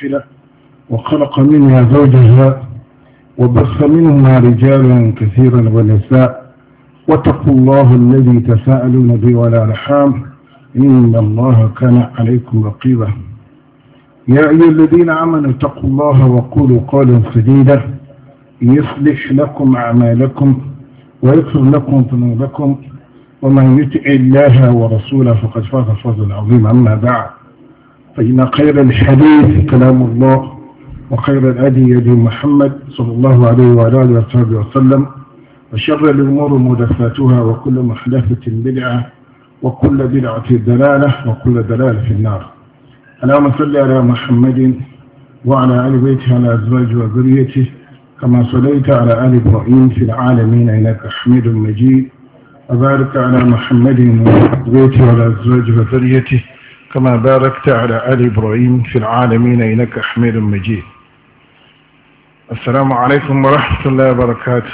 نافلة وخلق منها زوجها وبث منهما رجالا كثيرا ونساء واتقوا الله الذي تساءلون به والأرحام إن الله كان عليكم رقيبا يا أيها الذين آمنوا اتقوا الله وقولوا قولا سديدا يصلح لكم أعمالكم ويغفر لكم ذنوبكم ومن يطع الله ورسوله فقد فاز فوزا عظيما. أما بعد فإن خير الحديث كلام الله وخير الهدي هدي محمد صلى الله عليه وعلى آله وصحبه وسلم وشر الأمور محدثاتها وكل محدثة بدعة وكل بدعة ضلالة وكل ضلالة في النار. اللهم صل على محمد وعلى آل بيته على أزواجه وذريته كما صليت على آل إبراهيم في العالمين إنك حميد مجيد وبارك على محمد وعلى بيته وعلى أزواجه وذريته كما باركت على آل إبراهيم في العالمين إنك حميد مجيد. السلام عليكم ورحمة الله وبركاته.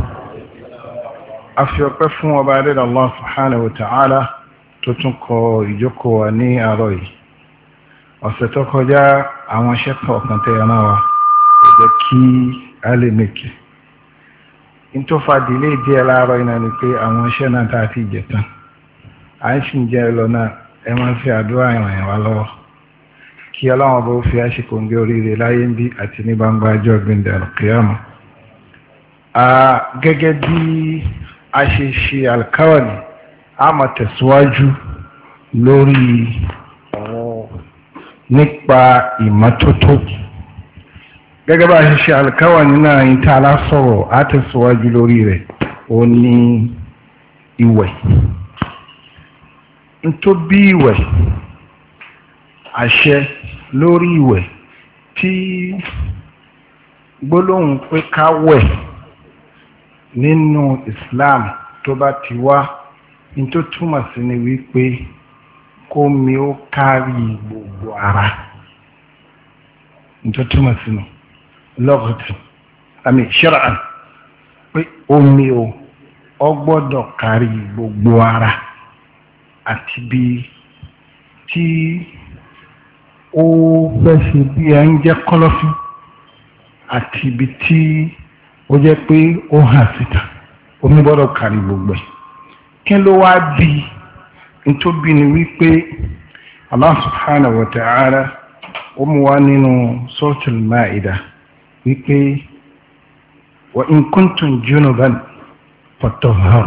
أفيقف وبعد الله سبحانه وتعالى تتنقى يجوكو وني أروي وستوكو جاء عما شكا وكانت يناوى وذكي علي مكي انتو فادلي دي الأروي نانيكي عما شنا تاتي جتا عايشين جاء ẹmọ fi àdúrà ìrìn wá lọ́wọ́ kí ọlọ́wọ́ bó fi àṣìkò ń gé oríire láyé ń bí àti ní gbangba ọjọ́ gbìndẹ̀ alqiyama. Gẹ́gẹ́ bí a ṣe ṣe alkawali a máa tẹ̀síwájú lórí ọ̀rọ̀ nípa ìmọ́tótó. Gẹ́gẹ́ bá a ṣe ṣe alkawali náà yìí tá a lásọ̀rọ̀ a tẹ̀síwájú lórí rẹ̀ ó ní ìwẹ̀. Ntó bí ìwẹ̀ àṣẹ lórí ìwẹ̀ tí gbólóhùn pé ká wẹ̀ nínú Islam tó bá ti wá ntó túmọ̀ sí ni wípé kómi ó kárí gbogbo ara ntó túmọ̀ sí ni lọ́gọ̀tì àmì ṣẹ́ràn pé omi ó gbọ́dọ̀ kárí gbogbo ara àti bí tí ó fẹ́ ṣe bí ẹ ń jẹ́ kọ́lọ́fín àti ibi tí ó jẹ́ pé ó hàn síta omi gbọ́dọ̀ kárí gbogbo ẹ̀. Kí ló wá bí nítorí ni wípé Allah subhanahu wa ta'ala ó mú wá nínú suratul Ma'idah wípé wa in kuntum junuban fatahharu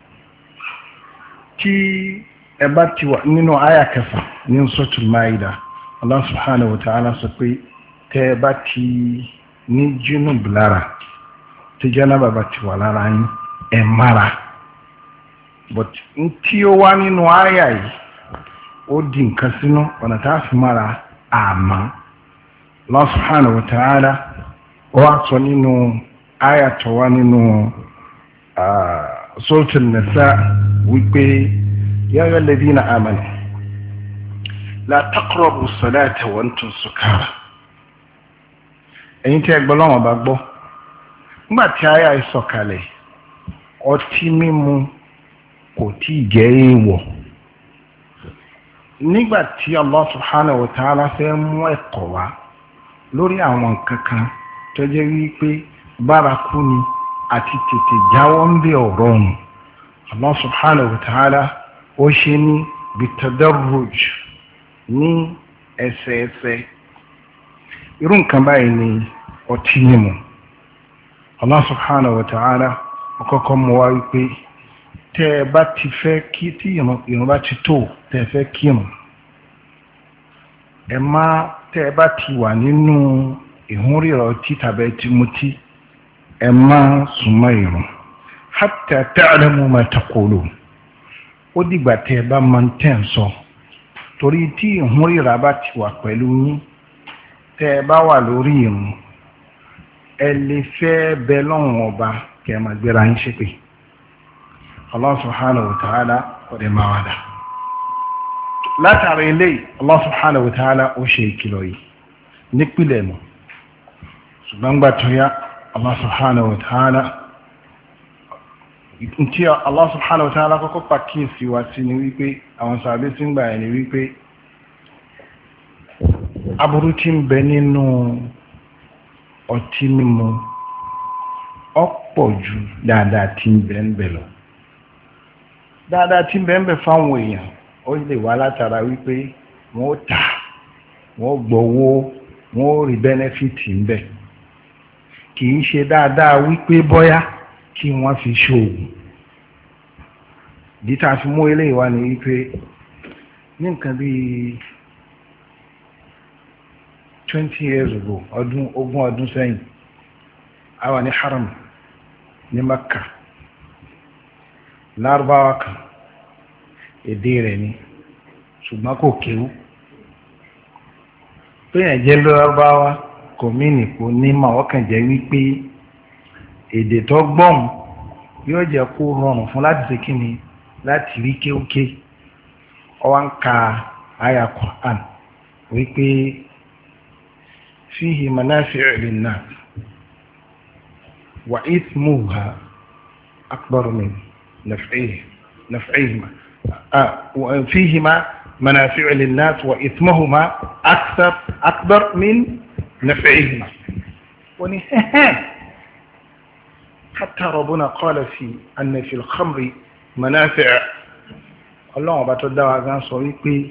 tí ẹ bá ti wà nínú àyà kẹfà ní suratul Ma'idah Allah subhanahu wa ta'ala sọ pé tẹ́ ẹ bá ti ní junub lára tí jánábà bá ti wà lára yín ẹ mára but tí ó wá nínú àyà yìí ó di nǹkan sínú ọ̀nà tá a fi mára àmọ́ Allah subhanahu wa ta'ala ó wá sọ nínú àyà tó wá nínú suratul Nisa wípé يا أيها الذين آمنوا لا تقربوا الصلاة وأنتم سكارى. ẹ̀yin tí ẹ gbọ́ lọ́wọ́ bá gbọ́ nígbà tí àyà ìsọ̀kalẹ̀ ọtí mímu kò tí ì jẹ́ èèwọ̀ nígbà tí Allah subhanahu wa ta'ala fẹ́ mú ẹ̀kọ́ wá lórí àwọn nǹkan kan tó jẹ́ wípé bárakú ni àti tètè jáwọ́ ń bẹ ọ̀rọ̀ ọ̀nù Allah subhanahu wa ta'ala ó ṣe ní bitadarruj ní ẹsẹẹsẹ irú nǹkan báyìí ni ọtí mímu. Allah subhanahu wa ta'ala ọkọ̀ọ̀kan mọ̀ wá wípé tẹ́ ẹ bá ti fẹ́ kí tí ìrun bá ti tó tẹ́ ẹ fẹ́ kírun ẹ má tẹ́ ẹ bá ti wà nínú ìhúnríra ọtí tàbí ti mutí ẹ má súnmọ́ ìrun hatta ta'lamu ma taqulun ó dìgbà tẹ́ ẹ bá máa ń tẹ̀ ń sọ torí tí ìhúnríra bá ti wà pẹ̀lú yín tẹ́ ẹ bá wà lórí ìrun ẹ lè fẹ́ bẹ lọ́hùn ọba kẹ́ ẹ máa gbéra yín ṣépè Allah subhanahu wa ta'ala ọ̀dẹ̀ máa wà dà látàrí eléyìí Allah subhanahu wa ta'ala ó ṣe ìkìlọ̀ yìí nípìnlẹ̀ mọ̀ ṣùgbọ́n gbà tó yá Allah subhanahu wa ta'ala tí Allah subhanahu wa ta'ala kọ́kọ́ pàkíyèsí wa sí ni wípé àwọn sàbẹ́ sí ń gbà ẹ̀ ni wípé aburú tí ń bẹ nínú ọtí mímu ọ̀pọ̀ ju dáadáa tí ń bẹ ń bẹ lọ. dáadáa tí ń bẹ ń bẹ fáwọn èèyàn ó lè wá látara wípé wọ́n ó tà wọ́n gbowó wọ́n ó rí bẹ́nẹ́fìtì ń bẹ kì í ṣe dáadáa wípé bọ́yá kí wọ́n fi ṣoògùn. ìdí tá a fi mú eléyìí wá ní wípé ní nǹkan bíi 20 years ago ogún ọdún sẹ́yìn a wà ní haram ní Makka lárúbáwá kan èdè rẹ̀ ni ṣùgbọ́n kò kéwú péyàn jẹ́ lárúbáwá kò mí nìkó ní mà ọkàn jẹ́ wípé èdè tó gbọ́n yóò jẹ́ kó rọrùn fún láti ṣe kíni láti rí kéwúké ọwá ń ka àyà Qur'an wípé fihi manafi'u linnas wa ithmuha akbar min naf'ihima fihima manafi'u linnas wa ithmuhuma akbar min naf'ihima wọ́n ní hatta rabbuna qala fi anna fil khamri manafi' ọlọ́run ọba tó dá wa gan sọ wípé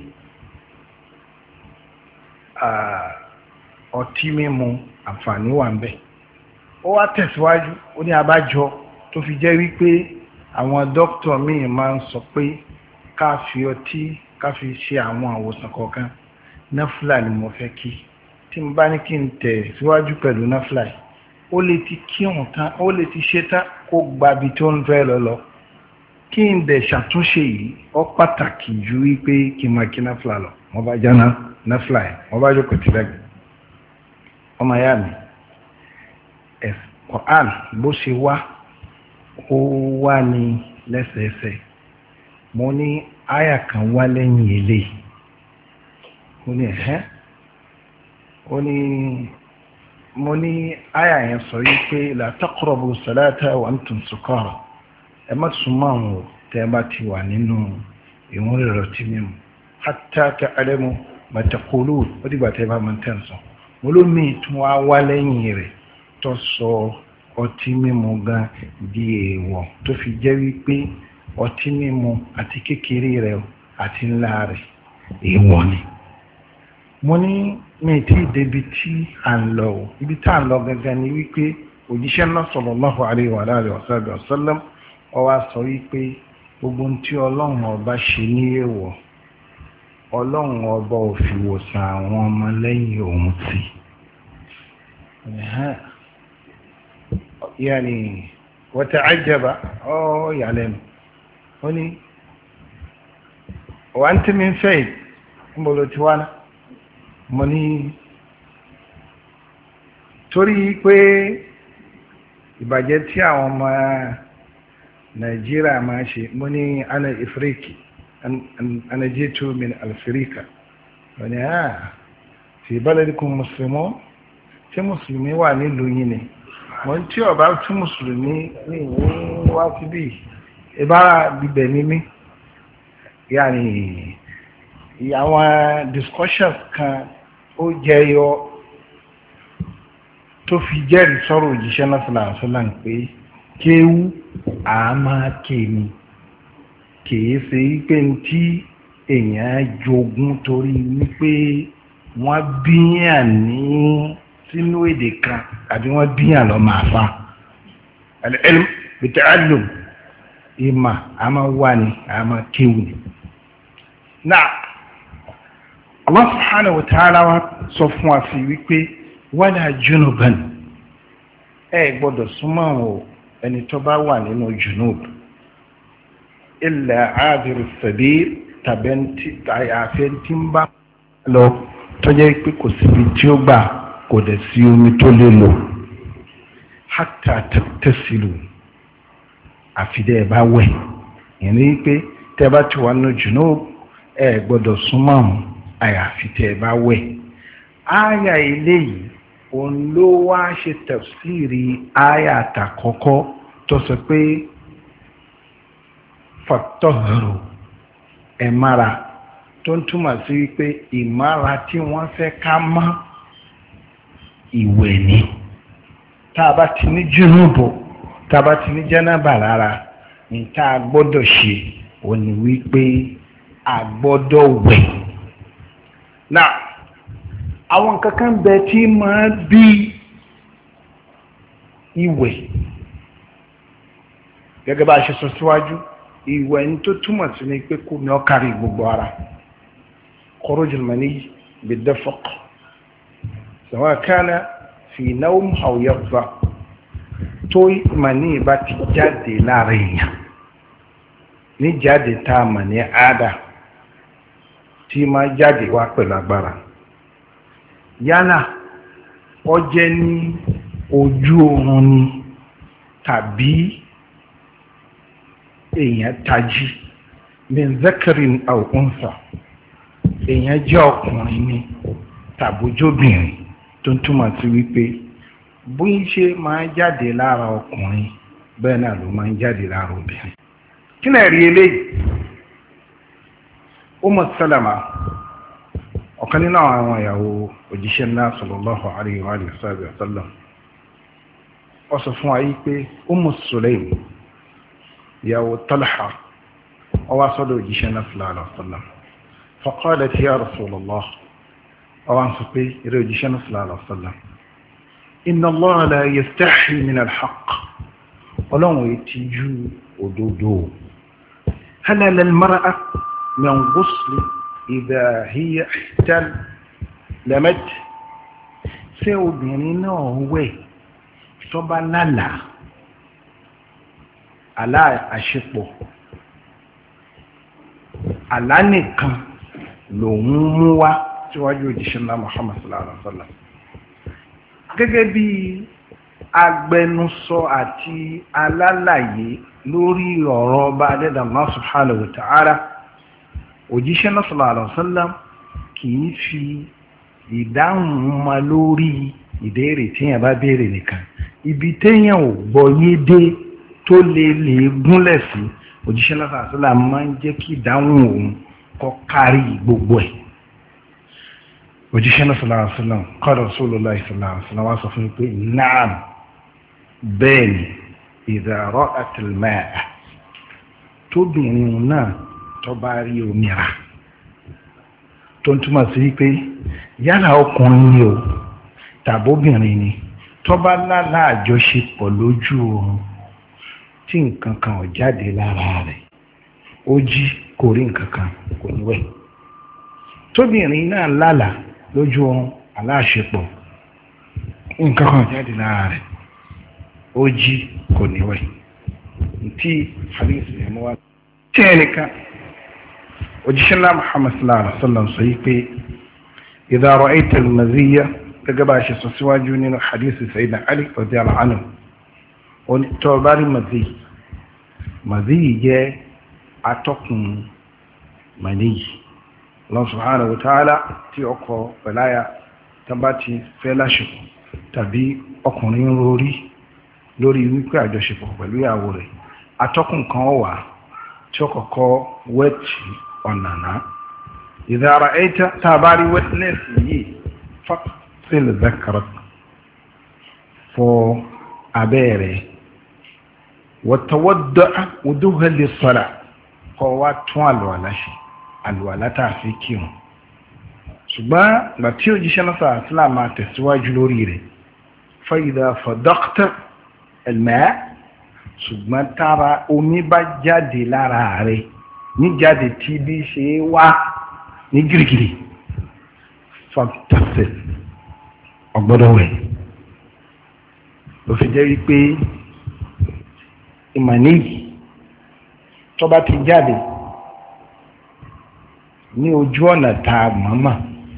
ọtí mímu àǹfààní wà ń bẹ. ó wá tẹ̀síwájú ó ní abájọ tó fi jẹ́ wípé àwọn dókítà míì máa ń sọ pé ká fi ọtí ká fi ṣe àwọn àwòsàn kọ̀ọ̀kan náfìlà ni mo fẹ́ kí tí mo bá ní kí n tẹ̀ síwájú pẹ̀lú náfìlà yìí ó lè ti kírun tán ó lè ti ṣe tán kó gbabi tó ń fẹ́ lọ kí n dẹ̀ ṣàtúnṣe yìí ó pàtàkì ju wípé kí n máa kí náfìlà lọ wọ́n bá jáná náfìlà yìí wọ́n bá jókòó tì lẹ́gbẹ̀ẹ́ ọmọ ìyá mi Quran bó ṣe wá ó wá ní lẹ́sẹẹsẹ mo ní àyà kan wá lẹ́yìn eléyìí mo ní mo ní àyà yẹn sọ yìí pé la taqrabu salata wa antum sukara ẹ má súnmọ́ àwọn tẹ́ ẹ bá ti wà nínú ìwọ̀n rẹ̀ tí mímu hatta ta'lamu ma taqulun ó dìgbà tẹ́ ẹ bá máa ń tẹ̀ sọ mo ló mi tún wá lẹ́yìn rẹ̀ tó sọ ọtí mímu gan di èèwọ̀ tó fi jẹ́ wípé ọtí mímu àti kékeré rẹ̀ àti ńlá rẹ̀ èèwọ̀ ni. mo ní mi tí débi tí à ń lọ o ibi tá à ń lọ gangan ni wípé òjíṣẹ́ náà sallallahu alaihi wa alihi wasallam ó wá sọ wípé gbogbo tí ọlọ́run ọba ṣe ní èèwọ̀ ọlọ́run ọba ò fi wòsàn àwọn ọmọ lẹ́yìn òun sí. يعني وتعجب يعلم هني وأنت من فين مولوتوانا مني torí pé ìbàjẹ́ tí àwọn ọmọ Nàìjíríà máa ṣe mo ní ana ifriki ana jitu min alfirika wọ́n ní fi baladikum muslimun tí mùsùlùmí wà nílùú yìí ni wọ́n tí ọba tún mùsùlùmí ní wá síbí ìbára bíbẹ̀ ní mí yàní àwọn discussions kan ó jẹyọ tó fi jẹ́rìí sọ̀rọ̀ òjíṣẹ́ náà sọ́lá ń pé kéwú àmà kéèmí kìí ṣe pé tí èèyàn jogún torí wípé wọ́n bíyàn ní sínú èdè kan àbí wọ́n bíyàn lọ máa fa al-ilm bi-ta'allum ìmà àmà wà ní àmà kéwù ní. náà Allah subhanahu wa ta'ala wa sọ fún wa sí wípé wala junuban ẹ gbọ́dọ̀ súnmọ́ àwọn ẹni tó bá wà nínú junub illa abiru sabil àyàfẹ́ tí ń bá lọ tọ́jẹ́ pé kò síbi tí ó gbà kò dẹ̀ sí omi tó lè lò hatta tẹ̀sílù àfidẹ́ ẹ̀ bá wẹ̀ ìyẹn ní pé tẹ́ bá ti wà nínú junub ẹ gbọ́dọ̀ súnmọ́ àwọn àyàfi tẹ́ ẹ bá wẹ̀. áyà eléyìí òun ló wá ṣe tafsiri áyà àtàkọ́kọ́ tó sọ pé fatahharu ẹ mára tó ń túmọ̀ sí wípé ìmára tí wọ́n fẹ́ ká mọ́ ìwẹ̀ ni tá a bá ti ní jùnúbù tá a bá ti ní jẹ́nàbà lára ní tá a gbọ́dọ̀ ṣe ò ní wípé a gbọ́dọ̀ wẹ̀. náà àwọn kankan bẹ tí máa bí ìwẹ̀ gẹ́gẹ́ bá a ṣe sọ síwájú ìwẹ̀ ní tó túmọ̀ sí ni pé kò ní ó kárí gbogbo ara خروج المني بالدفق سواء كان في نوم أو يقظة توي مني باتي jáde lára èèyàn ní jáde tá a mọ̀ ní àádá tí máa jáde wá pẹ̀lú agbára yálà ó jẹ́ ní ojú oorun ni tàbí èèyàn tají min zakarin aw unsa èèyàn jẹ́ ọkùnrin ni tàbójóbìnrin tó ń túmọ̀ sí wípé bóyí ṣe máa jáde lára ọkùnrin bẹ́ẹ̀ náà ló máa ń jáde lára obìnrin. kí náà rí eléyìí Ummu Salama ọ̀kan nínú àwọn ìyàwó òjíṣẹ́ náà sallallahu alayhi wa sallam ó sọ fún wa yìí pé Ummu Sulaym ìyàwó Talha ó wá sọ́dọ̀ òjíṣẹ́ náà sallallahu alayhi wa sallam فقالت يا رسول الله أوان سبي رجشنا صلى الله عليه وسلم إن الله لا يستحي من الحق ولو يتجو ودودو هل للمرأة من غسل إذا هي احتلمت سيو بيننا هو صبا لالا على أشقه على نكا lòun mú wá síwájú òjíṣẹ́ ńlá Muhammad sallallahu alaihi wa sallam gẹ́gẹ́ bí agbẹnusọ àti alálàyé lórí ọ̀rọ̀ ọba adẹ́dàá Allah subhanahu wa ta'ala òjíṣẹ́ ńlá sallallahu alaihi wa sallam kì í fi ìdáhùn ma lórí ìbéèrè téèyàn bá béèrè nìkan ibi téèyàn ò gbọ́yé dé tó lè gúnlẹ̀ sí òjíṣẹ́ ńlá sallallahu alaihi wa sallam máa ń jẹ́ kí ìdáhùn òun kọ́ kárí gbogbo ẹ̀ òjíṣẹ́ náà sallallahu alaihi wasallam qala Rasulullah sallallahu alaihi wasallam wá sọ fún mi pé naam bẹ́ẹ̀ ni idha ra'at al-ma'a tóbìnrin náà tó bá rí omi rà tó ń túmọ̀ sí pé yálà ọkùnrin ni o tàbóbìnrin ni tó bá lálá àjọṣepọ̀ lójú oorun tí nǹkan kan ò jáde lára rẹ̀ ó jí kò rí nǹkan kan kò ní wẹ̀ tóbìnrin náà lálà lójú oorun aláṣepọ̀ nǹkan kan jáde lára rẹ̀ ó jí kò ní wẹ̀ tí hadith rẹ̀ mú wá. tí ẹnìkan òjíṣẹ́ ńlá Muhammad sallallahu alaihi wa sallam sọ yìí pé idha ra'ayta al-maziyya gẹ́gẹ́ bá a ṣe sọ síwájú nínú hadith Sayyidina Ali radiyallahu anhu tó bá rí maziyyi jẹ́ atọ́kùn màníyì Allah subhanahu wa ta'ala tí ọkọ pẹ̀láyà tàbá ti fẹ́ láṣepọ̀ tàbí ọkùnrin lórí wípé àjọṣepọ̀ pẹ̀lú ìyàwó rẹ̀ atọ́kùn kan wà tí ó kọ́kọ́ wẹ́ẹ̀tì ọ̀nàná idha ra'ayta tàbá rí wetness yìí faghsil dhakarak fọ abẹ́rẹ́ wa tawadda' wudu'an lis-salah kọ́ wá tún àlùwàlá tá a fi kírun ṣùgbọ́n gbà tí òjíṣẹ́ náà sàásílà máa tẹ̀síwájú lórí rẹ̀ fa idha fadaqta al-ma' ṣùgbọ́n tára omi bá jáde lára rẹ̀ ní jáde tí bí ṣe wá ní gírígírí fàtàfẹ́ ọgbọ́dọ̀ wẹ̀ ló fi jẹ́ wípé ìmọ̀níyì tó bá ti jáde ní ojú ọ̀nà tá a mọ̀ọ́mọ̀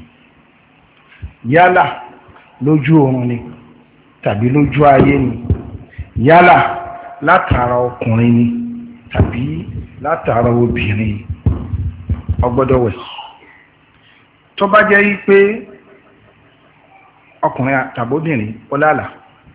yálà lójú oorun ni tàbí lójú ayé ni yálà látara ọkùnrin ni tàbí látara obìnrin ó gbọ́dọ̀ wẹ̀ tó bá jẹ́ wípé ọkùnrin tàbóbìnrin ó lálàá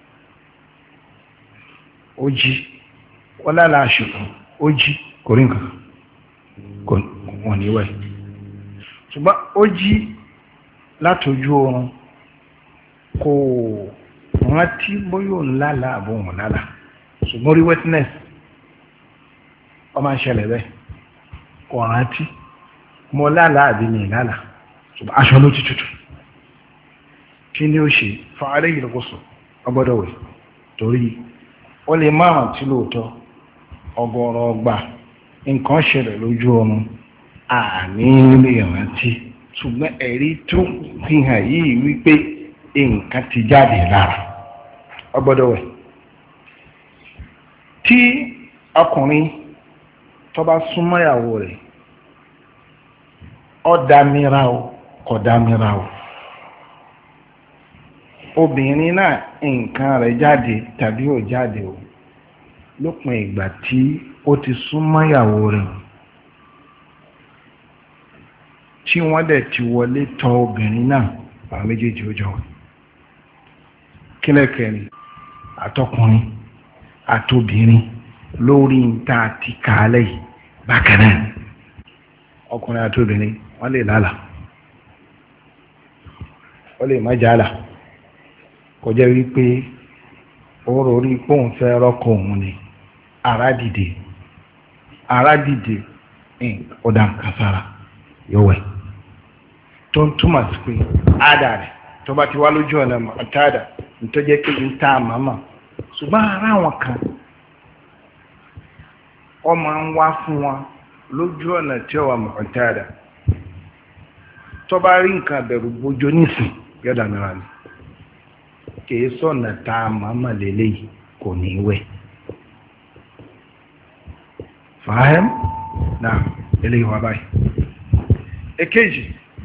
ó jí ó lálàá àṣùkù ó jí kò rí nǹkan kò wọ́n ní wẹ̀ ṣùgbọ́n ó jí látọjú oorun kò rántí bóyá òun lálàá àbò òun lálàá ṣùgbọ́n rí wetness ó máa ń ṣẹlẹ̀ bẹ́ẹ̀ kò rántí mo lálàá àbí mi lálàá ṣùgbọ́n aṣọ ló ti tutù kí ni ó ṣe fa alayhi al-ghusl ọgbọ́dọ̀ wẹ̀ torí ó lè má rántí lóòótọ́ ọgọ́rọ̀ ọgbà nǹkan ṣẹlẹ̀ lójú oorun àní lè rántí ṣùgbọ́n ẹ̀rí tó fi hàn yìí wípé nǹkan ti jáde lára ọgbọ́dọ̀ wẹ̀ tí ọkùnrin tó bá súnmọ́ ìyàwó rẹ̀ ó dámira o kò dámira o obìnrin náà nǹkan rẹ̀ jáde tàbí ò jáde o lópin ìgbà tí ó ti súnmọ́ ìyàwó rẹ̀ tí wọ́n dẹ̀ ti wọlé tọ̀ obìnrin náà àwọn méjèèjì ó jọ kílẹ̀kẹ̀rin àtọkùnrin àtobìnrin lórí níta àti kàálẹ̀ yìí bákan náà ọkùnrin àtobìnrin wọ́n lè lálàá wọ́n lè má jálà kọjá wípé ó rorí póun fẹ́ rọ́kọ òun ni ara dìde ọ̀dà nǹkan sára yóò wẹ̀ tó ń túmọ̀ sí pé ádà rẹ̀ tó bá ti wá lójú ọ̀nà mọ̀tádà tó jẹ́ pé ń ta àmàmà ṣùgbọ́n ara àwọn kan ọ máa ń wá fún wọn lójú ọ̀nà tí ó wà mọ̀tádà tó bá rí nǹkan àbẹ̀rù bójó nísìn yọ̀dà mìíràn ni kìí sọ̀nà ta àmàmà lélẹ́yìí kò ní wẹ̀ fàáhẹ́m náà eléyìí wá báyìí èkejì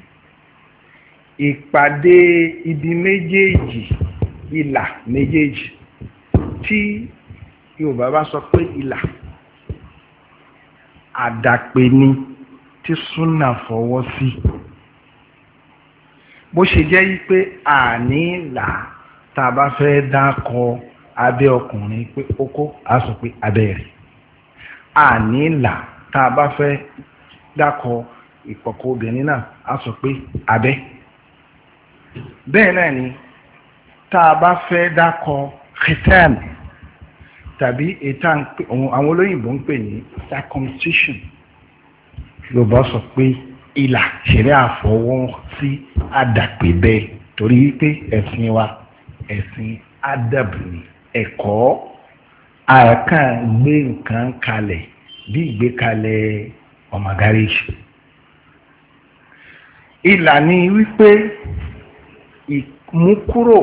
ìpàdé ibi méjèèjì ìlà méjèèjì tí Yorùbá bá sọ pé ìlà àdàpè ni tí súnà fọwọ́ sí bó ṣe jẹ́ wípé àní ìlà tá a bá fẹ́ dákọ abẹ́ ọkùnrin pé ókó a sọ pé abẹ́ rẹ̀ àní ìlà tá a bá fẹ́ dákọ ìkọ̀kọ̀ obìnrin náà a sọ pé abẹ́ bẹ́ẹ̀ náà ni tá a bá fẹ́ dákọ khitan tàbí ètà àwọn olóyìnbó ń pè ní circumcision Yorùbá sọ pé ìlà ṣẹlẹ̀ àfọwọ́ sí àdàpè bẹ́ẹ̀ torí wípé ẹ̀sìn wa ẹ̀sìn adab ni ẹ̀kọ́ àkàn gbé nǹkan kalẹ̀ bí ìgbékalẹ̀ ọmọ gáréjì ìlà ni wípé ìmúkúrò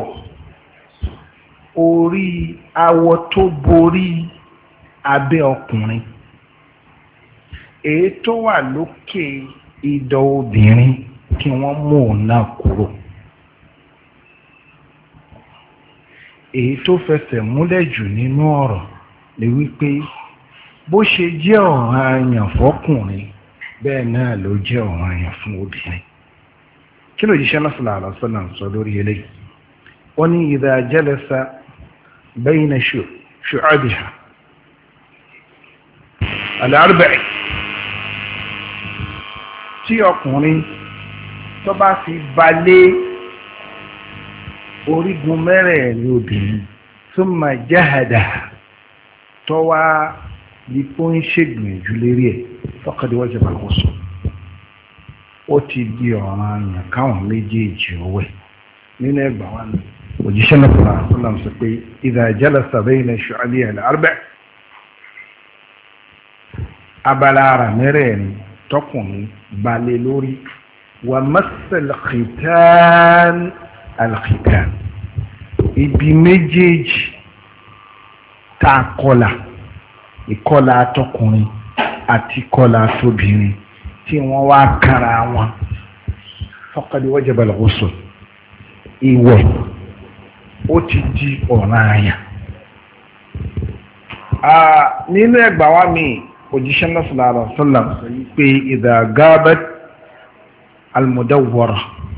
orí awọ tó borí abẹ́ ọkùnrin èyí tó wà lókè ìdọ̀ obìnrin kí wọ́n mú òun náà kúrò èyí tó fẹsẹ̀ múlẹ̀ jù nínú ọ̀rọ̀ ni wípé bó ṣe jẹ́ ọ̀ranyàn fọ́kùnrin bẹ́ẹ̀ náà ló jẹ́ ọ̀ranyàn fún obìnrin kí ló jíṣẹ́ náà sallallahu alaihi wasallam sọ lórí eléyìí wọ́n ní idha jalasa bayna shu'abiha al-arba'i tí ọkùnrin tó bá fi balẹ̀ orígun mẹ́rẹ̀ẹ̀rin obìnrin thumma jahada tó wá dípò ń ṣègbìyànjú lérí ẹ̀ faqad wajaba al-ghusl ó ti di ọ̀ranyàn káwọn méjèèjì ọwẹ́ nínú ẹgbà wa ní òjíṣẹ́ náà fún àṣọlám sọ pé idha jalasa bayna shu'abiha al-arba' abala ara mẹ́rẹ̀ẹ̀rin tọkùnrin balẹ̀ lórí wa massal khitan al-khitan ibi méjèèjì tá a kọlà ìkọlà àtọkùnrin àti ìkọlà àtobìnrin tí wọ́n wá kára wọn faqad wajaba al-ghusl ìwẹ̀ ó ti di ọ̀ranyàn. nínú ẹgbà wa mi òjíṣẹ́ náà sallallahu alaihi wasallam sọ pé idha gabat al-mudawwara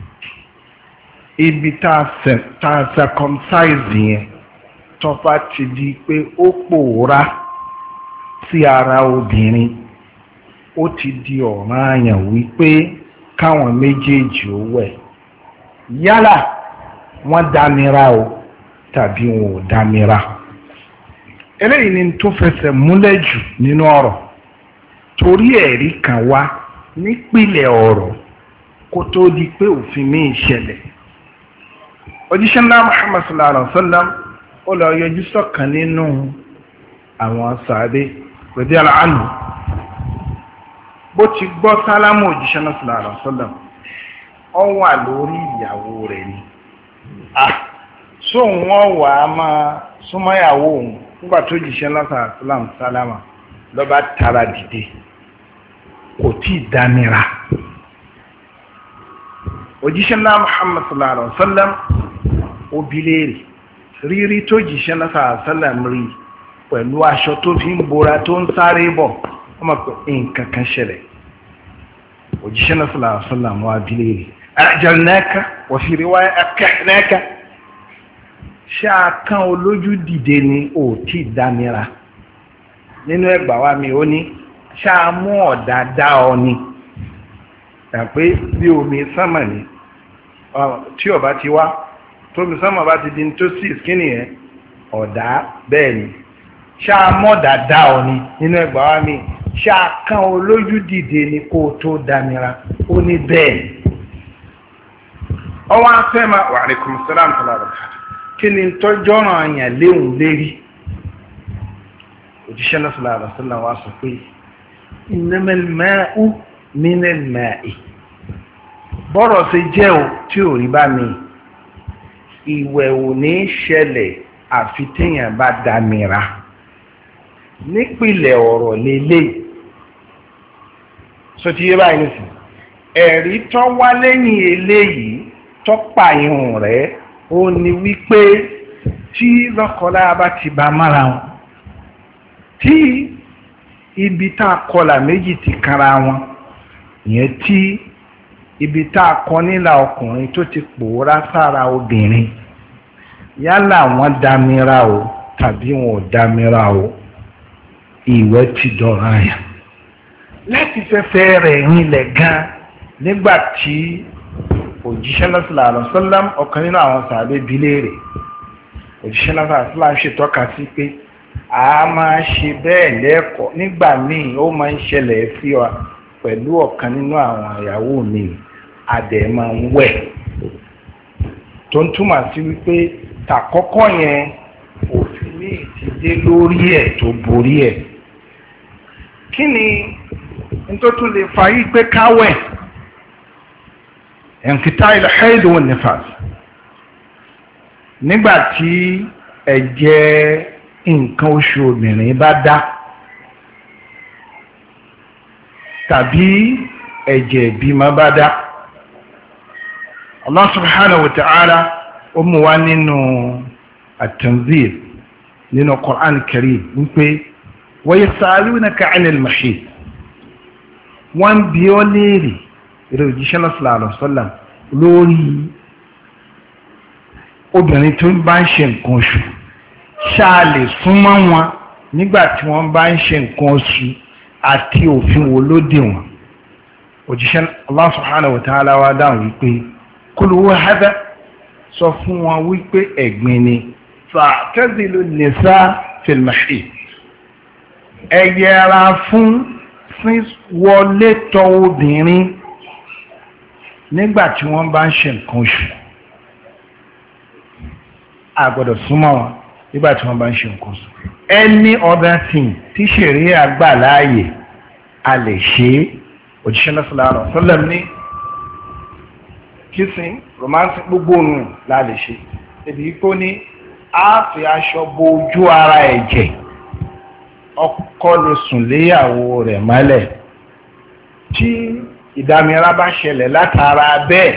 ibi tá a circumcise yẹn tó bá ti di pé ó pòórá sí ara obìnrin ó ti di ọ̀ranyàn wípé káwọn méjèèjì ó wẹ̀ yálà wọ́n dámira o tàbí wọn ò dámira. Eléyìí ni tó fẹsẹ̀ múlẹ̀ jù nínú ọ̀rọ̀ torí ẹ̀rí kan wá nípìlẹ̀ ọ̀rọ̀ kó tó di pé òfin mi ṣẹlẹ̀. Òjíṣẹ́ ńlá Muhammad sallallahu alaihi wa sallam ó lọ yọjú sọ́kan nínú àwọn sàádé radiyallahu anhu bó ti gbọ́ sálámù òjíṣẹ́ ńlá sallallahu alaihi wa sallam ó wà lórí ìyàwó rẹ̀ ni. Sóun wọ́n wà á máa súnmọ́ ìyàwó òun nígbà tó jíṣẹ́ ńlá sallallahu alaihi wa sallam sálámà lọ́ba tara dìde kò tí ì dánira. Òjíṣẹ́ ńlá Muhammad sallallahu alaihi wa sallam ó bi léèrè rírí tó jíṣẹ́ ńlá sallallahu alaihi wa sallam rí pẹ̀lú aṣọ tó fi ń bora tó ń sáré bọ̀ wọ́n mọ̀ pé nǹkan kan ṣẹlẹ̀. Òjíṣẹ́ ńlá sallallahu alaihi wa sallam wá bi léèrè ajalnaka wa fi riwaya akahnaka ṣé akán olójú dìde ni ò tí ì dánira. Nínú ẹgbàá wa mi ó ní ṣáà mú ọ̀dà dá ọ ni pé bí omi sánmà ni tí ọba ti wá tómi sánmà bá ti di tó sí ìskínì yẹn ọ̀dà bẹ́ẹ̀ ni ṣáà mọ́dà dá ọ ni. Nínú ẹgbàá wa mi ṣáà kán olójú dìde ni kó o tó dámira ó ní bẹ́ẹ̀. Ọwọ́ afẹ́ ma wa alaikum salam tọ́lára kí ni tọ́jọ́ràn àyàn léhùn lérí. Òjíṣẹ́ náà sallallahu alaihi wasallam wá sọ pé innamal ma'u minal ma'i bọ́rọ̀ ṣe jẹ́ o tí ò rí bá mi ìwẹ̀ ò ní ṣẹlẹ̀ àfi téèyàn bá dámira. Nípìnlẹ̀ ọ̀rọ̀ lélẹ̀ sọ ti yé báyìí nìsín ẹ̀rí tó wá lẹ́yìn eléyìí tó pààyàn rẹ̀ ó ní wípé tí lọ́kọláya bá ti bá mára wọn tí ibi tá a kọlà méjì ti kanra wọn ìyẹn tí ibi tá a kọ nílà ọkùnrin tó ti pòórá sára obìnrin yálà wọn dámira o tàbí wọn ò dámira o ìwẹ̀ ti dọ̀rọ̀ àyàn. Láti fẹ́fẹ́ rẹ̀ rinlẹ̀ gan nígbà tí òjíṣẹ́ sallallahu alaihi wasallam ọ̀kan nínú àwọn sàbẹ̀ bi léèrè òjíṣẹ́ sallallahu alaihi wasallam ṣètọ́ka sí pé a máa ṣe bẹ́ẹ̀ lẹ́ẹ̀kọ́ nígbà míì ó máa ń ṣẹlẹ̀ sí wa pẹ̀lú ọ̀kan nínú àwọn ìyàwó mi adẹ̀ máa ń wẹ̀ tó ń túmọ̀ sí wípé tàkọ́kọ́ yẹn òfin míì ti dé lórí ẹ̀ tó borí ẹ̀. Kí ni nítorí tó lè fa yí pé káwẹ̀ ẹ̀ǹkìtá ilẹ̀ haid wan nifas nígbà tí ẹ̀jẹ̀ nǹkan oṣù obìnrin bá dá tàbí ẹ̀jẹ̀ ìbímọ bá dá. Allah subhanahu wa ta'ala ó mú wá nínú at-tanzil nínú Qur'an Karim wípé wa yasalunaka 'anil mahid wọ́n bí ó léèrè ìrẹ̀ òjíṣẹ́ sallallahu alaihi wasallam lórí obìnrin tó bá ń ṣe nǹkan oṣù ṣáà lè súnmọ́ wọn nígbà tí wọ́n bá ń ṣe nǹkan oṣù àti òfin wo ló dè wọ́n. Òjíṣẹ́ Allah subhanahu wa ta'ala wá dáhùn wípé qul huwa hadha sọ fún wọn wípé ẹ̀gbin ni fa'tazilu nisa fil mahid ẹ yẹra fún wọlé tọ̀ obìnrin nígbà tí wọ́n bá ń ṣe nǹkan oṣù a gbọ́dọ̀ súnmọ́ wọn nígbà tí wọ́n bá ń ṣe nǹkan oṣù. Any other thing tí ṣẹ̀ríà gbà láàyè a lè ṣe é. Òjíṣẹ́ sallallahu alaihi wasallam ní kissing romance gbogbo nù la lè ṣe ebi kó ní a fi aṣọ bo ojú ara ẹ̀jẹ̀ ọkọ lè sùn léyàwó rẹ̀ mọ́lẹ̀ tí ìdámira bá ṣẹlẹ̀ látara bẹ́ẹ̀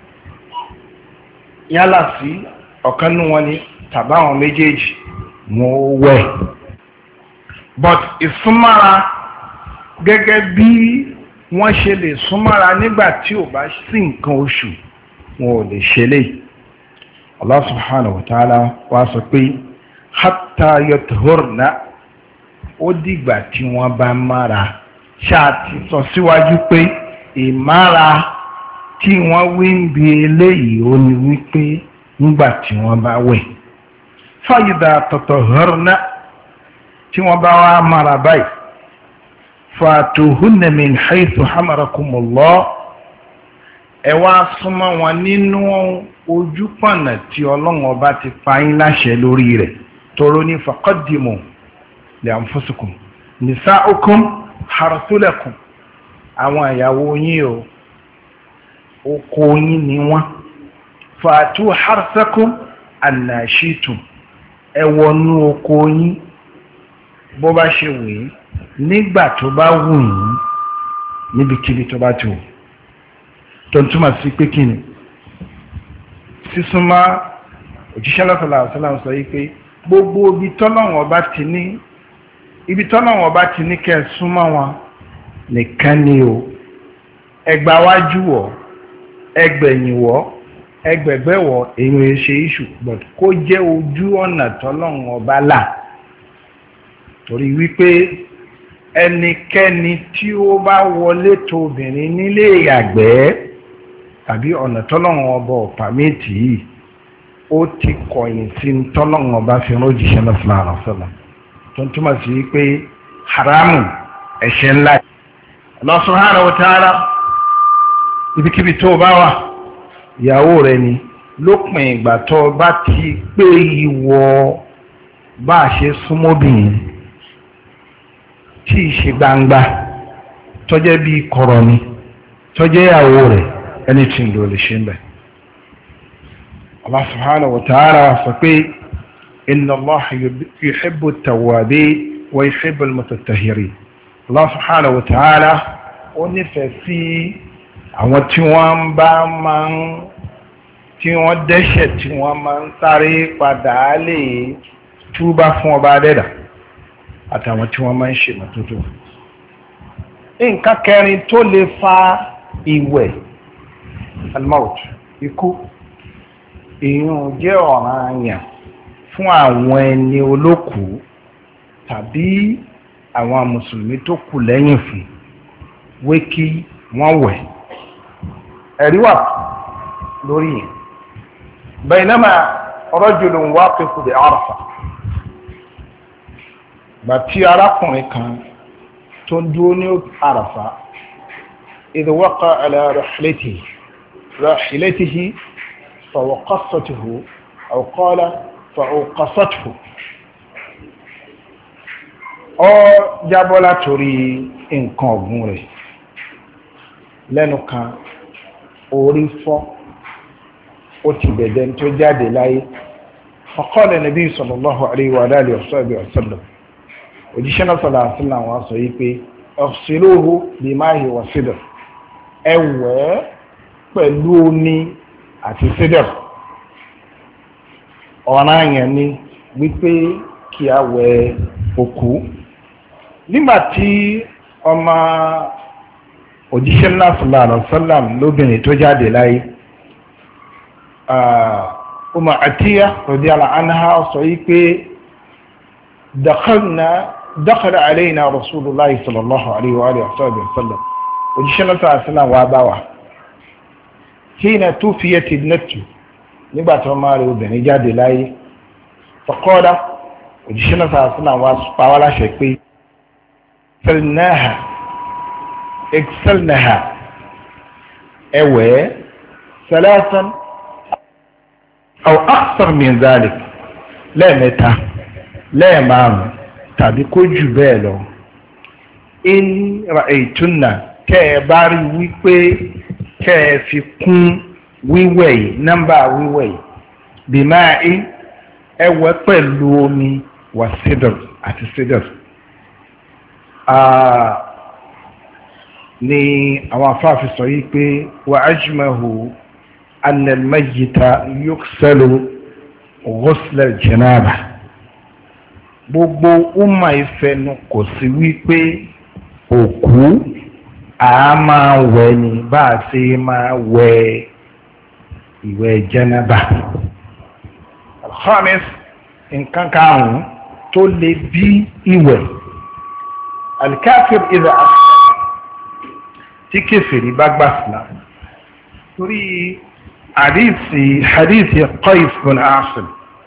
yálà sí ọ̀kan nínú wọn ni tàbáwọn méjèèjì wọn wẹ̀ but ìsúnmára gẹ́gẹ́ bí wọ́n ṣe lè súnmára nígbà tí ò bá sí nǹkan oṣù wọn ò lè ṣe lè. Allah subhanahu wa ta'ala wá sọ pé hatta yathurna ó dìgbà tí wọ́n bá mára ṣáà ti sọ síwájú pé ìmára tí wọ́n wí ń bi eléyìí ó ní wípé nígbà tí wọ́n bá wẹ̀ fàyídà tatahharna tí wọ́n bá wá mara báyìí fatuhunna min haythu hamarakumullah ẹ wá súnmọ́ wọn nínú ojúpọ̀nà tí ọlọ́run ọba ti pa yín láṣẹ lórí rẹ̀ tóró ní faqaddimu li anfusikum nisa'ukum harthun lakum àwọn ìyàwó yín o oko yín ni wọ́n fàtú harsakum anna shi'tum ẹ wọnú oko yín bó bá ṣe wù yín nígbà tó bá wù yín níbikíbi tó bá ti wù tó ń túmọ̀ sí pé kí ni sísúnmọ́ òjíṣẹ́ lọ́sọ̀lá àṣọlá sọ yìí pé gbogbo ibi tọ́lọ́wọ̀n ọba ti ní kẹ́ ẹ súnmọ́ wọn nìkan ni o ẹgbàwájú wọ̀ ẹgbẹ̀yìn wọ̀ ẹgbẹ̀gbẹ́ wọ̀ èèyàn ṣe iṣu but kó jẹ́ ojú ọ̀nà tọ́lọ́wọ̀n ọba là torí wípé ẹnikẹ́ni tí ó bá wọlé tó obìnrin nílé ìyàgbẹ́ tàbí ọ̀nà tọ́lọ́wọ̀n ọba ọ̀pá méjì yìí ó ti kọ̀yìn sí tọ́lọ́wọ̀n ọba fi rọ́jìṣẹ́ náà fún ara sọ́la tó ń túmọ̀ sí pé haramu ẹ̀ṣẹ̀ ńlá. Allah subhanahu wa ta'ala ibikíbi tó bá wà ìyàwó rẹ ni lópin ìgbà tó bá ti pé ìwọ bá a ṣe súnmọ́bìnrin tí ì ṣe gbangba tọ́jẹ́ bí kọ̀rọ̀ ni tọ́jẹ́ ìyàwó rẹ̀ ẹni tí ń lò lè ṣe ń bẹ̀. Allah subhanahu wa ta'ala sọ pé inna Allah yuhibbu at-tawwabin wa yuhibbu al-mutatahhirin. Allah subhanahu wa ta'ala ó nífẹ̀ẹ́ sí àwọn tí wọ́n bá máa ń tí wọ́n dẹ́ṣẹ̀ tí wọ́n máa ń sáré padà lè túbá fún ọba adẹ́dà àtàwọn tí wọ́n máa ń ṣe mọ́tótó. nǹkan kẹrin tó lè fa ìwẹ̀ almaut ikú èèyàn jẹ́ ọ̀ranyàn fún àwọn ẹni olókùú tàbí àwọn mùsùlùmí tó kù lẹ́yìn fún wé kí wọ́n wẹ̀ ẹ̀rí wà lórí yẹn baynama rajulun waqifu bi Arafa bàtí arákùnrin kan tó ń dúró ní Àràfà idh waqa ala rahilatihi fawaqasathu aw qala fawqasathu ó jábọ́ látorí nǹkan ọ̀gbun rẹ̀ lẹ́nu kan orí fọ́ ó ti bẹ̀dẹ̀ tó jáde láyé faqala nabi sallallahu alayhi wa alihi wa sallam òjíṣẹ́ náà sọ̀rọ̀ àtúnlá wọn sọ yìí pé ọ̀sìlóhu bimahi wa sidr ẹ wẹ̀ pẹ̀lú omi àti sidr ọ̀ranyàn ni wípé kí a wẹ̀ òkú nígbàtí ọmọ òjíṣẹ́ náà sọ̀rọ̀ àlọ́sọ́làm lóbìnrin tó jáde láyé Ummu Atiyya radiyallahu anha sọ yìí pé دخل علينا رسول الله صلى الله عليه وآله وسلم وجيشنا صلى الله عليه وسلم واباوا حين توفيت ابنته نبات وماري وبني جاد لاي فقال وجيشنا صلى الله عليه وسلم واسفاولا شكوي اغسلناها اوه ثلاثا او اكثر من ذلك لا متى لا معنى tàbí kó jù bẹ́ẹ̀ lọ in ra'aytunna kẹ́ ẹ bá rí wípé kẹ́ ẹ fi kún wíwẹ̀ yìí nọ́mbà wíwẹ̀ yìí bima'i ẹ wẹ̀ pẹ̀lú omi wà sidr àti sidr ni àwọn afáàfi sọ yìí pé wa ajmahu anna al-mayyita yughsalu ghusla al-janaba gbogbo umma ìfẹnu kò sí wípé òkú a máa wẹ̀ ní bá a ṣe máa wẹ̀ ìwẹ̀ jẹnẹba. alhamis nǹkan karùn-ún tó lè bí ìwẹ̀ alikafir ìdá tí kèfèrí bá gbà sílá torí hadithi Qais bin Asim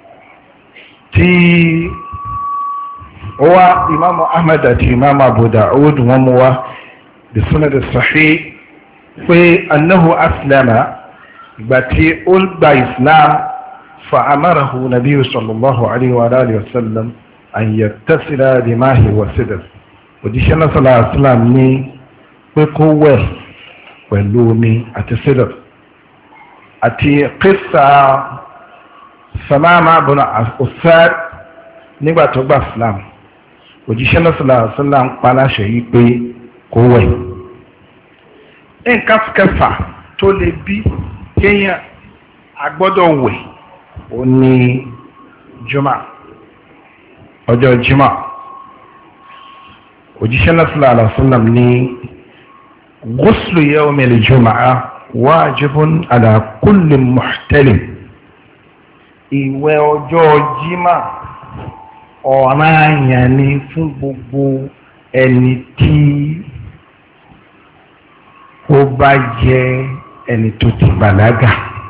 tí ó wá Imam Ahmad àti Imam Abu Dawud wọn mú wá bí sanad sahih pé annahu aslama ìgbà tí ó gba Islam fa amarahu nabiyyu sallallahu alayhi wa alihi wa sallam an yattasila bimahi wa sidr òjíṣẹ́ náà sallallahu alayhi wa sallam ní pé kó wẹ̀ pẹ̀lú omi àti sidr àti qissa Samama bin Usad nígbà tó gba Islam òjíṣẹ́ náà sallallahu alayhi wa sallam ń paláṣẹ yìí pé kó wẹ̀ nǹkan kẹfà tó lè bí kéèyàn agbọ́dọ̀ wẹ̀ ó ní jùmọ̀ ọjọ́ jùmọ̀ òjíṣẹ́ náà sallallahu alaihi wasallam ní ghuslu yawmil jumu'ah wajibun ala kulli muhtalim ìwẹ̀ ọjọ́ jímọ̀ ọ̀ranyàn ni fún gbogbo ẹni tí ó bá jẹ́ ẹni tó ti bàlágà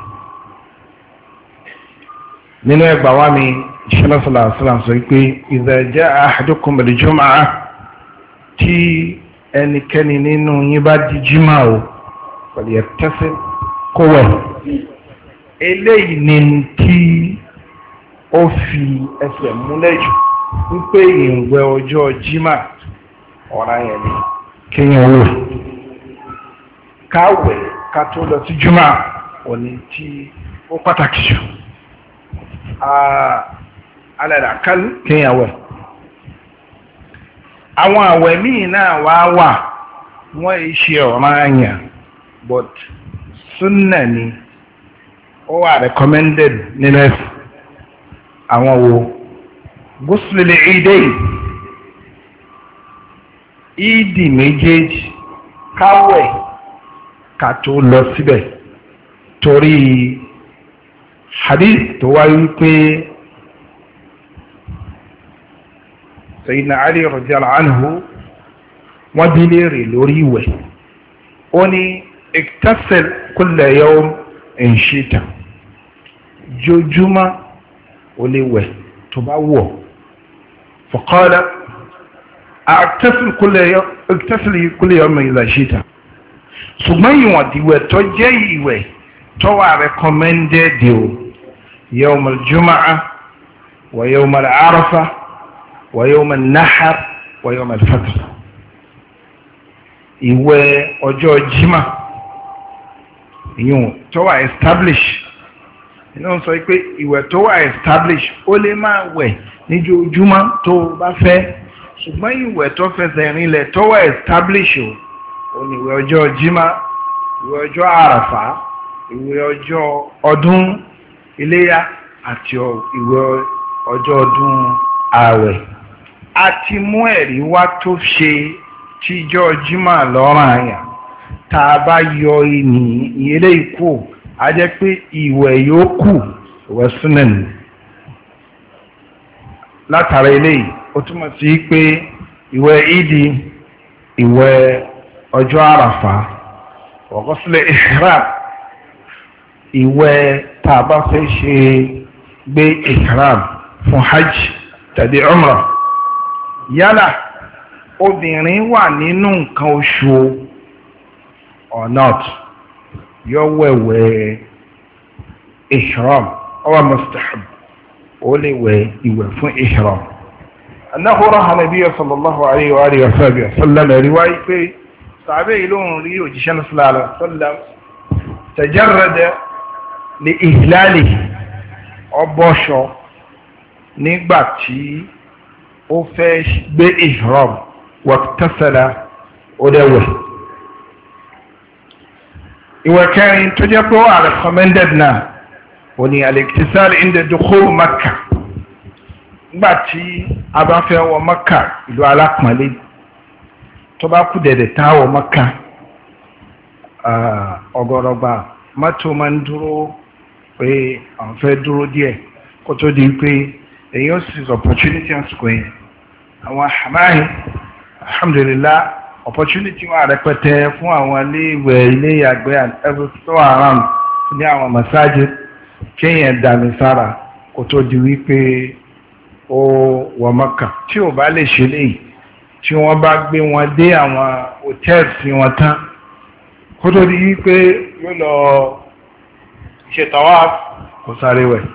nínú ẹgbà wá mi ìṣẹ́lá sallallahu alaihi wasallam sọ pé idha jaa ahadukum al-jumu'ah tí ẹnikẹ́ni nínú yín bá di jímà o falyattasil kó wẹ̀ eléyìí ni tí ó fi ẹsẹ̀ múlẹ̀ jù wípé ìwẹ̀ ọjọ́ jímà ọ̀ranyàn ni kéèyàn wẹ̀ káwẹ̀ ká tó lọ sí jùmọ̀ òní tí ó pàtàkì jù alẹ́dàkál kéèyàn wẹ̀ àwọn àwẹ̀ míì náà wà wọ́n ṣe ọ̀ranyàn but sunna ni ó wà recommended nílẹ̀ àwọn wo ghusl al-eidayn ìdí méjèèjì káwẹ̀ ká tó lọ síbẹ̀ torí hadith tó wáyé wípé Sayyidina Ali radiyallahu anhu wọ́n bí léèrè lórí ìwẹ̀ ó ní iktasil kulla yawm in shita jojúmọ́ ó lè wẹ̀ tó bá wọ̀ faqala iktasil kulla yawm idha shita ṣùgbọ́n ìwọ̀n ìwẹ̀ tó jẹ́ ìwẹ̀ tó wà recommended o yawm al-jumu'ah wa yawm al-arafah wa yawm al-nahr wa yawm al-fitr ìwẹ̀ ọjọ́ jímà ìyún tó wà establish iná sọ pé ìwẹ̀ tó wà establish ó lè máa wẹ̀ níjojúmọ́ tó bá fẹ́ ṣùgbọ́n ìwẹ̀ tó fẹsẹ̀ rinlẹ̀ tó wà establish o òní ìwẹ̀ ọjọ́ jímà ìwẹ̀ ọjọ́ àràfà ìwẹ̀ ọjọ́ ọdún iléyá àti ìwẹ̀ ọjọ́ ọdún ààwẹ̀ a ti mú ẹ̀rí wá tó ṣe tíjọ́ jímà lọ́rùn àyàn tá a bá yọ ìyẹlé ikú a jẹ́ pé ìwẹ̀ yóò kù ìwẹ̀ súnà ní látara eléyìí ó túmọ̀ sí pé ìwẹ̀ ìdí ìwẹ̀ ọjọ́ àràfà ọ̀gọ́sílẹ̀ ihram ìwẹ̀ tá a bá fẹ́ ṣe gbé ihram fún hajj tàbí umrah yálà obìnrin wà nínú nǹkan oṣù or not yóò wẹ̀wẹ̀ ihram ọwọ́ mustahab ó lè wẹ̀ ìwẹ̀ fún ihram annahu raha nabiyya sallallahu alayhi wa alihi wa sallam riwaya pé sàbẹ̀ ìlú ń rí òjíṣẹ́ sallallahu alayhi wa sallam tajarrada li ihlalihi ọbọ̀ṣọ nígbà tí ó fẹ́ gbé ihram waqtasala ó dẹ̀wẹ̀ ìwẹ̀ kẹrin tó jẹ́ pé ó wà recommended náà ó ní al-iktisal inda dukhul Makkah nígbà tí a bá fẹ́ wọ Makkah ìlú alápọ̀nlé tó bá kú dẹ̀dẹ̀ tá wọ Makkah ọgọ́rọ̀gbà mọ́tò máa ń dúró pé àwọn fẹ́ dúró díẹ̀ kó tó di pé èyí ó sì opportunity àsìkò yẹn àwọn àmáyé alhamdulillah opportunity wà rẹpẹtẹ fún àwọn ilé-ìwẹ̀ ilé-ìyàgbẹ́ and everything around ní àwọn masajid kéèyàn dàmí sára kó tó di wípé ó wọ Mọ́kà tí ò bá lè ṣe léyìí tí wọ́n bá gbé wọn dé àwọn hotels wọn tán kó tó di wípé yóò lọ ṣe tawaf kó sáré wẹ̀.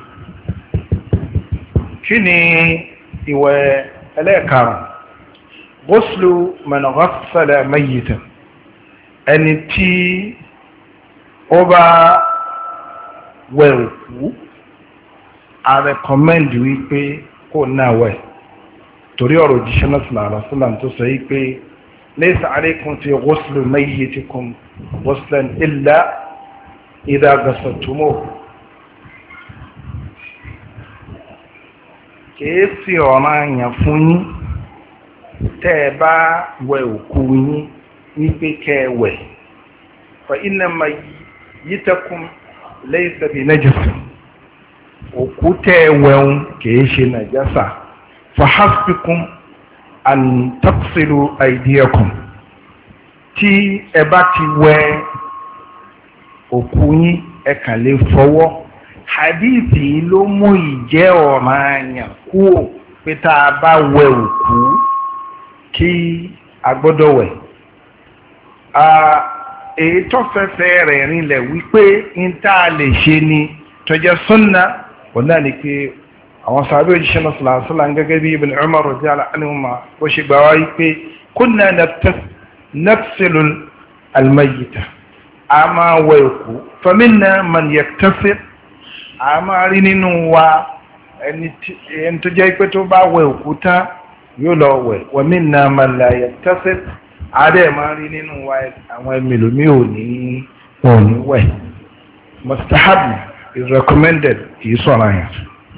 kí ni ìwẹ̀ ẹlẹ́ẹ̀karùn-ún ghuslu man ghassala mayyitan ẹni tí ó bá wẹ̀ òkú a recommend wípé kó náà wẹ̀ torí ọ̀rọ̀ òjíṣẹ́ náà sallallahu alaihi wasallam tó sọ wípé laysa alaykum fi ghusli mayyitikum ghuslan illa idha ghassaltumuhu kìí sí ọ̀ranyàn fún yín tẹ́ ẹ bá wẹ̀ òkú yín wípé kẹ́ ẹ wẹ̀ fa inna mayyitakum laysa bi najasin òkú tẹ́ ẹ wẹ̀un kìí ṣe nàjásà fa hasbikum an taqsilu aydiyakum tí ẹ bá ti wẹ̀ òkú yín ẹ kàn lè fọwọ́ hadithi ló mú ìjẹ́ ọ̀ranyàn kúrò pé tá a bá wẹ̀ òkú kí a gbọ́dọ̀ wẹ̀. èyí tó fẹsẹ̀ rẹ̀ rinlẹ̀ wípé n tá a lè ṣe ni tọ́jẹ́ sunna wọ́n náà ni pé àwọn sàbẹ̀ òjíṣẹ́ náà sallallahu alaihi wasallam gẹ́gẹ́ bí Ibn Umar radiyallahu anhuma bó ṣe gbà wá wípé kunna nafsilu al-mayyita a máa wẹ̀ òkú faminna man yaktasir a máa rí nínú wa ẹni tó jẹ́ pé tó bá wẹ̀ òkú tán yóò lọ wẹ̀ wa minna man la yaktasir adé máa rí nínú wa àwọn ẹmẹlòmí ò ní wẹ̀. Mustahab is recommended kì í sọ̀rọ̀ yẹn.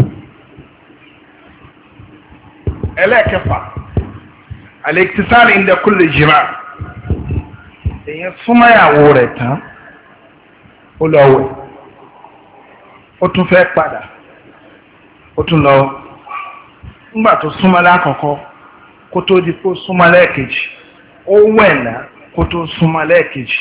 ẹlẹ́ẹ̀kẹfà al-iktisal inda kulli jima' èyàn súnmọ́yàwó rẹ̀ tán ó lọ wẹ̀ ó tún fẹ́ padà ó tún lọ nígbà tó súnmọ́ lákọ̀ọ́kọ́ kó tó di kó súnmọ́ lẹ́ẹ̀kejì ó wẹ̀ náà kó tó súnmọ́ lẹ́ẹ̀kejì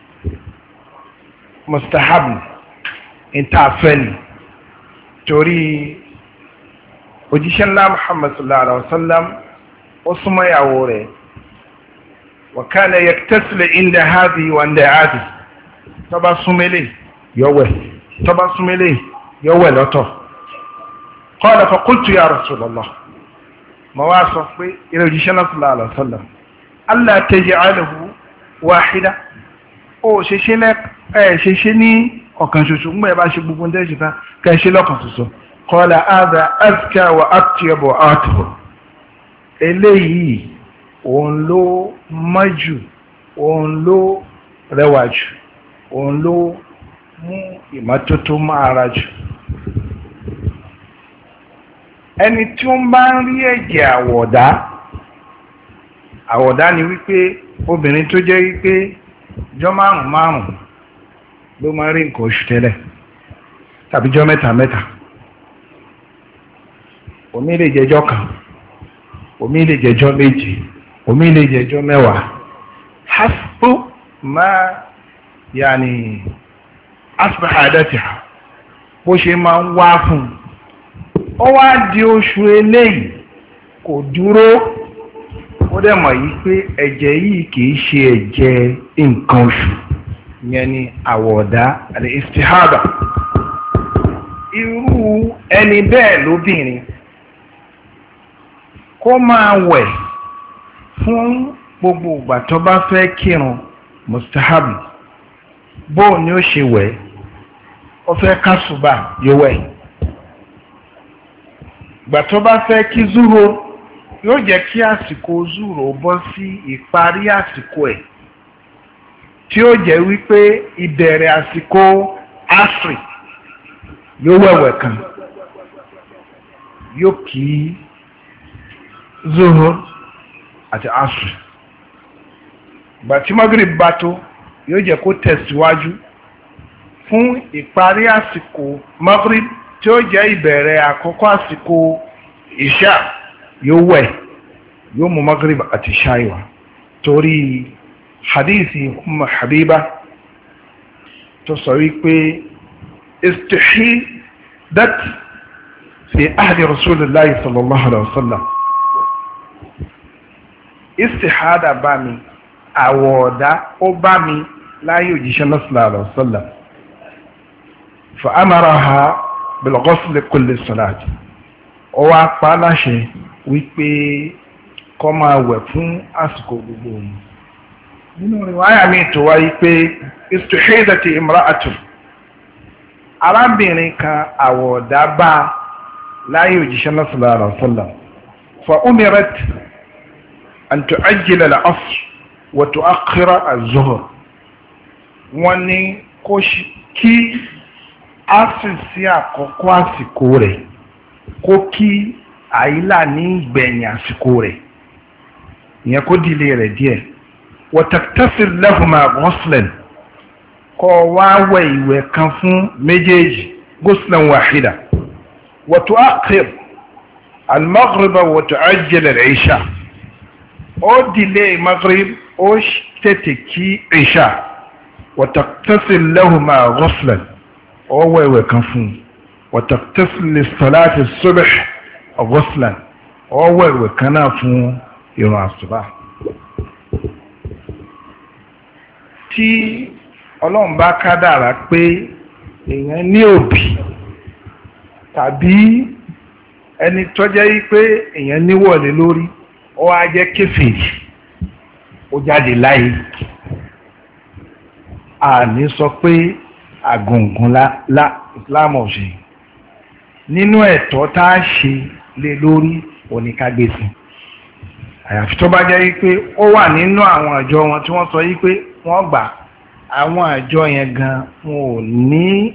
mustahab ìtàfẹ́ni torí òjíṣẹ́ ńlá Muhammad sallallahu alaihi wasallam ó súnmọ́ ìyàwó rẹ̀ wa kana yaktasilu inda hadhihi wa inda hadhihi tó bá súnmẹ́lẹ̀ yọ̀wẹ̀ tó bá súnmẹ́lẹ̀ yọ̀wẹ̀ lọ́tọ̀ qala fa qultu ya Rasulullah mo wá sọ pé ìrẹ̀ òjíṣẹ́ ńlá sallallahu alaihi wasallam alla taj'alahu wahida ó ṣeṣe ní ọ̀kan ṣoṣo ń gbẹ̀ bá ṣe gbogbo ǹdẹ́ ṣe tán kẹ́ ṣe lọ́kàn ṣoṣo qala hadha azka wa atyab wa athhar eléyìí òun ló mọ́jù òun ló rẹwà jù òun ló mú ìmọ́tótó máa ra jù. ẹni tí ó bá ń rí ẹ̀jẹ̀ àwọ̀dá ni wípé obìnrin tó jẹ́ wípé jọ́ márùn-ún ló máa rí nǹkan oṣù tẹ́lẹ̀ tàbí jọ́ mẹ́ta omi lè jẹjọ́ kan omi lè jẹjọ́ méje omi lè jẹjọ́ mẹ́wàá hasbu ma yàní asbaha adatiha bó ṣe máa ń wá fún ó wá di oṣù eléyìí kò dúró ó dẹ̀ mọ̀ yí pé ẹ̀jẹ̀ yìí kìí ṣe ẹ̀jẹ̀ nǹkan oṣù yẹn ni àwọ̀dá àti istihaba irú ẹni bẹ́ẹ̀ lóbìnrin kó máa wẹ̀ fún gbogbo ìgbà tó bá fẹ́ kírun mustahab bó ni ó ṣe wẹ̀ ó fẹ́ kásùbà yóò wẹ̀ ìgbà tó bá fẹ́ kí zúro yóò jẹ́ kí àsìkò zúro bọ́ sí ìparí àsìkò ẹ̀ tí ó jẹ́ wípé ìbẹ̀rẹ̀ àsìkò asri yóò wẹ̀wẹ̀ kan yóò kí zuhur àti asri ìgbà tí magrib bá tó yóò jẹ́ kó tẹ̀síwájú fún ìparí àsìkò magrib tí ó jẹ́ ìbẹ̀rẹ̀ àkọ́kọ́ àsìkò ìṣà yóò wẹ̀ yóò mú magrib àti ṣáìwá torí hadithi Habiba tó sọ wípé istihidat fi ahdi Rasulillah sallallahu alaihi wasallam istihada bá mi àwọ̀ọ̀dá ó bá mi láyé òjíṣẹ́ sallallahu alaihi wasallam fa amaraha bil ghusl kulli salati ó wá pa láṣẹ wípé kó máa wẹ̀ fún àsìkò gbogbo òun nínú riwaya mi tó wáyé pé istihadati imra'atu arábìnrin kan àwọ̀ọ̀dá bá láyé òjíṣẹ́ sallallahu alaihi wasallam fa umirat an tu'ajjila al-'asr wa tu'akhkhira az-zuhr wọ́n ní kí àsìsí àkọ́kọ́ àsìkò rẹ̀ kó kí àìlà ní ìgbẹ̀yìn àsìkò rẹ̀ ìyẹn kó dìlé rẹ̀ díẹ̀ wa taktasir lahuma ghuslan kó wá wẹ̀ ìwẹ̀ kan fún méjèèjì ghuslan wahida wa tu'akhkhir al-maghriba wa tu'ajjil al-'isha ó dìlé maghrib ó tètè kí ìṣà wa taktasir lahuma ghuslan ó wẹ̀ ìwẹ̀ kan fún wa taktasir lis-salati as-subh ghuslan ó wẹ̀ ìwẹ̀ kan náà fún ìrun àsùbá. Tí Ọlọ́run bá kádàrá pé èèyàn ní òbí tàbí ẹni tó jẹ́ wípé èèyàn níwọ̀lé lórí ó wá jẹ́ kèfèrí ó jáde láyé àní sọ pé àgùngùn la Islam ọ̀sẹ̀ nínú ẹ̀tọ́ tá a ṣe lé lórí oníkágbèsì àyàfi tó bá jẹ́ wípé ó wà nínú àwọn àjọ wọn tí wọ́n sọ wípé wọ́n gbà àwọn àjọ yẹn gan wọn ò ní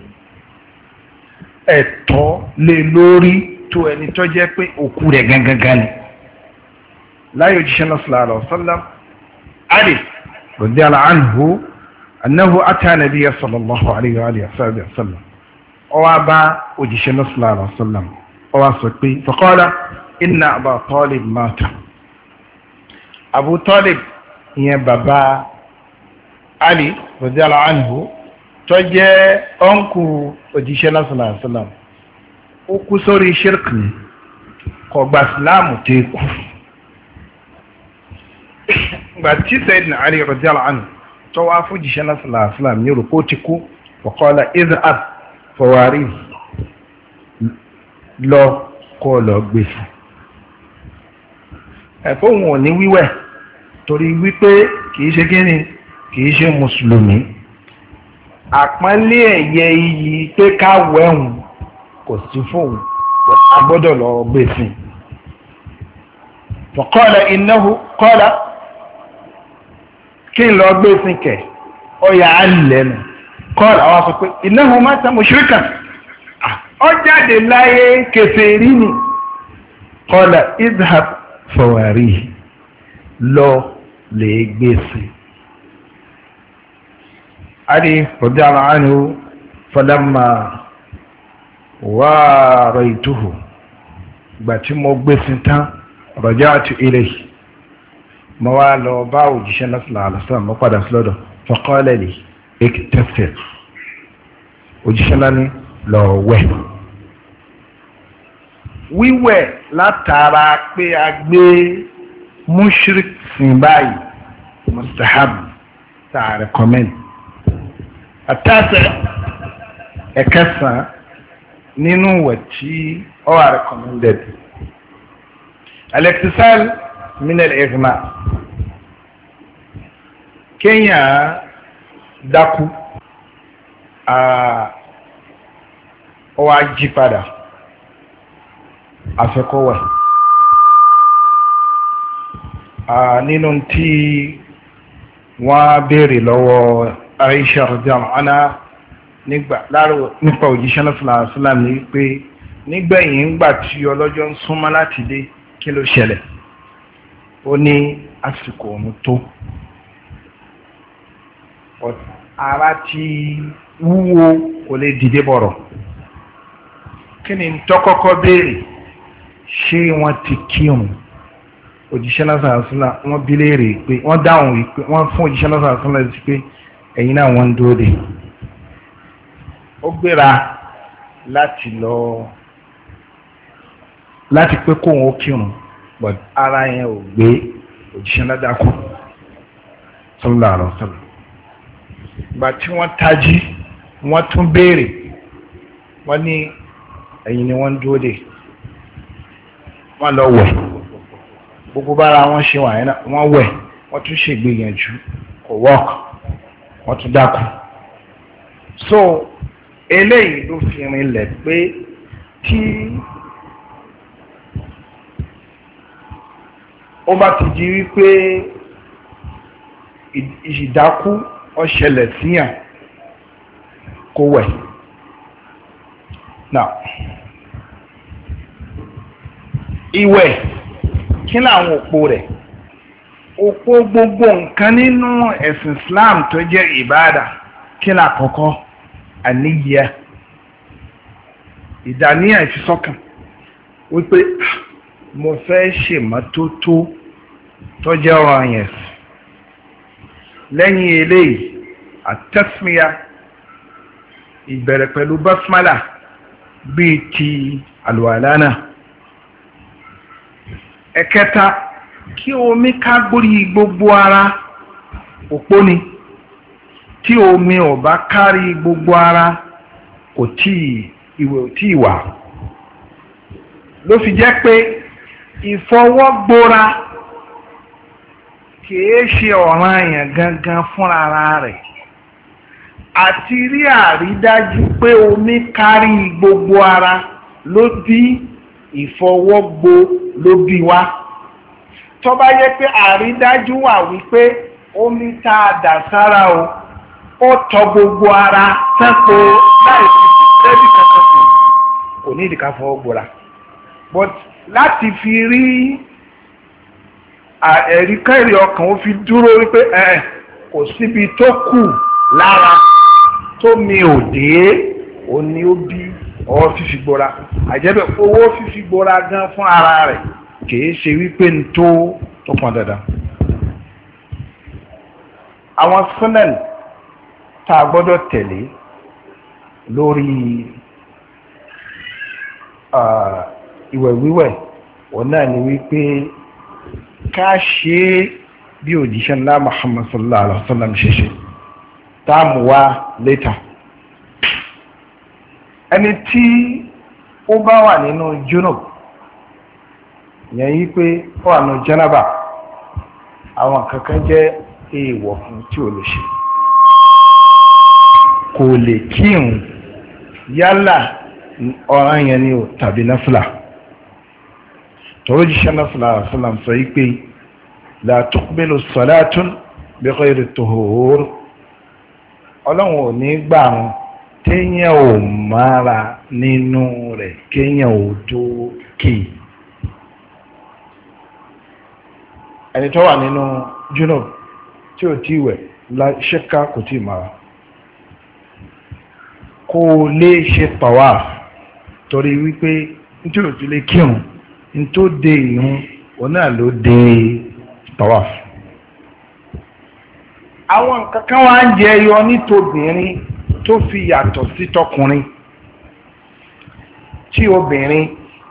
ẹ̀tọ́ lé lórí tó ẹni tó jẹ́ pé òkú rẹ̀ gangan ni láyé òjíṣẹ́ náà sallallahu alaihi wasallam Ali radiyallahu anhu annahu ata nabiyya sallallahu alaihi wa sallam ó wá bá òjíṣẹ́ náà sallallahu alaihi wasallam ó wá sọ pé faqala inna Aba Talib mata Abu Talib ìyẹn bàbá Ali radiyallahu anhu tó jẹ́ ọ́nkù òjíṣẹ́ náà sallallahu alaihi wasallam ó kú sórí ṣírkì ní kò gba ìsìláàmù tó kú gbà tí Sayyidina Ali radiyallahu anhu tó wá fún òjíṣẹ́ náà sallallahu alaihi wasallam ní rúkó ti kú wa qala idhhab fawari lọ kó lọ gbèsè ẹ̀fọ́ òun ò ní wíwẹ̀ torí wípé kìí ṣe kíni kìí ṣe mùsùlùmí àpọ́nlé ẹ̀yẹ iyì pé ká wẹ̀hùn kò sí fóun a gbọ́dọ̀ lọ gbèsè faqala innahu qala kí n lọ gbèsè kẹ̀ ọ̀yà alẹ́nu qala àwọn sọ pé innahu mata mushrikan ó jáde láyé kèfèrí ni qala idhhab fawari lọ lè gbèsè Ali radiyallahu anhu falamma waraytuhu gbà tí mo gbèsè tán raja'tu ilayhi mo wá lọ bá òjíṣẹ́ náà sallallahu alaihi wasallam mo padà sí lọ́dọ̀ faqala li iktasir òjíṣẹ́ náà ní lọ wẹ̀ wíwẹ̀ látara pé a gbé mushrik sin báyìí mustahab tá a recommend àtàtẹ̀ ẹ̀kẹsàn nínú wẹ̀ tí ó wà recommended al-iktisal min al-ighma kéèyàn dákú ó wá jí padà àfẹ́kọ́wẹ̀ nínú tí wọ́n béèrè lọ́wọ́ Aisha radiyallahu anha nípa òjíṣẹ́ náà sallallahu alaihi wasallam ní pé nígbẹ̀yìn ńgbà tí ọlọ́jọ́ ń súnmọ́ láti dé kí ló ṣẹlẹ̀ ó ní àsìkò òun tó ara ti wúwo kò lè dìde bọ̀rọ̀ kí ni tọ́kọ́kọ́ béèrè ṣé wọ́n ti kírun òjíṣẹ́ lásán àṣìlá wọ́n bí léèrè pé wọ́n dáhùn wípé wọ́n fún òjíṣẹ́ lásán àṣìlá sí pé ẹ̀yin náà wọ́n ń dúró dè ó gbéra láti pé kóun ó kírun but ara yẹn ò gbé òjíṣẹ́ ládàkù sallallahu alaihi wasallam ìgbà tí wọ́n tají wọ́n tún béèrè wọ́n ní ẹ̀yin ni wọ́n ń dúró dè wọ́n lọ wẹ̀ gbogbo bára wọn ṣe wà yẹn wọ́n wẹ̀ wọ́n tún ṣègbìyànjú kò work wọ́n tún dákú so eléyìí ló fi rinlẹ̀ pé tí ó bá ti di wípé ìdákú ó ṣẹlẹ̀ síyàn kó wẹ̀ now ìwẹ̀ kí làwọn òpó rẹ̀ òpó gbogbo nǹkan nínú ẹ̀sìn Islam tó jẹ́ ìbáàdà kí là kọ́kọ́ àníyà ìdàníyàn ìfisọ́kàn wípé mo fẹ́ ṣèmọ́tótó tó jẹ́ ọ̀ràn yẹn lẹ́yìn eléyìí àtẹ́símíyà ìbẹ̀rẹ̀ pẹ̀lú basmala bíi ti àlùwàlá náà ẹ̀kẹta kí omi ká gbórí gbogbo ara òpó ni tí omi ò bá kárí gbogbo ara kò ìwẹ̀ ò tí ì wà ló fi jẹ́ pé ìfọwọ́gbóra kìí ṣe ọ̀ranyàn gangan fúnra rẹ̀ àti rí àrídájú pé omi kárí gbogbo ara ló bí ìfọwọ́gbó ló bí wá tó bá yẹ pé àrídájú wà wípé omi tá a dà sára o ó tọ gbogbo ara sẹ́kọ̀ọ́ láì fi lẹ́bí kankan kù kò ní ìdíkà fọwọ́gbóra but láti fi rí ẹ̀rí kẹ́rì ọkàn ó fi dúró wípé kò síbi tó kù lára tó mi ò dé ó ní ó bí ọwọ́ fífi gbóra àjẹ́bẹ̀ owó fífi gbóra gan fún ara rẹ̀ kìí ṣe wípé ń tó pọn dandan àwọn sunan tá a gbọ́dọ̀ tẹ̀lé lórí ìwẹ̀ wíwẹ̀ wọ́n náà ni wípé ká ṣe bí òjíṣẹ́ ńlá Muhammad sallallahu alaihi wasallam ṣe táàmù wá létà ẹni tí ó bá wà nínú junub yẹn yí pé ó wà nínú janaba àwọn kankan jẹ́ èèwọ̀ fún tí ó lè ṣe kò lè kírun yálà ọ̀ràn yẹn ni ó tàbí náfìlà tọ́rọ jíṣẹ́ náà sallallahu alaihi wasallam sọ yí pé la tuqbilu salatun bi ghayri tuhur ọlọ́run ò ní gbà wọn téèyàn ò mára nínú rẹ̀ kéèyàn ò tó kì í ẹni tó wà nínú junub tí ò tí wẹ̀ ṣẹ́ká kò tí mára kó lè ṣe tawaf torí wípé nítorí ò tí lè kírun ní tó de ìrun òun náà ló de tawaf àwọn nǹkan kan wá ń jẹ yọ nítòbìnrin tó fi yàtọ̀ sí tọkùnrin tí obìnrin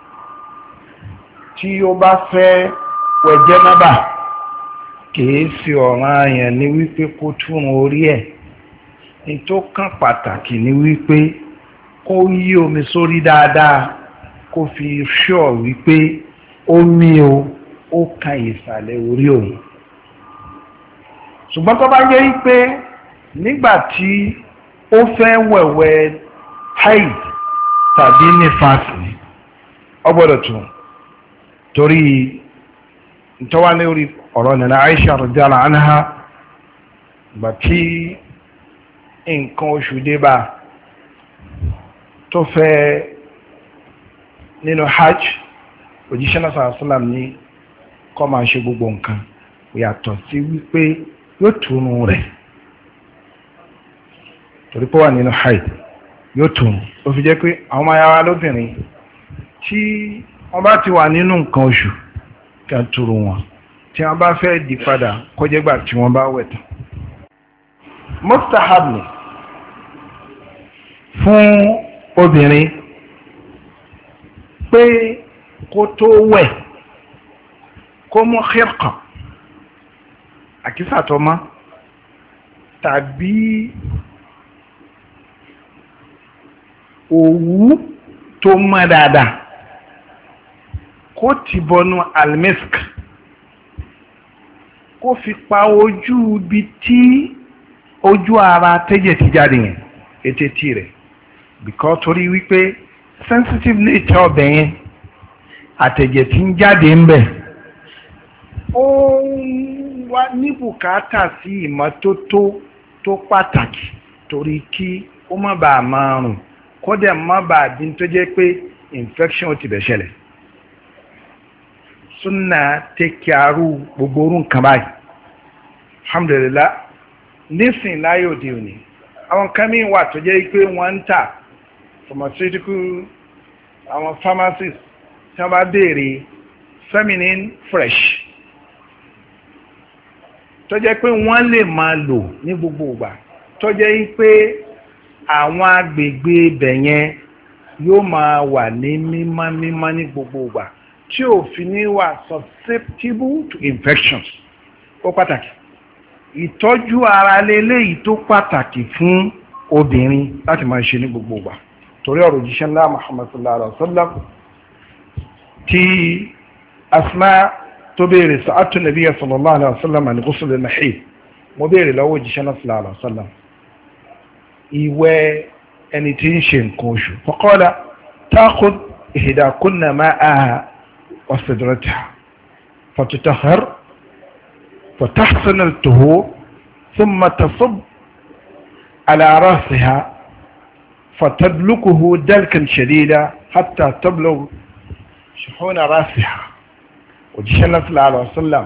tí ó bá fẹ́ wẹ̀ jẹ́nábà kìí sí ọ̀ranyàn ní wípé kó túrun orí ẹ̀ ní tó kàn pàtàkì ní wípé kó yí omi sórí dáadáa kó fi ṣọ́ wípé omi ó kan ìsàlẹ̀ orí òun ṣùgbọ́n tó bá jẹ́ wípé nígbà tí ó fẹ́ wẹ̀wẹ̀ haid tàbí nífàsì ó gbọ́dọ̀ tún torí ìtọ́wá lórí ọ̀rọ̀ nana Aisha radiyallahu anha gbà tí nǹkan oṣù dé bá tó fẹ́ nínú hajj òjíṣẹ́ náà sallallahu alaihi wasallam ní kó máa ṣe gbogbo nǹkan yàtọ̀ sí wípé yóò túnú rẹ̀ torí pé wà nínú haid yóò túnú ó fi jẹ́ pé àwọn ọmọ ayáwa lóbìnrin tí wọ́n bá ti wà nínú nǹkan oṣù kí wọ́n túrú wọn tí wọ́n bá fẹ́ dì padà kó jẹ́ gbà tí wọ́n bá wẹ̀ tán. mustahab ni fún obìnrin pé kó tó wẹ̀ kó mú khirqa àkísà tó mọ́ tàbí òwú tó mọ́ dáadáa kó ti bọnú almisk kó fi pa ojú ibi tí ojú ara tẹ́jẹ̀ ti jáde yẹn ètè tí rẹ̀ bìkọ́ torí wípé sensitive nature ọbẹ̀ yẹn àtẹ̀jẹ̀ tí ń jáde ń bẹ̀ ó wá ní bùkátà sí ìmọ́tótó tó pàtàkì torí kí ó má bàa máa rùn kó dẹ̀ má bàa dín tó jẹ́ pé infection ti bẹ̀ ṣẹlẹ̀ súnà tẹ́kíárù gbogbo orú nǹkan báyìí alhamdulillah nísìn láyé òde òní àwọn kan mí wà tó jẹ́ pé wọ́n ń tà pharmaceutical àwọn pharmacies tí wọ́n bá béèrè feminine fresh tó jẹ́ pé wọ́n lè máa lò ní gbogbo ìgbà tó jẹ́ pé àwọn agbègbè ibẹ̀ yẹn yóò máa wà ní mímọ́ ní gbogbo ìgbà tí òfin ní wà susceptible to infections ó pàtàkì ìtọ́jú ara lélẹ́yìí tó pàtàkì fún obìnrin láti máa ṣe ní gbogbo ìgbà torí ọ̀rọ̀ òjíṣẹ́ ńlá Muhammad sallallahu alaihi wasallam tí Asma tó béèrè sa'atu nabiyya sallallahu alaihi wasallam ní ghusl al-mahid mo béèrè lọ́wọ́ òjíṣẹ́ ńlá sallallahu alaihi wasallam ìwẹ̀ ẹni tí ń ṣe nǹkan oṣù faqala ta'khudh ihdakunna ma'aha وصدرتها فتطهر وتحسن الطهور ثم تصب على رأسها فتدلكه دلكا شديدا حتى تبلغ شحون رأسها òjíṣẹ́ náà sallallahu alaihi wasallam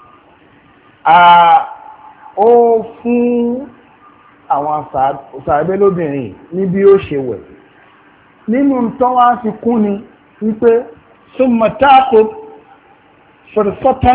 ó fún àwọn sàábé lóbìnrin ní bí ó ṣe wẹ̀ nínú tó wá fi kún ni wípé ثم تأخذ فرصة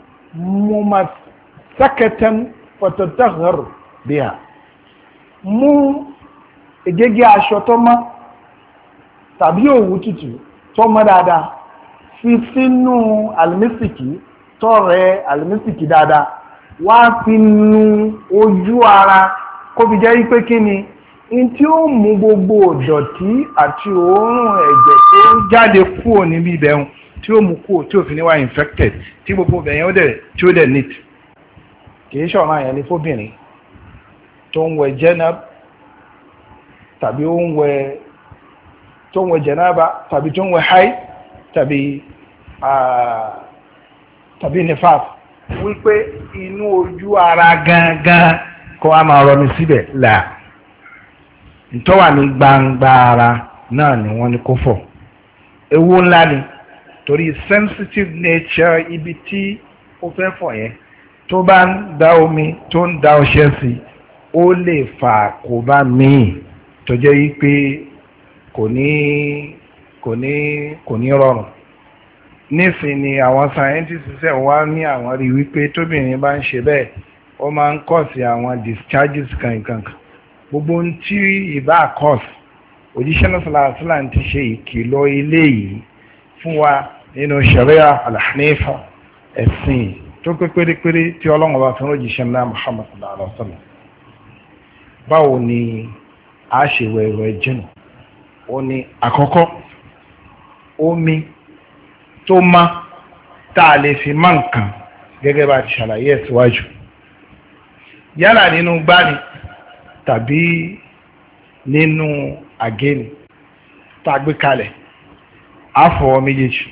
ممسكة فتطهر بها mú egége aṣọ tó mọ́ tàbí òwú tútù tó mọ́ dáadáa fi sínú àlùmísìkì tó rẹ àlùmísìkì dáadáa wá fi nu ojú ara kó fi jẹ́ pé kí ni in tí ó mú gbogbo ìdọ̀tí àti òórùn ẹ̀jẹ̀ tó jáde kúrò níbi ibẹ̀hùn tí ó mú kúrò tí ó fi ní wá infected tí gbogbo ibẹ̀yẹn tí ó dẹ̀ neat kìí ṣọ̀rọ̀ àyàn ní fóbìnrin tó ń wẹ̀ jẹ́nàb tàbí tó ń wẹ̀ jẹ́nàbà tàbí tó ń wẹ̀ haid tàbí nifas wípé inú ojú ara gangan kó a máa rọmi síbẹ̀ là ìtọ́wà ní gbangba ara náà ni wọ́n ní kó fọ̀ ewu ńlá ni torí sensitive nature ibi tí ó fẹ́ fọ̀ yẹn tó bá ń da omi tó ń da ọṣẹ sí ó lè fa àkóbá míì tó jẹ́ wípé kò ní rọrùn nísìn ni àwọn scientists ṣe wá ní àwọn rí wípé tóbìnrin bá ń ṣe bẹ́ẹ̀ ó máa ń kọ̀ sí àwọn discharges kankan gbogbo tí ìbá kọ́ọ̀sì òjíṣẹ́ náà sàlàsílà ti ṣe ìkìlọ̀ eléyìí fún wa nínú sharia al-hanifa ẹ̀sìn tó pé pérépéré tí ọlọ́run bá fún òjíṣẹ́ náà Muhammad sallallahu alaihi wasallam báwo ni a ṣe wẹ̀wẹ̀ jìnnà ó ní àkọ́kọ́ omi tó má tá a lè fi má nǹkan gẹ́gẹ́ bá ti ṣàlàyé ẹ̀ síwájú yálà nínú gbáni tàbí nínú àgéni tàgbé kalẹ̀ àfọwọ́ méjèèjì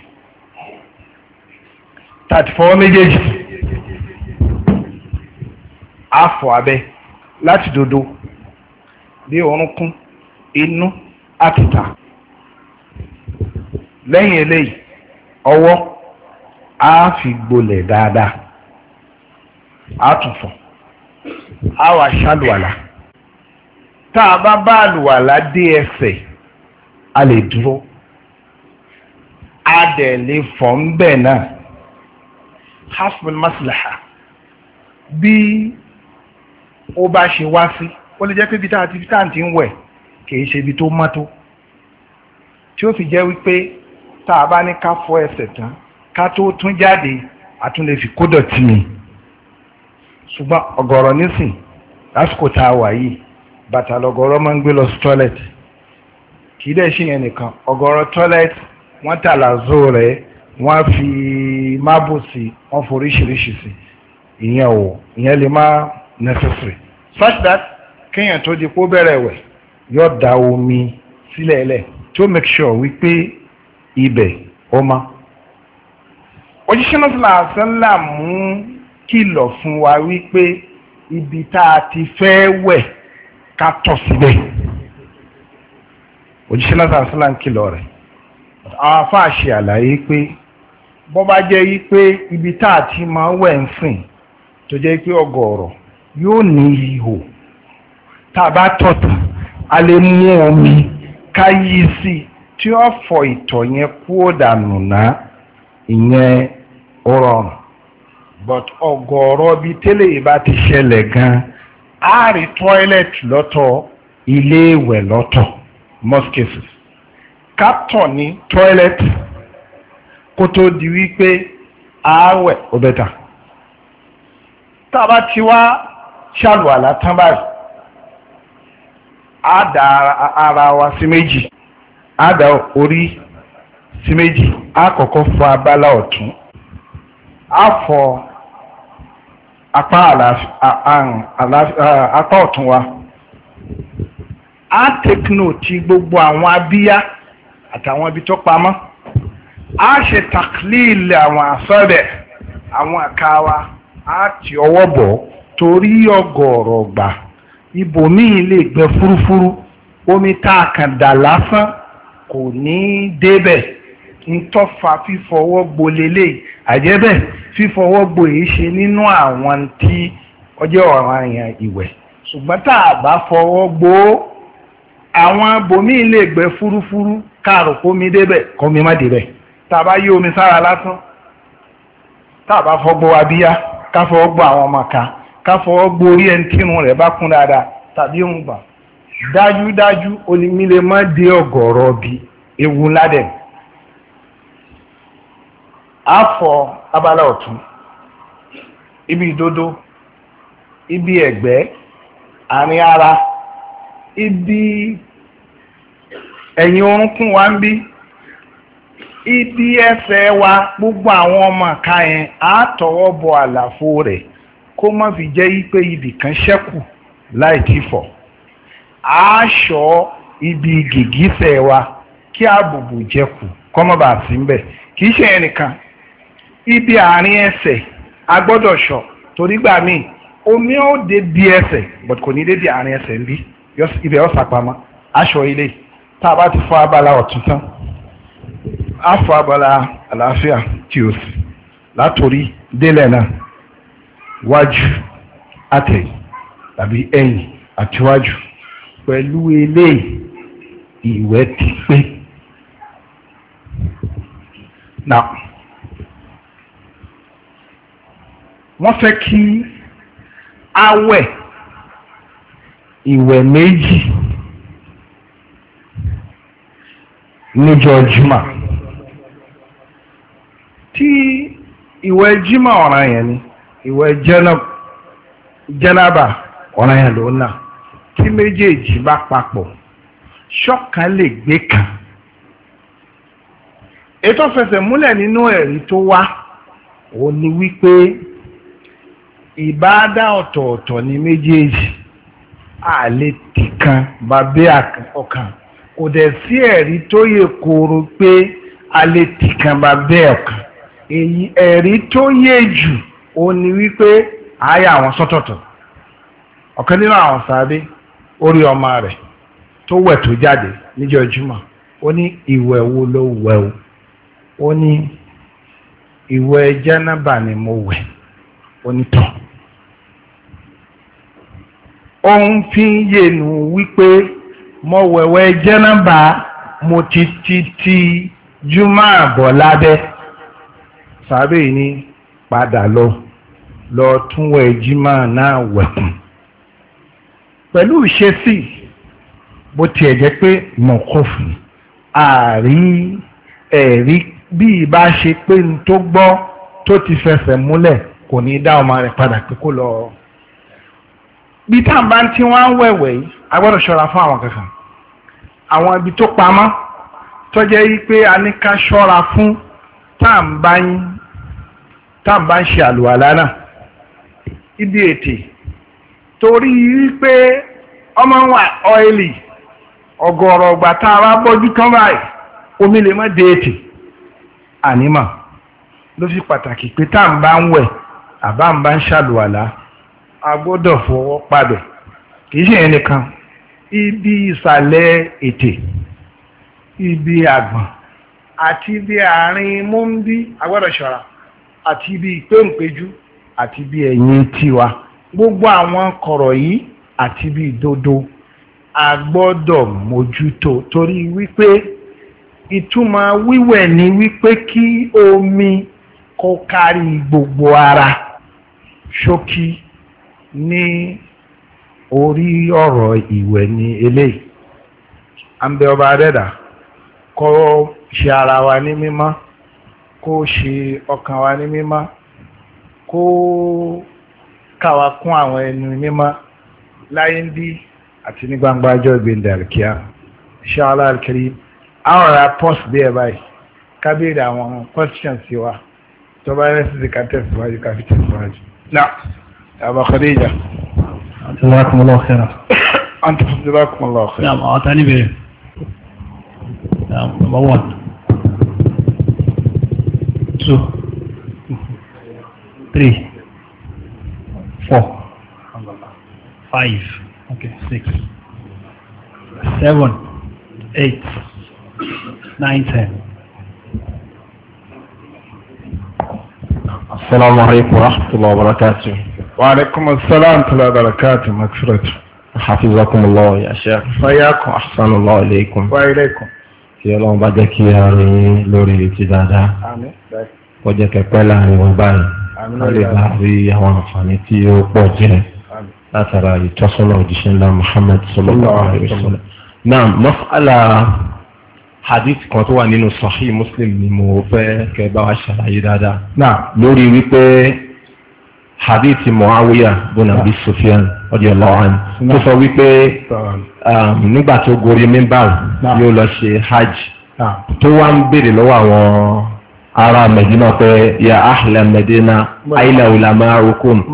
tàti fọwọ́ méjèèjì àfọ abẹ́ láti dodo bí orúnkún inú àtìtà lẹ́yìn eléyìí ọwọ́ á fi gbolẹ̀ dáadáa á tún fọ̀ á wà ṣàlùwàlà tá a bá bá àlùwàlá dé ẹsẹ̀ a lè dúró a dẹ̀ lè fọ̀ ń bẹ̀ náà hasbul maslaha bí ó bá ṣe wá sí ó lè jẹ́ pé ibi tá à ti ń wẹ̀ kìí ṣe ibi tó mọ́ tó tí ó fi jẹ́ wípé tá a bá ní ká fọ ẹsẹ̀ tán ká tó tún jáde a tún lè fi kó dọ̀tí mi ṣùgbọ́n ọ̀gọ̀rọ̀ nísìn lásìkò tá a wà yìí bàtà lọ̀gọ̀rọ̀ máa ń gbé lọ sí toilet kì í dẹ̀ ṣe yẹn nìkan ọ̀gọ̀rọ̀ toilet wọ́n tà làzó rẹ̀ wọ́n fi mábò sí wọ́n foríṣiríṣi sí ìyẹn lè má necessary such that kéèyàn tó di kó bẹ̀rẹ̀ wẹ̀ yóò da omi sílẹ̀ ẹlẹ̀ tó make sure wípé ibẹ̀ ó mọ́. òjíṣẹ́ náà sallallahu alaihi wasallam mú kìlọ̀ fún wa wípé ibi tá a ti fẹ́ wẹ̀ ká tọ̀ síbẹ̀ òjíṣẹ́ náà sallallahu alaihi wasallam kìlọ̀ rẹ̀ àwọn afáà ṣe àlàyé pé bọ́ bá jẹ́ wípé ibi tá a ti máa wẹ̀ ń sìn tó jẹ́ pé ọgọ́rọ̀ yóò ní ihò tá a bá tọ̀ tán a lè mú omi ká yí sí tí ó fọ ìtọ̀ yẹn kúrò dànù ná ìyẹn ó rọrùn but ọ̀gọ̀rọ̀ bíi tẹ́lẹ̀ yìí bá ti ṣẹlẹ̀ gan á rí toilet lọ́tọ̀ ilé ìwẹ̀ lọ́tọ̀ most cases ká tọ̀ ní toilet kó tó di wípé ààwẹ̀ ó bẹ́tà tá a bá ti wá ṣàlùwàlá tán báyìí á dà ara wa sí méjì á dà orí sí méjì á kọ́kọ́ fọ abala ọ̀tún á fọ apá ọ̀tún wa á take note gbogbo àwọn abíyá àtàwọn ibi tó pamọ́ á ṣe taklil àwọn àsọ́bẹ̀ àwọn àká wa á ti ọwọ́ bọ̀ torí ọgọ́rọ̀ gbà ibòmíì lè gbẹ fúrúfúrú omi tá a kàn dà lásán kò ní débẹ̀ ntọ́fà fífọwọ́ gbo lélẹ̀ àjẹ́bẹ̀ fífọwọ́ gbo yìí ṣe nínú àwọn tí ọjọ́ ọ̀ràn àyàn ìwẹ̀ ṣùgbọ́n tá a bá fọwọ́ gbo àwọn bòmíì lè gbẹ fúrúfúrú káàrò kómi débẹ̀ kómi má débẹ̀ tá a bá yí omi sára lásán tá a bá fọgbọ́ abíyá ká fọwọ́ gbo àwọn ọmọ ká fọwọ́ gbo orí ẹni tínú rẹ̀ bá kún dáadáa tàbí ń gbà dájúdájú omi lè má dé ọ̀gọ̀rọ̀ bí ewu ńlá dẹ̀ afọ abala ọ̀tún ibi ìdodo ibi ẹ̀gbẹ́ àárín ara ibi ẹ̀yìn orúnkún wa ń bí ibi ẹsẹ̀ wa gbogbo àwọn ọmọ àka yẹn á tọwọ́ bọ àlàfo rẹ̀ kó má fi jẹ́ pé ibì kan ṣẹ́kù láì tí fọ̀ á ṣọ́ ibi gìgísẹ̀ wa kí àbùbù jẹ́kù kó má bàa sí ń bẹ̀ kì í ṣe ẹnìkan ibi àárín ẹsẹ̀ a gbọ́dọ̀ ṣọ́ torí gbà míì omi ó dé bí ẹsẹ̀ but kò ní dé bí àárín ẹsẹ̀ ń bí ibẹ̀ ó sàpamọ́ aṣọ ilé tá a bá ti fọ abala ọ̀tún tán á fọ abala àlàáfíà tí o sì látòrí délẹ̀ náà wájú àtẹ̀yìn tàbí ẹ̀yìn àtiwájú pẹ̀lú eléyìí ìwẹ̀ ti pé. Now wọ́n fẹ́ kí awẹ̀ ìwẹ̀ méjì níjọ́ jùmọ̀ tí ìwẹ̀ jímọ̀ ọ̀ràn yẹn ni ìwẹ̀ jẹ́nàbà ọ̀ràn yẹn ló náà tí méjèèjì bá papọ̀ ṣọ́kan lè gbé kan ètò fẹsẹ̀ múlẹ̀ nínú ẹ̀rí tó wá ó ní wípé ìbáadá ọ̀tọ̀ọ̀tọ̀ ní méjèèjì àlè tìkan bàbá ọ̀kan kò dẹ̀ sí ẹ̀rí tó yẹ kóró pé àlè tìkan bàbá ọ̀kan èyí ẹ̀rí tó yẹ jù ó ní wípé àáyá àwọn sọ́tọ̀tọ̀ ọ̀kan nínú àwọn sáré orí ọmọ rẹ̀ tó wẹ̀ tó jáde níjọ́ Jímọ̀ ó ní ìwẹ̀ wo ló wẹ̀ o ó ní ìwẹ̀ jẹ́nàbà ni mo wẹ̀ ó ní tán ó ń fi yẹnu wípé mo wẹ̀wẹ̀ jẹ́nàbà mo ti júmọ́ àbọ̀ lábẹ́ sàbẹ̀ ní padà lọ tún wẹ̀ jímọ̀ náà wẹ̀kùn pẹ̀lú ìṣesí bó tiẹ̀ jẹ́ pé mọ̀kọ́fù ààrí ẹ̀rí bí ìbá ṣe pé n tó gbọ́ tó ti fẹsẹ̀ múlẹ̀ kò ní dá ọmọ rẹ̀ padà pé kó lọ. bí táǹbà tí wọ́n ń wẹ̀wẹ̀ yìí a gbọ́dọ̀ ṣọ́ra fún àwọn kankan àwọn ibi tó pamọ́ tó jẹ́ yí pé a ní ká ṣọ́ra fún táǹbà ń ṣe àlùwàlá náà ibi ètè torí wípé ọmọ wa ọ́ìlì ọ̀gọ̀rọ̀ ọgbà tá a bá bọ́jú tán báyìí omi lè má dé ètè ànímọ̀ ló fi pàtàkì pé tá à ń bá ń wẹ̀ àbá ń bá ń ṣàlùwàlá a gbọ́dọ̀ fọwọ́ pàbẹ̀ kìí ṣe ẹnìkan ibi ìsàlẹ̀ ètè ibi àgbọ̀n àti ibi àárín múndí a gbọ́dọ̀ ṣọ́ra àti ibi ìpéǹpéjú àti ibi ẹ̀yìn tiwa gbogbo àwọn kọ̀rọ̀ yìí àti ibi ìdodo a gbọ́dọ̀ mójútó torí wípé ìtumọ̀ wíwẹ̀ ni wípé kí omi kó kárí gbogbo ara ṣókí ní orí ọ̀rọ̀ ìwẹ̀ ní eléyìí à ń bẹ ọba adẹ́dà kó ṣe ara wa ní mímọ́ kó ṣe ọkàn wa ní mímọ́ kó káwa kún àwọn ẹni mímọ́ láyé ń bí àti ní gbangba ọjọ́ ìgbéǹdà àríkíá inshallah al-karim àwọn ọ̀rọ̀ post bí ẹ báyìí kábíyèdè àwọn questions sí wa tó bá yẹ sí ká tẹ̀síwájú ká fi tẹ̀síwájú. náà Aba Khadija. Jazakumullahu khairan. Anta jazakumullahu khairan. Naam, àwọn tani bẹ̀rẹ̀. Number 1, 2, 3, 4, 5, okay, 6, 7, 8, 9, 10. Assalamu alaikum wa rahmatullahi wa barakatuh. Wa alaikum assalam wa rahmatullahi wa barakatuh. Maghfiratu. Hafizakumullah ya Sheikh. Fayakum. Ahsanallahu ilaykum. Wa ilaykum. Kí Ọlọ́run bá jẹ́ kí a rí lórí ti dáadáa. Àmín. Ó jẹ́ kẹ́pẹ́ láàrin wọn báyìí. Àmín. Wọ́n lè bá rí àwọn àǹfààní tí ó pọ̀ jẹ́ látara ìtọ́sọ́nà òjíṣẹ́ ńlá Muhammad sallallahu alaihi wasallam. Náà, mas'ala hadith kan tó wà nínú Sahih Muslim ni mo fẹ́ kẹ́ bá wa ṣàlàyé dáadáa. Náà, lórí wípé hadith Muawiya bin Abi Sufyan radiyallahu anhu tó sọ wípé nígbà tó gorí mímbà yóò lọ ṣe hajj tó wá ń béèrè lọ́wọ́ àwọn ará Medina pé ya ahla Medina ayna ulama'ukum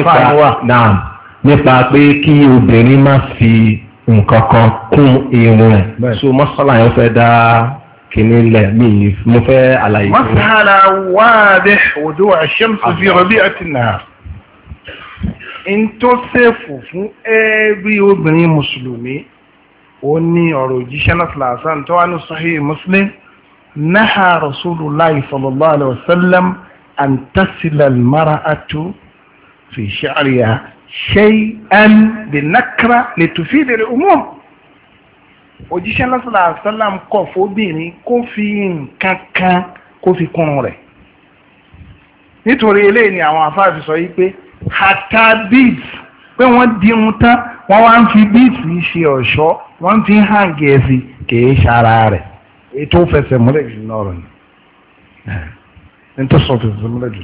nípa pé kí obìnrin má fi nǹkan kan kún irun ẹ̀ so mọ́sálà yẹn fẹ́ dá kìíní lẹ̀ mí mo fẹ́ àlàyé. mas'ala wadih wudu' ash-shams fi rabi'ati an-nahar in tó sẹ́fù fún every obìnrin mùsùlùmí ó ní ọ̀rọ̀ òjíṣẹ́ náà sàlàsán tó wà ní Sahih Muslim naha Rasulullahi sallallahu alaihi wasallam an tasila al-mar'atu fi sha'riha shay'an binakra litufid al-umum òjíṣẹ́ náà sàlàsán kọ̀ fóbìnrin kó fi nǹkan kan kó fi kún rẹ̀ nítorí eléyìí ni àwọn afáàfi sọ yìí pé hata beads pé wọ́n dirun tán wọ́n wá ń fi beads yìí ṣe ọ̀ṣọ́ wọ́n fi ń hàn gẹ̀ẹ́sì kìí ṣara rẹ̀ ètò fẹsẹ̀ múlẹ̀ jù lọ́rọ̀ ni ní tó sọ fẹsẹ̀ múlẹ̀ jù.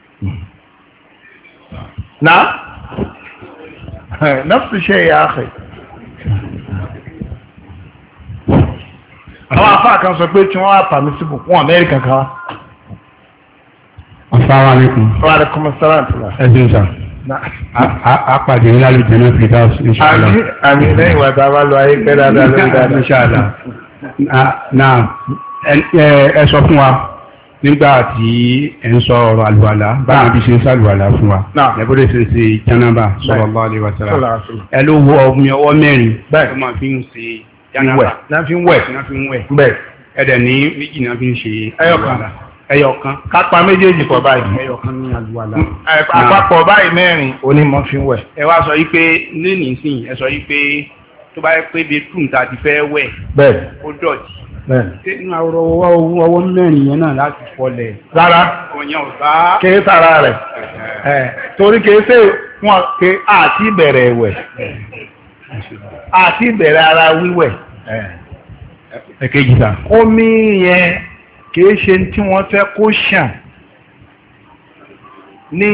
na nafsi ṣe ya akhi àwọn afá kan sọ pé tí wọ́n wá permissible fún Amẹ́ríkà kan wá. Assalamu alaikum. Wa alaikum assalam. Ẹ̀sìn sà. A pàdé ní lálùjẹ́ náà fi dáhùn sí inshallah. Àmì lẹ́yìn wà tá a bá lọ ayé pẹ́ dáadáa lórí dáadáa. Inshallah. Náà ẹ sọ fún wa nígbà tí ẹ ń sọ ọ̀rọ̀ àlùwàlá báyìí bí ṣe ń sàlùwàlá fún wa. Ẹ̀bọ́dẹ̀ ṣe ṣe jánábà sallallahu alaihi wasallam. Ẹ ló wọ ọmọ ọwọ́ mẹ́rin tó máa fi ń ṣe jánábà. Náà fi ń wẹ̀. Bẹ́ẹ̀. Ẹ̀dẹ̀ ní méjì náà fi ń ṣe àlùwàlá. Ẹyọkan kápá méjèèjì pọ̀ báyìí. Ẹyọkan ní àlùwàlá. Àpapọ̀ báyìí mẹ́rin onímọ̀ fi ń wẹ̀. Ẹ wá sọ yí pé nísìnyí ẹ sọ yí pé tó bá yẹ pé bedroom ta ti fẹ́ wẹ̀ bẹ́ẹ̀ ó dọ̀tí inú àwòrán ọwọ́ mẹ́rin yẹn náà láti fọlẹ̀. rárá ọ̀yàn ọ̀sá. kìí sára rẹ̀ torí kìí ṣe wọn kì àti ìbẹ̀rẹ̀ ẹ̀wẹ̀ àti ìbẹ̀rẹ̀ ara wíwẹ̀. ẹ̀kejì sà. omi yẹn kìí ṣe tí wọ́n fẹ́ kó ṣàn ní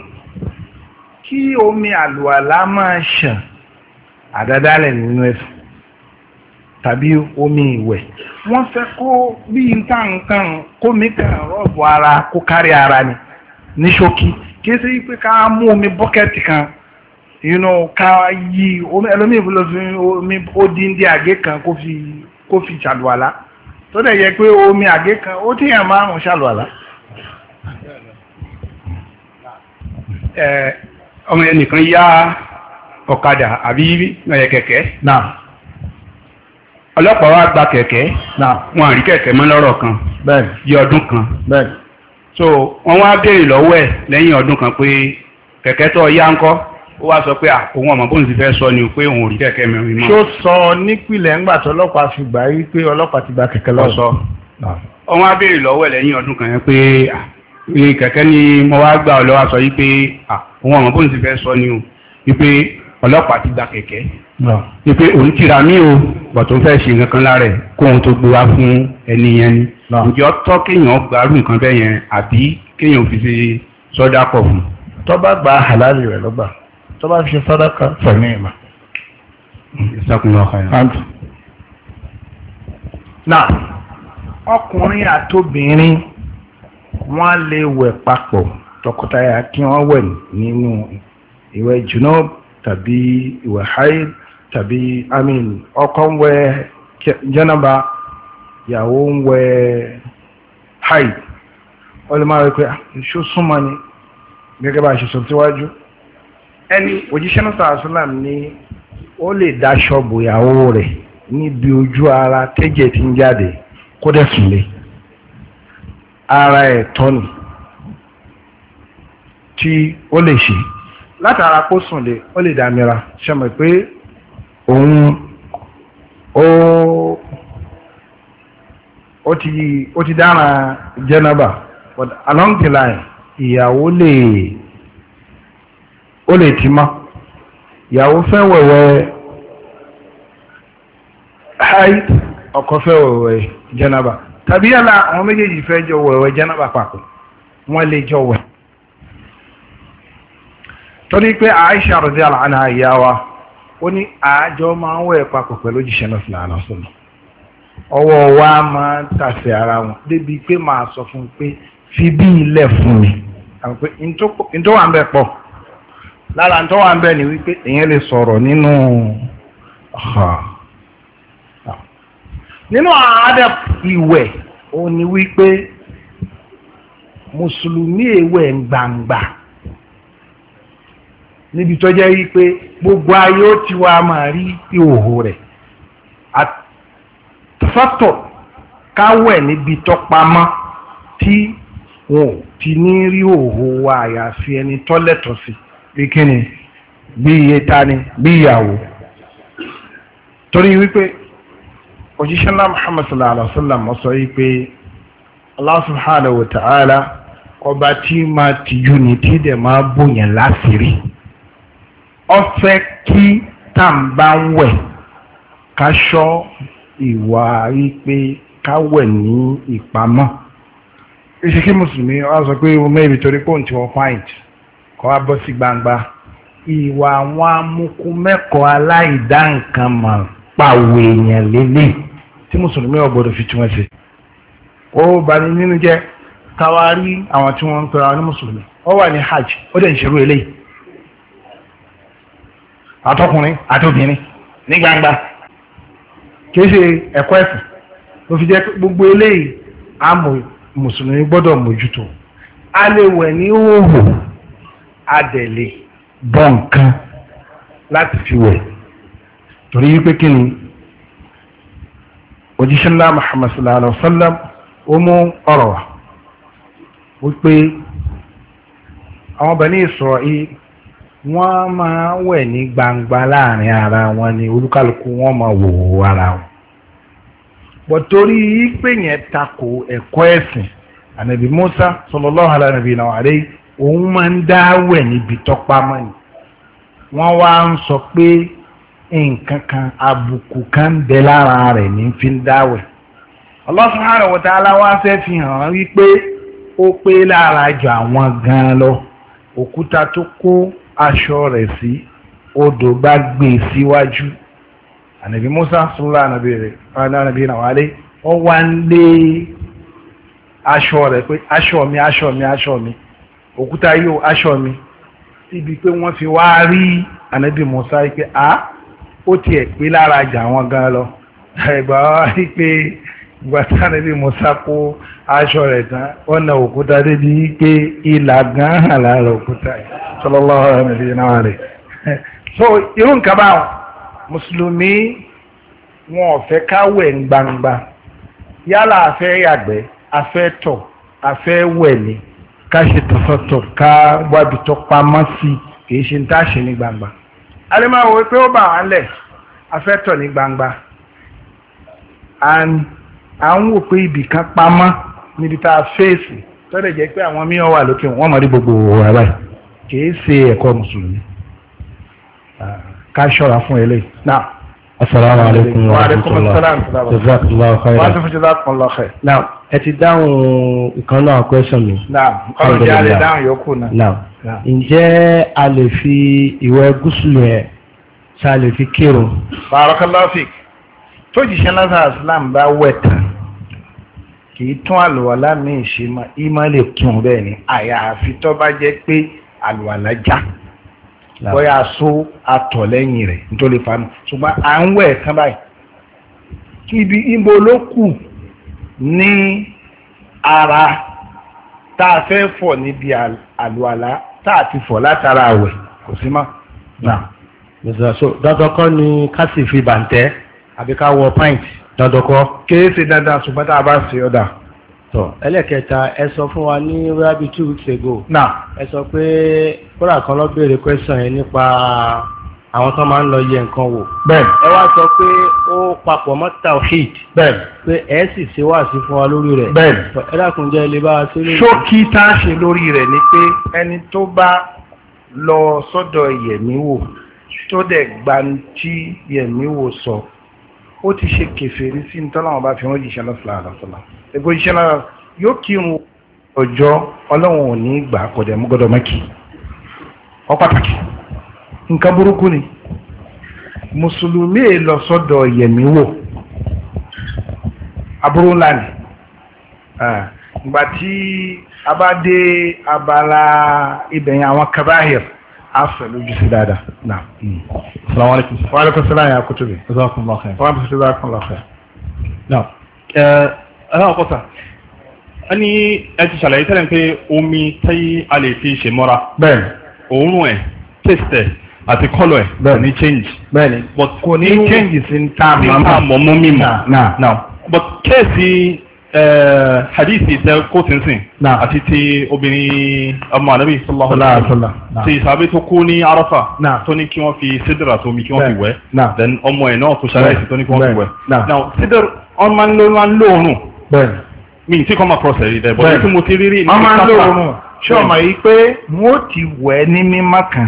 kí omi àlùwàlá máa ṣàn àdádálẹ̀ nínú ẹ̀sùn tàbí omi ìwẹ̀ wọ́n fẹ́ kó bí nǹkan kómi kan rọ́ọ̀bù ara kó kárí ara ni ní ṣókí kìí ṣe pé ká mú omi bọ́kẹ́tì kan ká yí omi ẹlòmíì lọ fi omi ó dín dí àgé kan kó fi ṣàlùwàlá tó dẹ̀ yẹ pé omi àgé kan ó tíyàn márùn ṣàlùwàlá. ọmọ ẹnìkan yá ọ̀kadà àbí kẹ̀kẹ́ náà ọlọ́pàá wá gba kẹ̀kẹ́ náà wọn àrí kẹ̀kẹ́ mọ́ lọ́rọ̀ kan bí ọdún kan so wọ́n wá béèrè lọ́wọ́ ẹ̀ lẹ́yìn ọdún kan pé kẹ̀kẹ́ tó yá ńkọ́ ó wá sọ pé òun ọmọ bóun ti fẹ́ sọ ni pé òun ò rí kẹ̀kẹ́ mẹ́rin mọ́. ṣó sọ nípìnlẹ̀ ńgbà tó ọlọ́pàá fi gbà yí pé ọlọ́pàá ti gba kẹ̀kẹ́ lọ sọ. wọ́n wá béèrè lọ́wọ́ ẹ̀ lẹ́yìn ọdún kan yẹn pé kẹ̀kẹ́ ni mo wá gbà ọ lọ́wọ́ sọ yí pé òun ọmọ bóun ti fẹ́ sọ ni o wípé ọlọ́pàá ti gba kẹ̀kẹ́ wípé òun tira mí o bọ̀ tó ń fẹ́ ṣe nǹkan kan lára ẹ̀ kó ohun tó gbé wá fún ẹni yẹn ni ǹjọ́ tọ́ kéèyàn gbárù nǹkan bẹ́ẹ̀ yẹn àbí kéèyàn fi ṣe sọ́dá pọ̀ fún. tó bá gba halali rẹ̀ lọ́gbà tó bá fi ṣe sọ́dá kan fẹ̀mí ìmọ̀. náà ọkùnrin àtobìnrin wọ́n lè wẹ̀ papọ̀ tọkọtaya kí wọ́n wẹ̀ nínú ìwẹ̀ junub tàbí ìwẹ̀ haid tàbí ọkọ ń wẹ̀ jẹ́nàbà ìyàwó ń wẹ̀ haid wọ́n lè máa rẹ̀ pé ṣó súnmọ́ ni gẹ́gẹ́ bá ṣe sọ síwájú ẹni òjíṣẹ́ náà sàásùlám ní ó lè dáṣọ bò ìyàwó rẹ̀ níbi ojú ara tẹ́jẹ̀ tí ń jáde kó dẹ̀ sùn lé ara ẹ̀tọ́ ni tí ó lè ṣe látara kó sùn lé ó lè dàmíra ṣe mọ̀ pé òun ó ti dára jẹ́nàbà but along the line ìyàwó ó lè ti mọ́ ìyàwó fẹ́ wẹ̀wẹ̀ haid ọkọ fẹ́ wẹ̀wẹ̀ jẹ́nàbà tàbí yàrá àwọn méjèèjì fẹ́ jọ wẹ̀wẹ̀ jẹ́nàbà papọ̀ wọ́n lè jọ wẹ̀ torí pé Aisha radiyallahu anha ìyáwa ó ní àjọ máa ń wẹ̀ papọ̀ pẹ̀lú òjíṣẹ́ náà sallallahu alaihi wasallam ọwọ́ wa máa ń tàsé ara wọn débi pé máa sọ fún un pé fi bí ilẹ̀ fún mi àwọn pé n tó wà ń bẹ̀ pọ̀ lára n tó wà ń bẹ̀ ni wípé èèyàn lè sọ̀rọ̀ nínú àádẹ́ ìwẹ̀ ó ní wípé mùsùlùmí èwẹ̀ gbangba níbi tó jẹ́ wípé gbogbo ayé ó ti wá máa rí ìhòhò rẹ̀ àtúfọ́tọ̀ káwẹ̀ níbi tó pamọ́ tí wọn ò ti ní rí ìhòhò wa àyàfi ẹni tó lẹ́tọ̀ọ́ sí bí kíni bí iye ta ni bí ìyàwó torí wípé òjíṣẹ́ ńlá Muhammad sallallahu alaihi wa sallam sọ wípé Allah subhanahu wa ta'ala ọba tí máa tìjú ni tí dẹ̀ máa bòyàn láṣìírí ọfẹ́ kí tàǹbà ń wẹ̀ ká ṣọ́ ìwà wípé ká wẹ̀ ní ìpamọ́ ìṣèkí mùsùlùmí wọ́n sọ pé mẹ́rin torí pòun tí wọ́n pint kọ́ wá bọ́ sí gbangba ìwà àwọn amúkú mẹ́kọ̀ọ́ aláìdá nǹkan mà pàwọ̀ èèyàn lélẹ̀ tí mùsùlùmí ò gbọ́dọ̀ fi túmọ̀ sí ó bani nínú jẹ́ káwá rí àwọn tí wọ́n ń pera ní mùsùlùmí ó wà ní hajj ó dẹ̀ ń ṣerú eléyìí àtọkùnrin àtobìnrin ní gbangba kìí ṣe ẹ̀kọ́ ẹ̀sìn ló fi jẹ́ gbogbo eléyìí àmọ́ mùsùlùmí gbọ́dọ̀ mójútó a lè wẹ̀ ní òhò adẹ̀lẹ̀ bọ́ nǹkan láti fi wẹ̀ torí wípé kí ni òjíṣẹ́ ńlá Muhammad sallallahu alaihi wa sallam ó mú ọ̀rọ̀ wá wípé àwọn Bani Isra'il wọ́n máa wẹ̀ ní gbangba láàrin ara wọn ni olúkálùkù wọ́n máa wò ara wọn bọ̀ torí pé yẹn tako ẹ̀kọ́ ẹ̀sìn ànàbì Musa sallallahu alaihi wa sallam òun máa ń dáwẹ̀ níbi tọ́pamọ́ ni wọ́n wá ń sọ pé nǹkan kan àbùkù kan ń bẹ lára rẹ̀ ní fi ń dáwẹ̀ Allah subhanahu wa ta'ala wá fẹ́ fi hàn wípé ó pé lára jù àwọn gan lọ òkúta tó kó aṣọ rẹ̀ sí odò bá gbé síwájú ànàbì Musa sallallahu alaihi wa sallam ó wá ń lé aṣọ rẹ̀ pé aṣọ mi òkúta yóò aṣọ mi síbi pé wọ́n fi wá rí ànábì Musa pé ó tiẹ̀ pé lára jà wọ́n gan lọ ẹgbà wá rí pé ìgbà tí ànábì Musa kó aṣọ rẹ̀ tán wọ́n na òkúta débi pé ìlà gan hàn lára òkúta sallallahu alaihi wa sallam. So irú nǹkan báwọn mùsùlùmí wọn ò fẹ́ káwẹ̀ ń gbangba yálà afẹ́ yàgbẹ́ afẹ́ tọ̀ afẹ́ wẹ̀ ni ká ṣe tọ̀sọ̀tọ̀ ká wábi tó pamọ́ sí kìí ṣe ń tá ṣe ní gbangba alẹ́mọ̀wé pé ó bà wá lẹ̀ afẹ́tọ̀ ní gbangba à ń wò pé ibì kan pamọ́ níbi tá a fèsì tó lè jẹ́ pé àwọn míì wà lókè wọ́n mọ̀ rí gbogbo ọ̀rọ̀ rẹ̀ kìí ṣe ẹ̀kọ́ mùsùlùmí ká ṣọ́ra fún eléyìí náà. Assalamu alaikum wa rahmatullahi jazakallahu khairan. Jazakallahu khairan. Now, ẹ ti dáhùn ìkan náà question mi. Naam, ọ̀rọ̀ jẹ́ alẹ́ dáhùn yòókù náà. Now, ǹjẹ́ a lè fi ìwẹ̀ gúúsùlù ẹ̀ ṣá lè fi kírun? Barakallahu fik. Tó jíṣẹ́ lásán Islam bá wẹ̀ tán, kì í tún àlùwàlá mi ṣe mọ́, ìmọ̀ lè tún bẹ́ẹ̀ ni, àyàfi tó bá jẹ́ pé àlùwàlá já. Bóyá so atọ̀ lẹ́yìn rẹ̀ nítorí fanu ṣùgbọ́n à ń wẹ̀ tán báyìí ibi ibo ló kù ní ara tá a fẹ́ fọ̀ níbi àlùwàlá tá a ti fọ̀ látara àwẹ̀ kò sí mọ́. So dandan kọ́ ni ká sì fi bàǹtẹ́ àbí ká wọ pint dandan kọ́. Kìí ṣe dandan ṣùgbọ́n tá a bá ṣe ọ̀dà. Ẹlẹ́kẹta ẹ sọ fún wa ní rabi 2 weeks ago. Ẹ sọ pé kódà kan lọ béèrè question yẹn nípa àwọn tó máa ń lọ yẹ nǹkan wò. Bẹ́ẹ̀ni. Ẹ wá sọ pé ó papọ̀ mọ́ tawhid. Bẹ́ẹ̀ni. Pé ẹ sì ṣe wá sí fún wa lórí rẹ̀. Bẹ́ẹ̀ni. Ẹ dákun jẹ́ ilé bá wa sí lórí. Ṣókí tá a ṣe lórí rẹ̀ ni pé ẹni tó bá lọ sọ́dọ̀ yẹ̀mí wò tó dẹ̀ gba tí yẹ̀mí wò sọ ó ti ṣe kèfèrí sí nítorí àwọn bá fi wọ́n jíṣẹ́ lọ́sọ̀lá àlọ́sọ̀lá. Ẹgbẹ́ jíṣẹ́ náà yóò kírun ọjọ́ ọlọ́run ò ní gbà kọ̀dẹ̀ mú gbọ́dọ̀ mẹ́kì ọ pàtàkì nǹkan burúkú ni mùsùlùmí lọ sọ́dọ̀ yẹ̀mí wò aburú ńlá ni ìgbà tí a bá dé abala ibẹ̀yìn àwọn kabahir a fẹ́ lójú sí dáadáa náà. Assalamu alaikum. Wa alaikum salaam ya kutubi. Jazakumullahu khair. Wa jazakumullahu khair. Now, ọkọ̀ta ẹni ẹ ti ṣàlàyé tẹ́lẹ̀ pé omi tí a lè fi ṣe mọ́ra Bẹ́ẹ̀ni. òórùn ẹ̀ taste ẹ̀ àti colour ẹ̀ kò ní change. Bẹ́ẹ̀ni. But kò ní change sí ta mọ́ mímọ́. Náà. Now, but kéèsì hadithi tẹ kó tìǹsìn àti ti obìnrin ọmọ ànábì sallallahu alaihi wasallam ti ìsàbí tó kú ní Arafa tó ní kí wọ́n fi sídìrà tó mi kí wọ́n fi wẹ̀ then ọmọ ẹ̀ náà tó ṣaláìsì tó ní kí wọ́n fi wẹ̀. Now sídìrà wọ́n máa ń lóorùn mi tí kọ́ máa process rí dẹ̀ bọ́ tí mo ti rí rí ní ọmọ ń lóorùn ṣé ọmọ yìí pé wọ́n ti wẹ̀ ní mímọ́ kan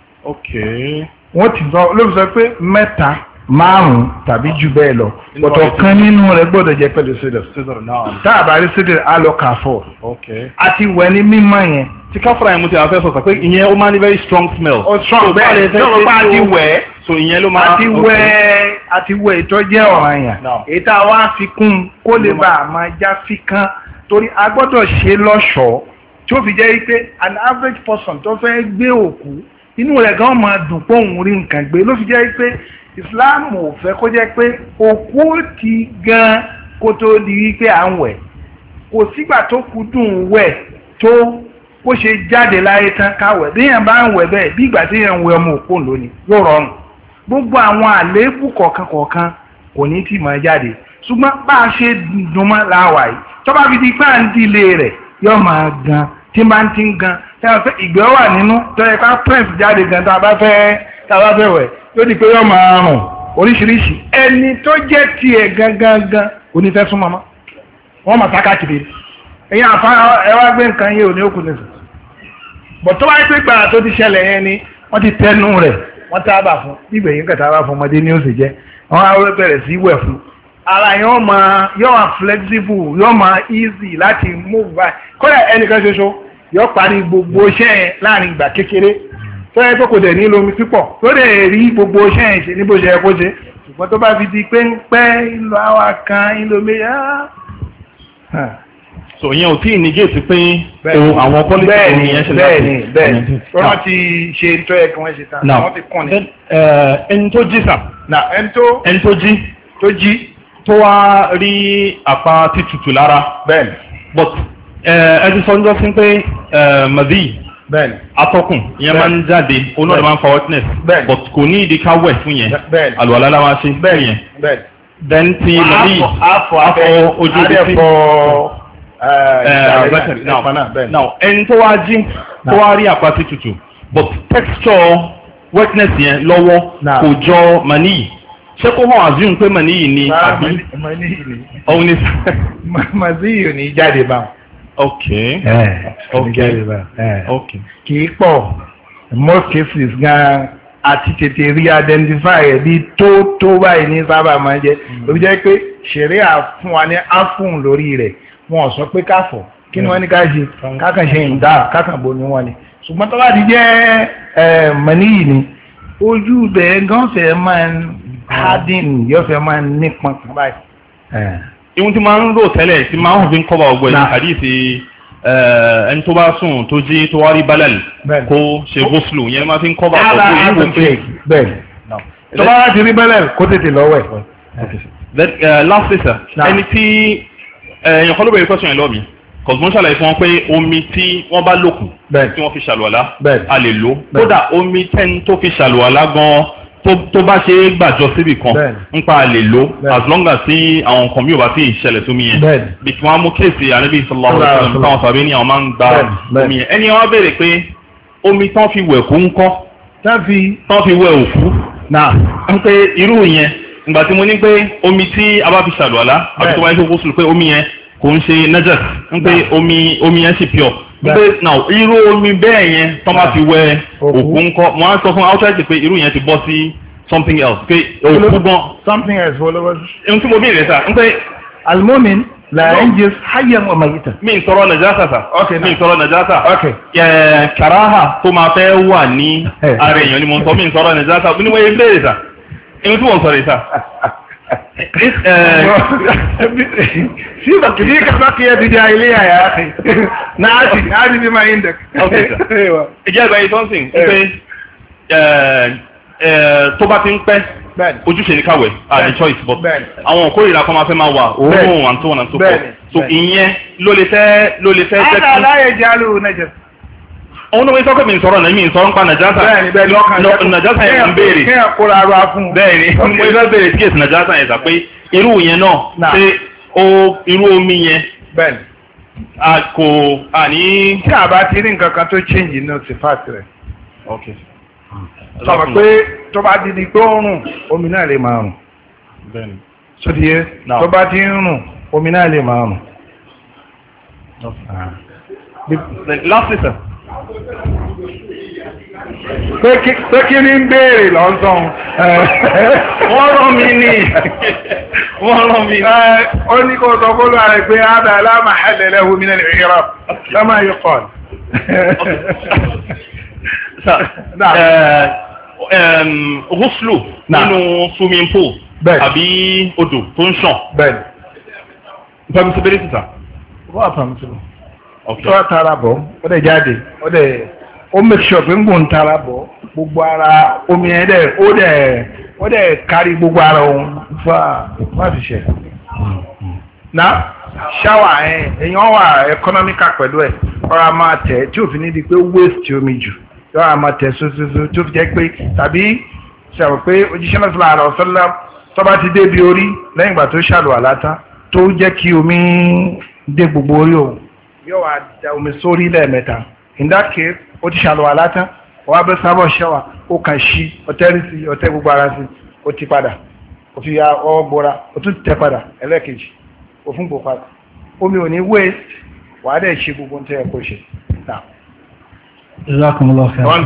wọ́n ti sọ pé mẹ́ta márùn-ún tàbí jù bẹ́ẹ̀ lọ ọ̀tọ̀ kan nínú rẹ̀ gbọ́dọ̀ jẹ́ pẹ̀lú sídìrì tá a bá rí sídìrì á lọ kà fọ́ àti wẹ̀ ní mímọ́ yẹn. tí káfíńrà yẹn mo ti àfẹ́ sọ̀tà pé ìyẹn ó máa ní very strong smell. ó strong bẹ́ẹ̀ tí wọ́n bá ti wẹ̀ so ìyẹn ló máa àti wẹ̀ ìtọ́ jẹ́ ọ̀ràn yẹn èyí tá a wá fi kún kó lè bá a máa já fi kán torí a gbọ́dọ̀ ṣe lọ́ṣọ̀ọ́ tí ó fi jẹ́ pé an average person tó fẹ́ gbé òkú inú rẹ̀ gan máa dùn pé òun rí nǹkan gbé ló fi jẹ́ pé Islam ò fẹ́ kó jẹ́ pé òkú ti gan kó tó di wípé à ń wẹ̀ kò sígbà tó kú dùn wẹ̀ tó kó ṣe jáde láyé tán káwẹ̀ bí yẹn bá ń wẹ̀ bẹ́ẹ̀ bí ìgbà tí yẹn ń wẹ̀ ọmọ òkú lónìí yóò rọrùn gbogbo àwọn àléébù kọ̀ọ̀kan kò ní tí máa jáde ṣùgbọ́n bá a ṣe dùn mọ́ láwàá yìí tó bá fi di pé à ń dílé rẹ̀ yóò máa gan tí máa ń ti ń gan ìgbẹ́ wà nínú tó yẹ ká press jáde gan tá a bá fẹ́ wẹ̀ yóò di pé yóò máa rùn oríṣiríṣi ẹni tó jẹ́ tiẹ̀ gangan onífẹ́ súnmọ́ mọ́ wọ́n mọ̀ sáká kiri ẹ̀yin àfa ẹ wá gbé nǹkan yé òní òkú nìsín bọ̀ tó bá yẹ pé gbàrà tó ti ṣẹlẹ̀ yẹn ni wọ́n ti tẹnu rẹ̀ wọ́n tábà fún gbígbẹ̀yìn kẹta bá fún ọmọdé ní ó sì jẹ́ wọ́n á bẹ̀rẹ̀ sí wẹ̀ fún ara yóò máa flexible yóò máa easy láti move by kódà ẹnìkan ṣoṣo yóò parí gbogbo iṣẹ́ yẹn láàrin ìgbà kékeré tó yẹ pé kò dẹ̀ ní lomi pípọ̀ tó dẹ̀ rí gbogbo iṣẹ́ yẹn ṣe ní bó ṣe yẹ kó ṣe ṣùgbọ́n tó bá fi di pé ń pẹ́ ìlú àwa kan ìlú méjì so yẹn ò tí ì nígé ti pé àwọn pọ́lítì òun yẹn ṣe láti bẹ́ẹ̀ni wọ́n ti ṣe tó yẹ kí wọ́n ṣe tán wọ́n ti kún ni. ẹni tó jí sà ẹni tó jí tó wá rí àpá títutù lára bẹ́ẹ̀ni but ẹni sọ́njọ́ sí pé màdí bẹ́ẹ̀ni atọ́kùn ìyẹn máa ń jáde olóòdì máa ń fa wetness but kò ní ìdí ká wẹ̀ fún yẹn àlùwàlá la máa ṣe fún yẹn then ti màdí afọ ojú ibi tí now ẹni tó wá jí tó wá rí àpá títutù but texture wetness yẹn lọ́wọ́ kò jọ màníyì ṣé kó hàn assume pé màníyì ni àbí òun ni màníyì ní jáde báwọn. Okay. Okay. Kì í pọ̀ most cases gan àti tètè rí identify ẹ̀ bí tó báyìí ní sábà máa jẹ́ ló jẹ́ pé ṣeré àfún wa ní áfún lórí rẹ̀ wọn ò sọ pé káfọ̀ kí ni wọ́n ní ká ṣe kákan ṣe ìdá kákan bo ni wọ́n ni ṣùgbọ́n tó bá ti jẹ́ màníyì ni ojú bẹ̀ gan fẹ́ máa ń harden yóò fẹ́ máa ń nípọn kan báyìí. Ihun tí máa ń rò tẹ́lẹ̀ tí máa ń fi ń kọ́ba ọgbọ̀ ẹ̀yìn àdìsí ẹni tó bá sùn tó jí tó wá rí balal kó ṣe goslo yẹn máa fi ń kọ́ba ọgbọ̀ yìí wò pé bẹ́ẹ̀ tó bá ti rí balal kó tètè lọ́wọ́ ẹ̀. lastly sir ẹni tí èèyàn kan ló bẹ̀rẹ̀ question yẹn lọ́ọ̀ mi kọ̀sùmọ́ ṣàlàyé fún wọn pé omi tí wọ́n bá lòkù tí wọ́n fi ṣàlùwàlá a lè lò kódà omi tẹ́ni tó fi ṣàlùwàlá gan-an tó bá ṣe é gbàjọ síbì kan nípa lè lò as long as tí àwọn nǹkan mi ò bá tí ì ṣẹlẹ̀ sómi yẹn bí tí wọ́n á mú kéèsì ànábì sallallahu alaihi wasallam táwọn sàbẹ̀ ní àwọn máa ń gba omi yẹn ẹni wọ́n béèrè pé omi tán fi wẹ̀ kú ń kọ́ tán fi wẹ̀ òkú ń pé irú yẹn ìgbà tí mo ní pé omi tí a bá fi ṣàlùwàlá àbí tó wáyé tó kó sùn pé omi yẹn kò ń ṣe najas ń pé omi yẹn sì pure pé now irú omi bẹ́ẹ̀ yẹn tó máa fi wẹ òkú ńkọ́ mo á sọ fún outside pé irú yẹn ti bọ́ sí something else pé òkú gan. something else wọ́n lọ́wọ́. ohun tí mo bí ìrẹsà ń pé. almomin la yanjis hayyan wa mayitan. mi ń sọ̀rọ̀ najasa sa. okay mi ń sọ̀rọ̀ najasa. okay. karaha tó máa fẹ́ wà ní ara èèyàn ni mo sọ mi ń sọ̀rọ̀ najasa bí ni wọ́n yẹ bẹ́ẹ̀ sà ohun tí wọ́n sọ̀rọ̀ sà. سيبك دي كبقية جاهلية يا أخي نعادي بما عندك أيوة إجابة أي something tó bá ti ń pẹ́ ojúṣe ní káwẹ̀ àní choice but àwọn òkúrìlà kan máa fẹ́ máa wà òórùn and so on and so forth so ìyẹn ló lè fẹ́ jẹ́ kí. aláyé jálù nẹ́jẹ̀. òun ló ń sọ pé mi ń sọ̀rọ̀ náà mi ń sọ̀rọ̀ nípa nàjásà nàjásà yẹn ń béèrè bẹ́ẹ̀ ni mo fẹ́ béèrè díẹ̀ sí nàjásà yẹn sà pé irú yẹn náà ṣé irú omi yẹn kò àní. tí a bá ti rí nǹkan kan tó change náà ti fà tirẹ̀. sọ pé tó bá di pé ó rùn omi náà lè máa rùn. sọdíye tó bá ti ń rùn omi náà lè máa rùn. lastly sir. pé kí ni ń béèrè lọ́sàn. wọ́n rán mi ní. ó ní kó sọ fún wa rẹ̀ pé hādhā lā maḥalla lahu min al-i'rāb kamā yuqāl. Ghuslu nínú swimming pool àbí odò tó ń ṣàn. permissibility sir. wọ́n permissible. tó tara bọ̀ ó dẹ̀ jáde ó make sure pé ń gbòǹ tara bọ̀ gbogbo ara omi ẹ̀ ó dẹ̀ kárí gbogbo ara òun fà fi ṣe. na ṣáwà èèyàn wà economical pẹ̀lú ẹ̀ ọ̀rọ̀ máa tẹ̀ tí òfin ní di pé waste omi jù yọ̀ọ́ máa tẹ̀ sososo tó fi jẹ́ pé tàbí ṣàwọ̀ pé òjíṣẹ́ náà sọ̀rọ̀ àrọ̀ sọ́lá tó bá ti débi orí lẹ́yìn ìgbà tó ṣàlùwàlá tán tó jẹ́ kí omi dé gbogbo orí òun yóò wá da omi sórí lẹ́ẹ̀mẹ́ta in that case ó ti ṣàlùwàlá tán wọ́n á bẹ́ sábọ̀ ṣẹ́wà ó kàn ṣí ọtẹ́ gbogbo ara sí ó ti padà ó fi ya ọwọ́ gbọ́ra ó tún tẹ padà ẹlẹ́ẹ̀kejì òfin bò padà omi ò ní waste wàá dẹ̀ ṣe gbogbo ń tẹ́ ẹ kó ṣe. Jazakumullahu khairan.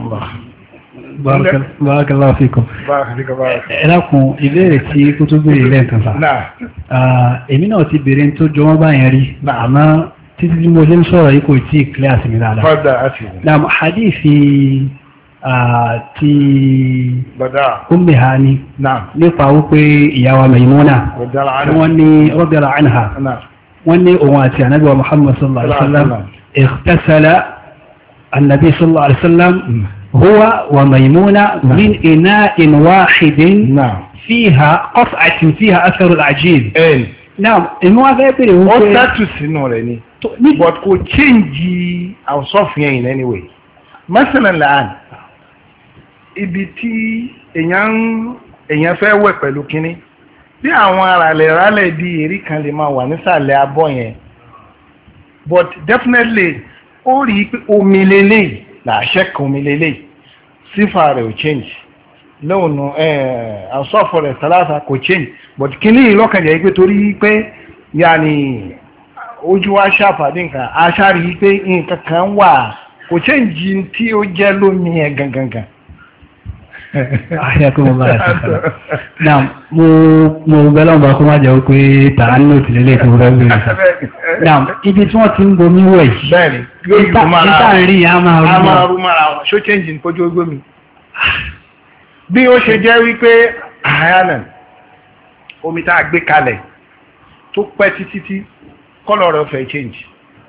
Barakallahu fikum. Ẹlákun ìbéèrè tí kó tó béèrè lẹ́ẹ̀kan sá. Èmi náà ti béèrè tó jọ wọ́n báyẹn rí. Àmọ́ títí tí mo ṣe ń sọ̀rọ̀ yìí kò tí ì clear sí mi dáadáa. Naam, hadithi ti Ummi Hani nípa wípé ìyàwó Maimuna wọ́n ní radiyallahu anha wọ́n ní òun àti ànábì wa Muhammad sallallahu alaihi wasallam ightasala النبي صلى الله عليه وسلم هو وميمونة من إناء واحد فيها قطعة فيها أثر العجين. نعم الموافقة بيري ó status sínú rẹ̀ ni but kò change àwòsọ́fún yẹn in any way. Masalan láàrín ibi tí èèyàn fẹ́ wẹ̀ pẹ̀lú kínní bí àwọn aràlẹ̀ bí èrí kan lè máa wà nísàlẹ̀ abọ́ yẹn but definitely ó rí pé omi lélẹ̀ làṣẹ kan omi lélẹ̀ sífà rẹ̀ ò change lóònù àsọ̀fọ̀ rẹ̀ sálásà kò change but kíní ìlọ́kànjẹ́ pé torí pé yàní ojú wa ṣàpàdé nǹkan aṣáàrí pé nǹkan kan wà kò change tí ó jẹ́ lómi ẹ̀ gangan. Ayakumullah ẹ̀sán. Náà mo bẹ́lá ọba kó má jẹ́ pé tàà nínú ìtìlélẹ̀ tó rẹ̀ bẹ̀rẹ̀. Náà ibi tí wọ́n ti ń bomi wẹ̀ yìí. Bẹ́ẹ̀ni, ìta rí a máa rú mara wọn. Ṣó change ní kojú ogbó mi? Bí ó ṣe jẹ́ wípé Ireland, omi tá a gbé kalẹ̀ tó pẹ́ títí kọ́lọ̀ rẹ̀ fẹ́ change.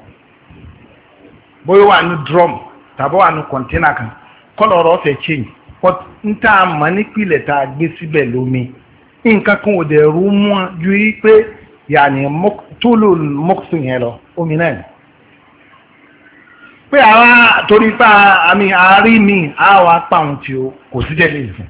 Bóyá wà ní drum tàbí wà ní container kan, kọ́lọ̀ rẹ̀ fẹ́ change. But n ta mọ̀ nípìnlẹ̀ tá a gbé síbẹ̀ lómi nǹkan kan ò dẹ̀ rú mú ju pé yàní tó lò mọ́kùsù yẹn lọ omi náà ni. Pé àwa torí pé àmì àárí mi àwa apá òun tí o kò sí jẹ́lẹ̀ ìsìn.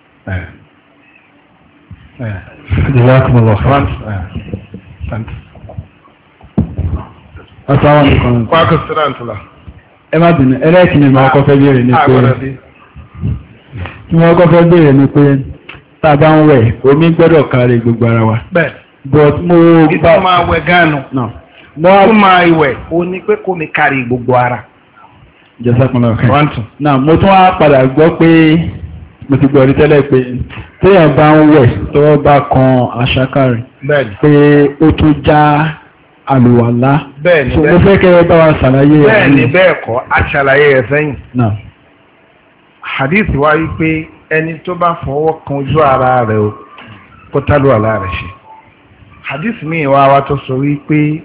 Ẹ má bínú ẹlẹ́ẹ̀kì ni màá kọ́ fẹ́ béèrè ní pé tí wọ́n kọ́ fẹ́ béèrè ní pé tá a bá ń wẹ̀ omi gbọ́dọ̀ kárí gbogbo ara wa. But mo bá ìtọ́ máa wẹ̀ gánù mo máa ìwẹ̀ o ní pé kó mi kárí gbogbo ara. Jazakumullahu khairan. Náà mo tún wá padà gbọ́ pé mo ti gbọ́ rí tẹ́lẹ̀ pé téèyàn bá ń wẹ̀ tọ́wọ́ bá kan àṣàkárì pé ó tún já àlùwàlá. Bẹ́ẹ̀ni so mo fẹ́ kẹ́ ẹ bá wa ṣàlàyé ẹ̀. Bẹ́ẹ̀ni bẹ́ẹ̀ kọ́ a ṣàlàyé ẹ̀ sẹ́yìn. Hadith wá wípé ẹni tó bá fọwọ́ kan ojú ara rẹ̀ o kó tálù àlá rẹ̀ ṣe. Hadith mi wá tó sọ wípé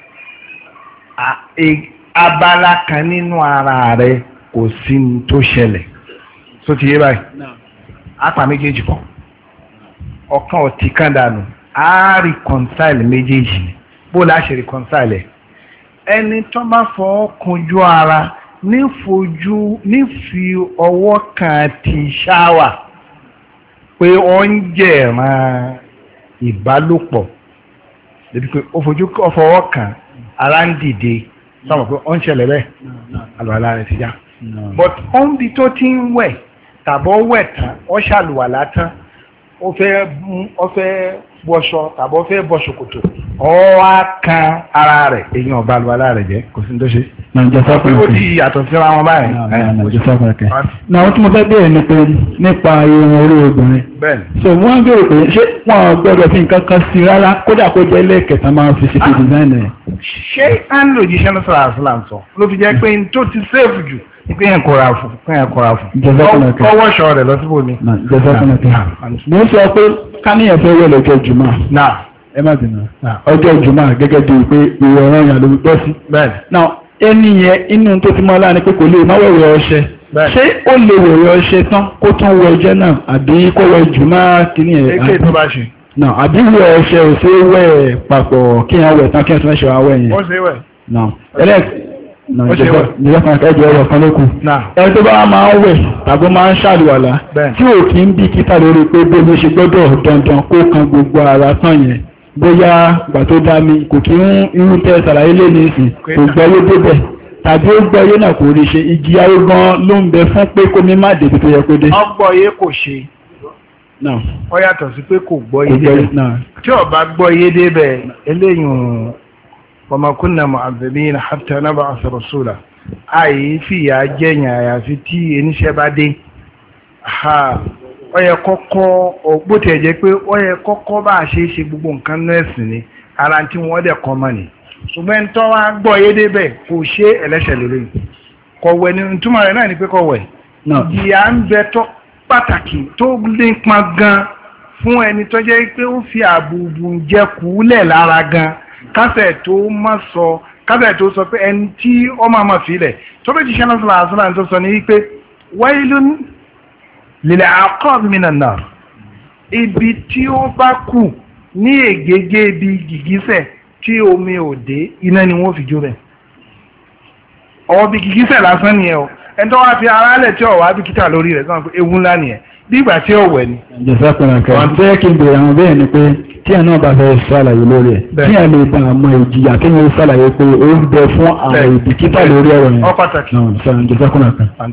abala kan nínú ara rẹ̀ kò sí ní tó ṣẹlẹ̀ tó ti yé báyìí apá méjèèjì kan ọ̀kan ọ̀tí kan dànù á reconcile méjèèjì ni bó la ṣe reconcile ẹni tó bá fọwọ́ kan ojú ara nífi ọwọ́ kan ti ṣáwà pé ó ń jẹ̀ràn ìbálòpọ̀ débi pé ó fojú ọfọwọ́ kan ara ń dìde sọmọ pé ó ń ṣẹlẹ̀ bẹ́ẹ̀ àlùwàlá rẹ̀ ti já but ó ń bi tó ti ń wẹ̀ tàbọ̀ wẹ̀ tán ó ṣàlùwàlá tán ó fẹ́ bọ́ṣọ tàbọ̀ fẹ́ bọ́ ṣòkòtò ó wá kan ara rẹ̀ èèyàn ọba àlùwàlá rẹ̀ jẹ́ kò sí ní tó ṣe. ó ti yàtọ̀ síra wọn báyìí. náà wọ́n tún mo fẹ́ bèèrè ni pé nípa irun orí obìnrin. so wọ́n bèèrè pé ṣé wọ́n gbọ́dọ̀ fi nǹkan kan sí rárá kódà kó jẹ́ lẹ́ẹ̀kẹta máa fi ṣe design ẹ̀. ṣé àńlò jíṣẹ́ ló sọ̀rọ̀ àṣìlá sọ ló fi jẹ́ pé tó ti sèfù jù pé yẹn kóra fún ọwọ́ ṣọ rẹ̀ lọ síbò ni. mo ń sọ pé káníyàn fẹ́ wẹ̀ lọ́jọ́ jùmọ̀ ẹ má dènà ọjọ́ jùmọ̀ gẹ́gẹ́ bíi pé ìwé ọ̀rọ̀ yàn ló gbọ́ sí. ẹni yẹn inú tó ti mọ́ láàrin pé kò lè má wẹ̀wẹ̀ ọṣẹ ṣé ó lè wẹ̀wẹ̀ ọṣẹ tán kó tún wẹ ẹjẹ́ náà àbí kó wẹ jùmọ̀ kìíní ẹ̀. èké tó bá ṣe. náà àbí wẹ̀ ọṣẹ ò ṣe wẹ̀ papọ̀ kí yẹn wẹ̀ tán kí yẹn tún ṣe wá wẹ̀ yẹn. ó ṣe wẹ̀. ẹjọ́ ọ̀rọ̀ kan ló kù. ẹni tó bá máa ń wẹ̀ tàbí máa ń ṣàlùwàlá tí ò kí ń bí kíta lórí pé bí mo ṣe gbọ́dọ̀ dandan kó kan gbogbo ara tán yẹn bóyá gbà tó dá mi kò kí ń irú tẹ́ ṣàlàyé lé ní ìsìn kò gbọ́yé débẹ̀ tàbí ó gbọ́yé náà kò rí ṣe ìjìyà gan ló ń bẹ fún pé kó mi má débi tó yẹ kó dé. ọgbọ́yé kò ṣe ó yàtọ̀ sí pé kò gbọ́ yé débẹ̀ tí ó bá gbọ́ yé débẹ̀ eléyìí wa ma kunna mu'adhibina hatta nab'atha rasula àyè fìyà jẹ̀yàn àyàfi tí oníṣẹ́ bá dé ó yẹ kọ́kọ́ bó tiẹ̀ jẹ́ pé ó yẹ kọ́kọ́ bá a ṣe gbogbo nǹkan nọ́ọ̀sì ni ara tí wọ́n dẹ̀ kọ́ mọ́ ni ṣùgbọ́n tó wá gbọ́ yé débẹ̀ kò ṣe ẹlẹ́ṣẹ̀ lélẹ́yìn kọ̀wẹ̀ ni túmọ̀ rẹ̀ náà ni pé kọ̀wẹ̀ ìyà ń bẹ tó pàtàkì tó nípa gan fún ẹni tó jẹ́ pé ó fi àbùbù jẹ kúlẹ̀ lára gan kásẹ̀ tó sọ pé ẹni tí ó máa filẹ̀ tó bí jíṣẹ́ náà sọ̀rọ̀ àṣírà tó sọ ní wípé wailun lil aqab minan nar ibi tí ó bá kù ní ègégé bí gìgísẹ̀ tí omi ò dé iná ni wọ́n fi jó rẹ̀ ọwọ́ bí gìgísẹ̀ lásán nìyẹn o ẹni tó wá fi ara lẹ̀ tí ọ̀wá bí kíta lórí rẹ̀ sọ́nà pé ewu ńlá nìyẹn bí ìgbà tí ó wẹ̀ ni. ìjọsọ́kùnrin kan wọ́n tẹ́ kí n bèrè àwọn bẹ́ẹ̀ ni pé tí ẹ̀ náà bá fẹ́ ṣàlàyé lórí ẹ̀ tí ẹ̀ lè bá àmọ́ ìjìyà kí wọ́n ṣàlàyé pé ó ń bẹ fún àwọn ìbìkítà lórí ọ̀rọ̀ yẹn. ọ pàtàkì. ìjọsọ́kùnrin kan.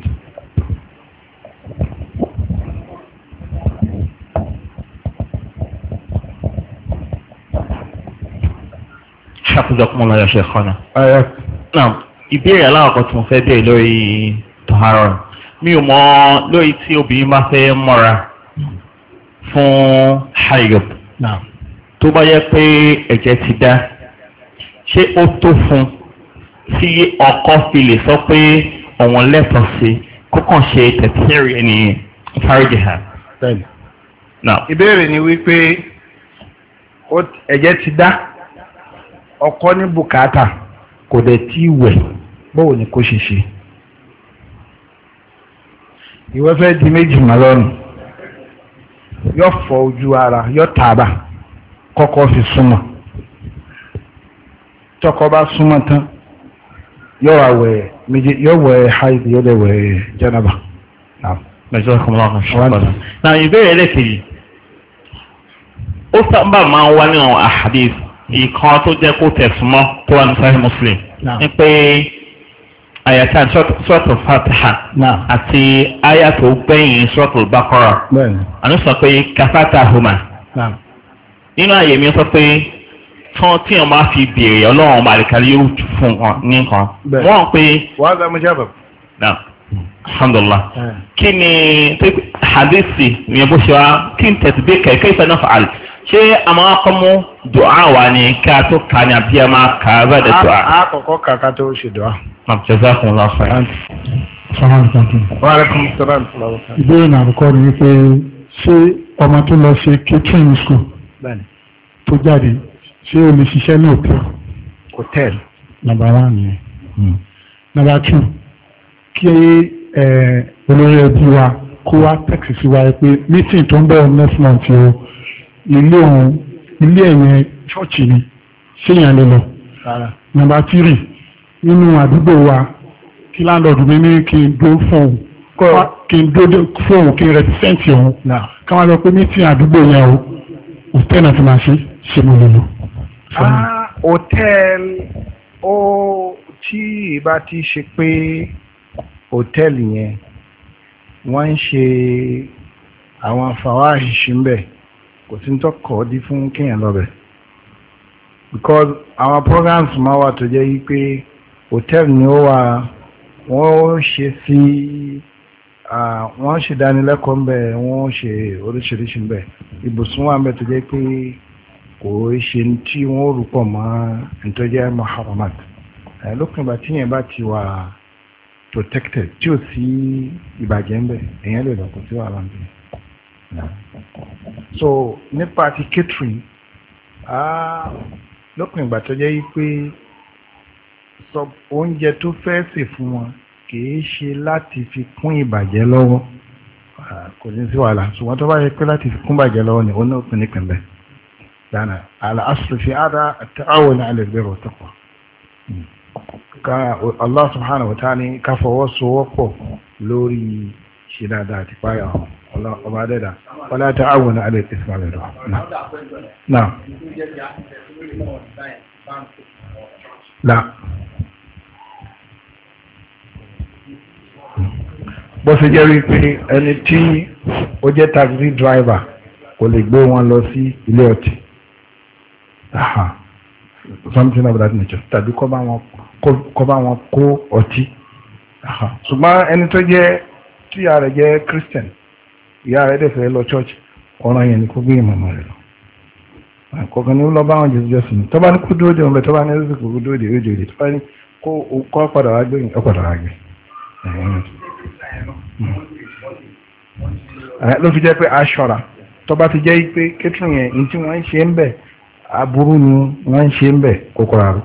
ṣàkójọpọ̀ lọ́yọ̀ ṣe kọ́nà. Ìbéèrè aláwọ̀kọ́ tí mo fẹ́ bèèrè lórí tọ́hárọ̀ mi ò mọ̀ lórí tí obìnrin bá fẹ́ mọ́ra fún hayob tó bá yẹ pé ẹ̀jẹ̀ ti dá ṣé ó tó fún tí ọkọ fi lè sọ pé òun lẹ́tọ̀ọ́ sí kó kàn ṣe tẹ̀síìrì ẹni fáríjì hàn. Ìbéèrè ni wípé ẹ̀jẹ̀ ti dá ọkọ ní bùkátà kò dẹ̀ tí wẹ̀ bóò ní kó ṣe ṣe ìwẹ́ fẹ́ di méjì mọ́ lọ́rùn yóò fọ ojú ara yóò tààbà kọ́kọ́ fi súnmọ́ tọkọ bá súnmọ́ tán yóò wà wẹ̀ méjì yóò wẹ̀ haid yóò dẹ̀ wẹ̀ jẹ́nàbà. Náà ìbéèrè lẹ́kẹ̀ẹ́ ó sábà máa ń wá nínú àhàdíìsì ìkan tó jẹ́ kó tẹ̀sùmọ́ tó wà ní Sahih Muslim ní pé àyàtà suratul Fatiha àti àyàtò gbẹ̀yìn suratul Baqara àní sọ pé kafatahuma nínú àyè mi sọ pé tán tí wọ́n máa fi béèrè ọlọ́run ọmọ àríkàlẹ́ yóò fún wọn ní nǹkan wọ́n pé wọ́n á mujabab. Alhamdulillah kí ni hadithi ní bó ṣe wá kí n tẹ̀sí bí kẹ̀kẹ́ ìfẹ́ náà fàálì ṣé a máa kọ́ mú dùá wà ní ká tó ka ní àbí a máa kà á bẹ́ẹ̀ dẹ̀ dùá. a kọ́kọ́ kàkà tó ṣe dùá. Jazakumullahu khairan. Ìbéèrè náà kọ́ ni wípé ṣé ọmọ tó lọ ṣe catering school tó jáde ṣé o lè ṣiṣẹ́ ní hòtẹ́ẹ̀lì. Number 1 nìyẹn. Number 2 kí olórí ẹbí wa kó wá tẹ̀sí sí wa pé meeting tó ń bẹ̀rẹ̀ next month o ilé ẹ̀yẹn ṣọ́ọ̀ṣì ni ṣéyàn lè lọ. Number 3 nínú àdúgbò wa kí láńlọ́ọ̀dù mi ní kí n dó fóun kí n rẹpísẹ́ǹtì òun ká wá lọ pé meeting àdúgbò yẹn o hòtẹ́ẹ̀lì náà ti máa ṣe mo lè lọ. hòtẹ́ẹ̀lì ó tí ìbá ti ṣe pé hòtẹ́ẹ̀lì yẹn wọ́n ń ṣe àwọn fàwáàṣì ń bẹ̀ kò sí tó kọ́ dí fún kéèyàn lọ́bẹ̀ because àwọn programs máa wà tó jẹ́ yí pé hòtẹ́ẹ̀lì ni ó wà wọ́n ṣe sí wọ́n ṣe dánilẹ́kọ̀ọ́ ń bẹ̀ wọ́n ṣe oríṣiríṣi ń bẹ̀ ibùsùn wà ń bẹ̀ tó jẹ́ pé kò ṣe tí wọ́n rú pọ̀ mọ́ ìtọ́jẹ́ muharramat lópin ìgbà tí yẹn bá ti wà protected tí ò sí ìbàjẹ́ ń bẹ̀ èèyàn lè lọ́kọ̀ sí wàhálà ń bẹ̀. So nípa ti catering lópin ìgbà tó jẹ́ yí pé oúnjẹ tó fẹ́ sè fún wọn kìí ṣe láti fi kún ìbàjẹ́ lọ́wọ́ kò ní sí wàhálà ṣùgbọ́n tó bá yẹ pé láti fi kún ìbàjẹ́ lọ́wọ́ ni ó náà pín nípìn bẹ́ẹ̀ dáná al-aslu fi hadha at-ta'awun 'ala al-birri wat-taqwa ká Allah subhanahu wa ta'ala ní ká fọwọ́sowọ́pọ̀ lórí ṣe dáadáa àti páyà ọba dẹ́dà wala ta'awun 'ala al-ithmi wal-'udwan náà. Bó ṣe jẹ́ wípé ẹni tí ó jẹ́ taxi driver kò lè gbé wọn lọ sí ilé ọtí something of that nature tàbí kọ́ bá wọn kó ọtí ṣùgbọ́n ẹni tó jẹ́ tí ìyá rẹ̀ jẹ́ Christian ìyá rẹ̀ dẹ̀ fẹ́ lọ church ọ̀ràn yẹn ni kó gbé ìmọ̀mọ́ rẹ̀ lọ kọ̀ọ̀kan ni ó lọ bá wọn Jésù jọ́sìn tó bá ní kó dúró dé ọ̀bẹ tó bá ní ẹ̀sìn kó dúró dé ojú èdè tó bá ní kó padà wá gbé ọ padà wá gbé ló fi jẹ́ pé aṣọra tó bá ti jẹ́ pé kétùn yẹn ní tí wọ́n ń ṣe ń bẹ̀ aburú ni wọ́n ń ṣe ń bẹ̀ kókòrò àrùn.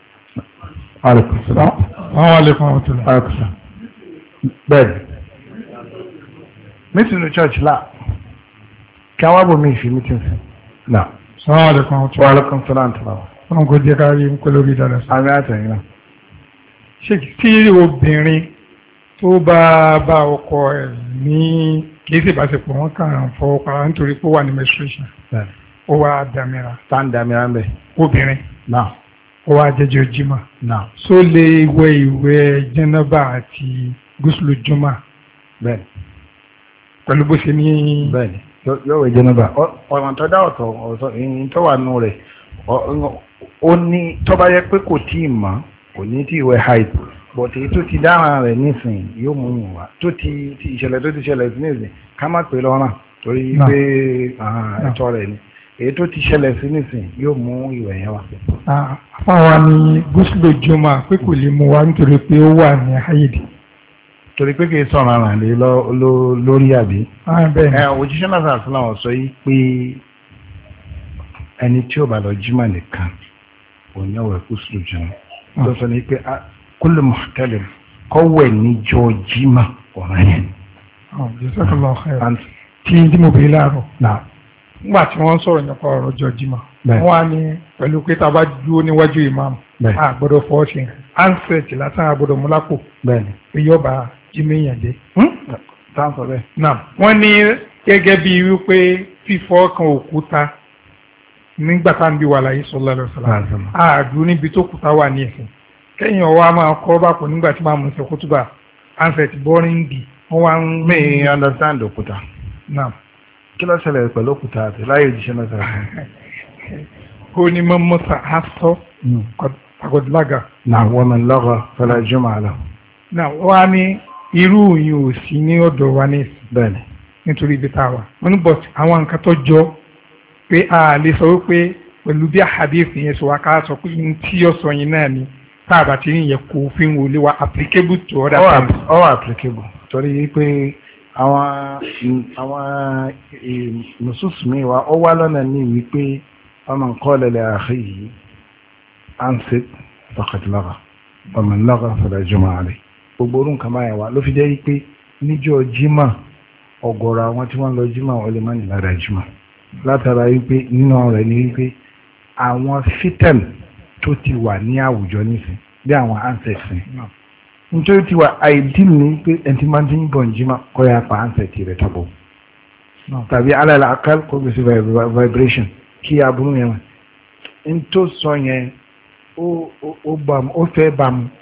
bẹ́ẹ̀ni meeting ní church la kí àwọn abòmí ìfi meeting sí na. Assalamu alaikum. Wa alaikum salaam. Wọ́n kò jẹ́ ká rí ń pẹ́ lórí dáadáa sí. Àmì àtẹ̀yìn náà. Ṣé tí obìnrin tó bá bá ọkọ ẹ̀ ní kìí ṣe ìbáṣepọ̀ wọn kàn án fọwọ́ para nítorí pé ó wà ní menstruation. Ó wá dàmíra. Tá ń dàmíra ń bẹ̀. Obìnrin. Náà. Ó wá jẹjọ jímà. Náà. Só lè wẹ ìwẹ̀ jẹ́nàbà àti gúúsùlù jùmọ̀. Bẹ́ẹ̀ni. Pẹ̀lú bó ṣe ní. Bẹ́ẹ̀ni. Yóò wẹ̀ jẹ́nàbà. Ọ̀nà tó dá ọ̀tọ̀ ìyìn tó wà nù rẹ̀. Ó ní tó bá yẹ pé kò tí ì mọ̀ kò ní tí ìwẹ̀ haid. But èyí tó ti dáhùn rẹ̀ nísìnyí yóò mú un wá. Tó ti ìṣẹ̀lẹ̀ tó ti ṣẹlẹ̀ sí nísìnyí ká má pè lọ́rùn torí pé ẹ̀tọ́ rẹ̀ ni. Èyí tó ti ṣẹlẹ̀ sí nísìnyí yóò mú ìwẹ̀ yẹn wá. Àfáwa ni gúúsùlù jùmọ̀ pé kò lè mú wa nítorí pé ó wà ní haid. Torí pé kìí sọ̀rọ̀ àrà lé lórí àbí. Òjíṣẹ́ náà sàásùn láwọn sọ yí pé ẹni tí ó bá lọ jímọ̀ nìkan ò ní ọ̀wẹ̀ kú sùn jẹun. Lọ sọ ní pé kullu muhtalim kọ́wẹ̀ níjọ́ jímọ̀ ọ̀ràn yẹn. Jazakallahu khairan. Tí mo bèèrè láàárọ̀. Nígbà tí wọ́n sọ̀rọ̀ nípa ọ̀rọ̀ ọjọ́ jímọ̀. Wọ́n á ní pẹ̀lú pé tá a bá dúró níwájú ìmáàmù. A gbọ́dọ̀ fọwọ́ ṣe ansẹ̀tì lásán àgbọ́dọ̀ múlápò. Pé yọba jímẹ̀yàn jẹ́. Táǹsọ̀ bẹ́ẹ̀. Náà wọ́n ní gẹ́gẹ́ bí wípé fífọ́ kan òkúta nígbà tá à ń bí wà láyé sallallahu alaihi wasallam. Àdúró níbi tó kúta wà ní ẹ̀sìn. Kẹ́yìn ọwọ́ máa kọ́ bá pọ̀ nígbà tí máa mú ṣe kútúbà ansẹ̀tì bọ́ríǹgì wọ́n wá ń. Mi understand òkúta. Náà. Kí ló ṣẹlẹ̀ pẹ̀lú òkúta àti láyé òjíṣẹ́ náà sọ̀rọ̀? Ó ní mọ́mọ́sà aṣọ àgọ́dúlága. Náà wọ́n mi lọ́gọ̀ fẹ́lẹ́ jùmọ̀ àlọ́. Náà wọ́n á ní irú yìí ò sí ní ọ̀dọ̀ wa ní ìsìn. Bẹ́ẹ̀ni. Nítorí ibi tá a wà. Wọ́n ní bọ̀t àwọn nǹkan tó jọ pé a lè sọ wípé pẹ̀lú bí hadith yẹn sọ wá ká sọ pé ní tí yóò sọ yín náà ni tá a bá ti ní yẹ kó fi ń wọlé wa applicable to other times. All applicable. Torí pé àwọn nusus mi wa ó wá lọ́nà ní wípé ọmọ nǹkan lẹ́lẹ̀ àṣẹ yìí ansip faqad lagha ọmọ lagha fala jùmọ̀ àlẹ́ gbogbo orun kan báyẹn wá ló fi jẹ́ wípé níjọ́ jímọ̀ ọ̀gọ̀rọ̀ àwọn tí wọ́n lọ jímọ̀ wọ́n lè má ní lára jímọ̀ látara wípé nínú rẹ̀ ní wípé àwọn fitem tó ti wà ní àwùjọ nísìn bí àwọn ancestry nítorí ti wà àìdí ní pé ẹni tí máa ń dín bọ̀ jímọ̀ kọ́ ya pa ancestry rẹ̀ tọ́bọ̀ tàbí alẹ́ àkàl kó gbèsè vibration kí aburú yẹn n tó sọ yẹn ó fẹ́ bá mu.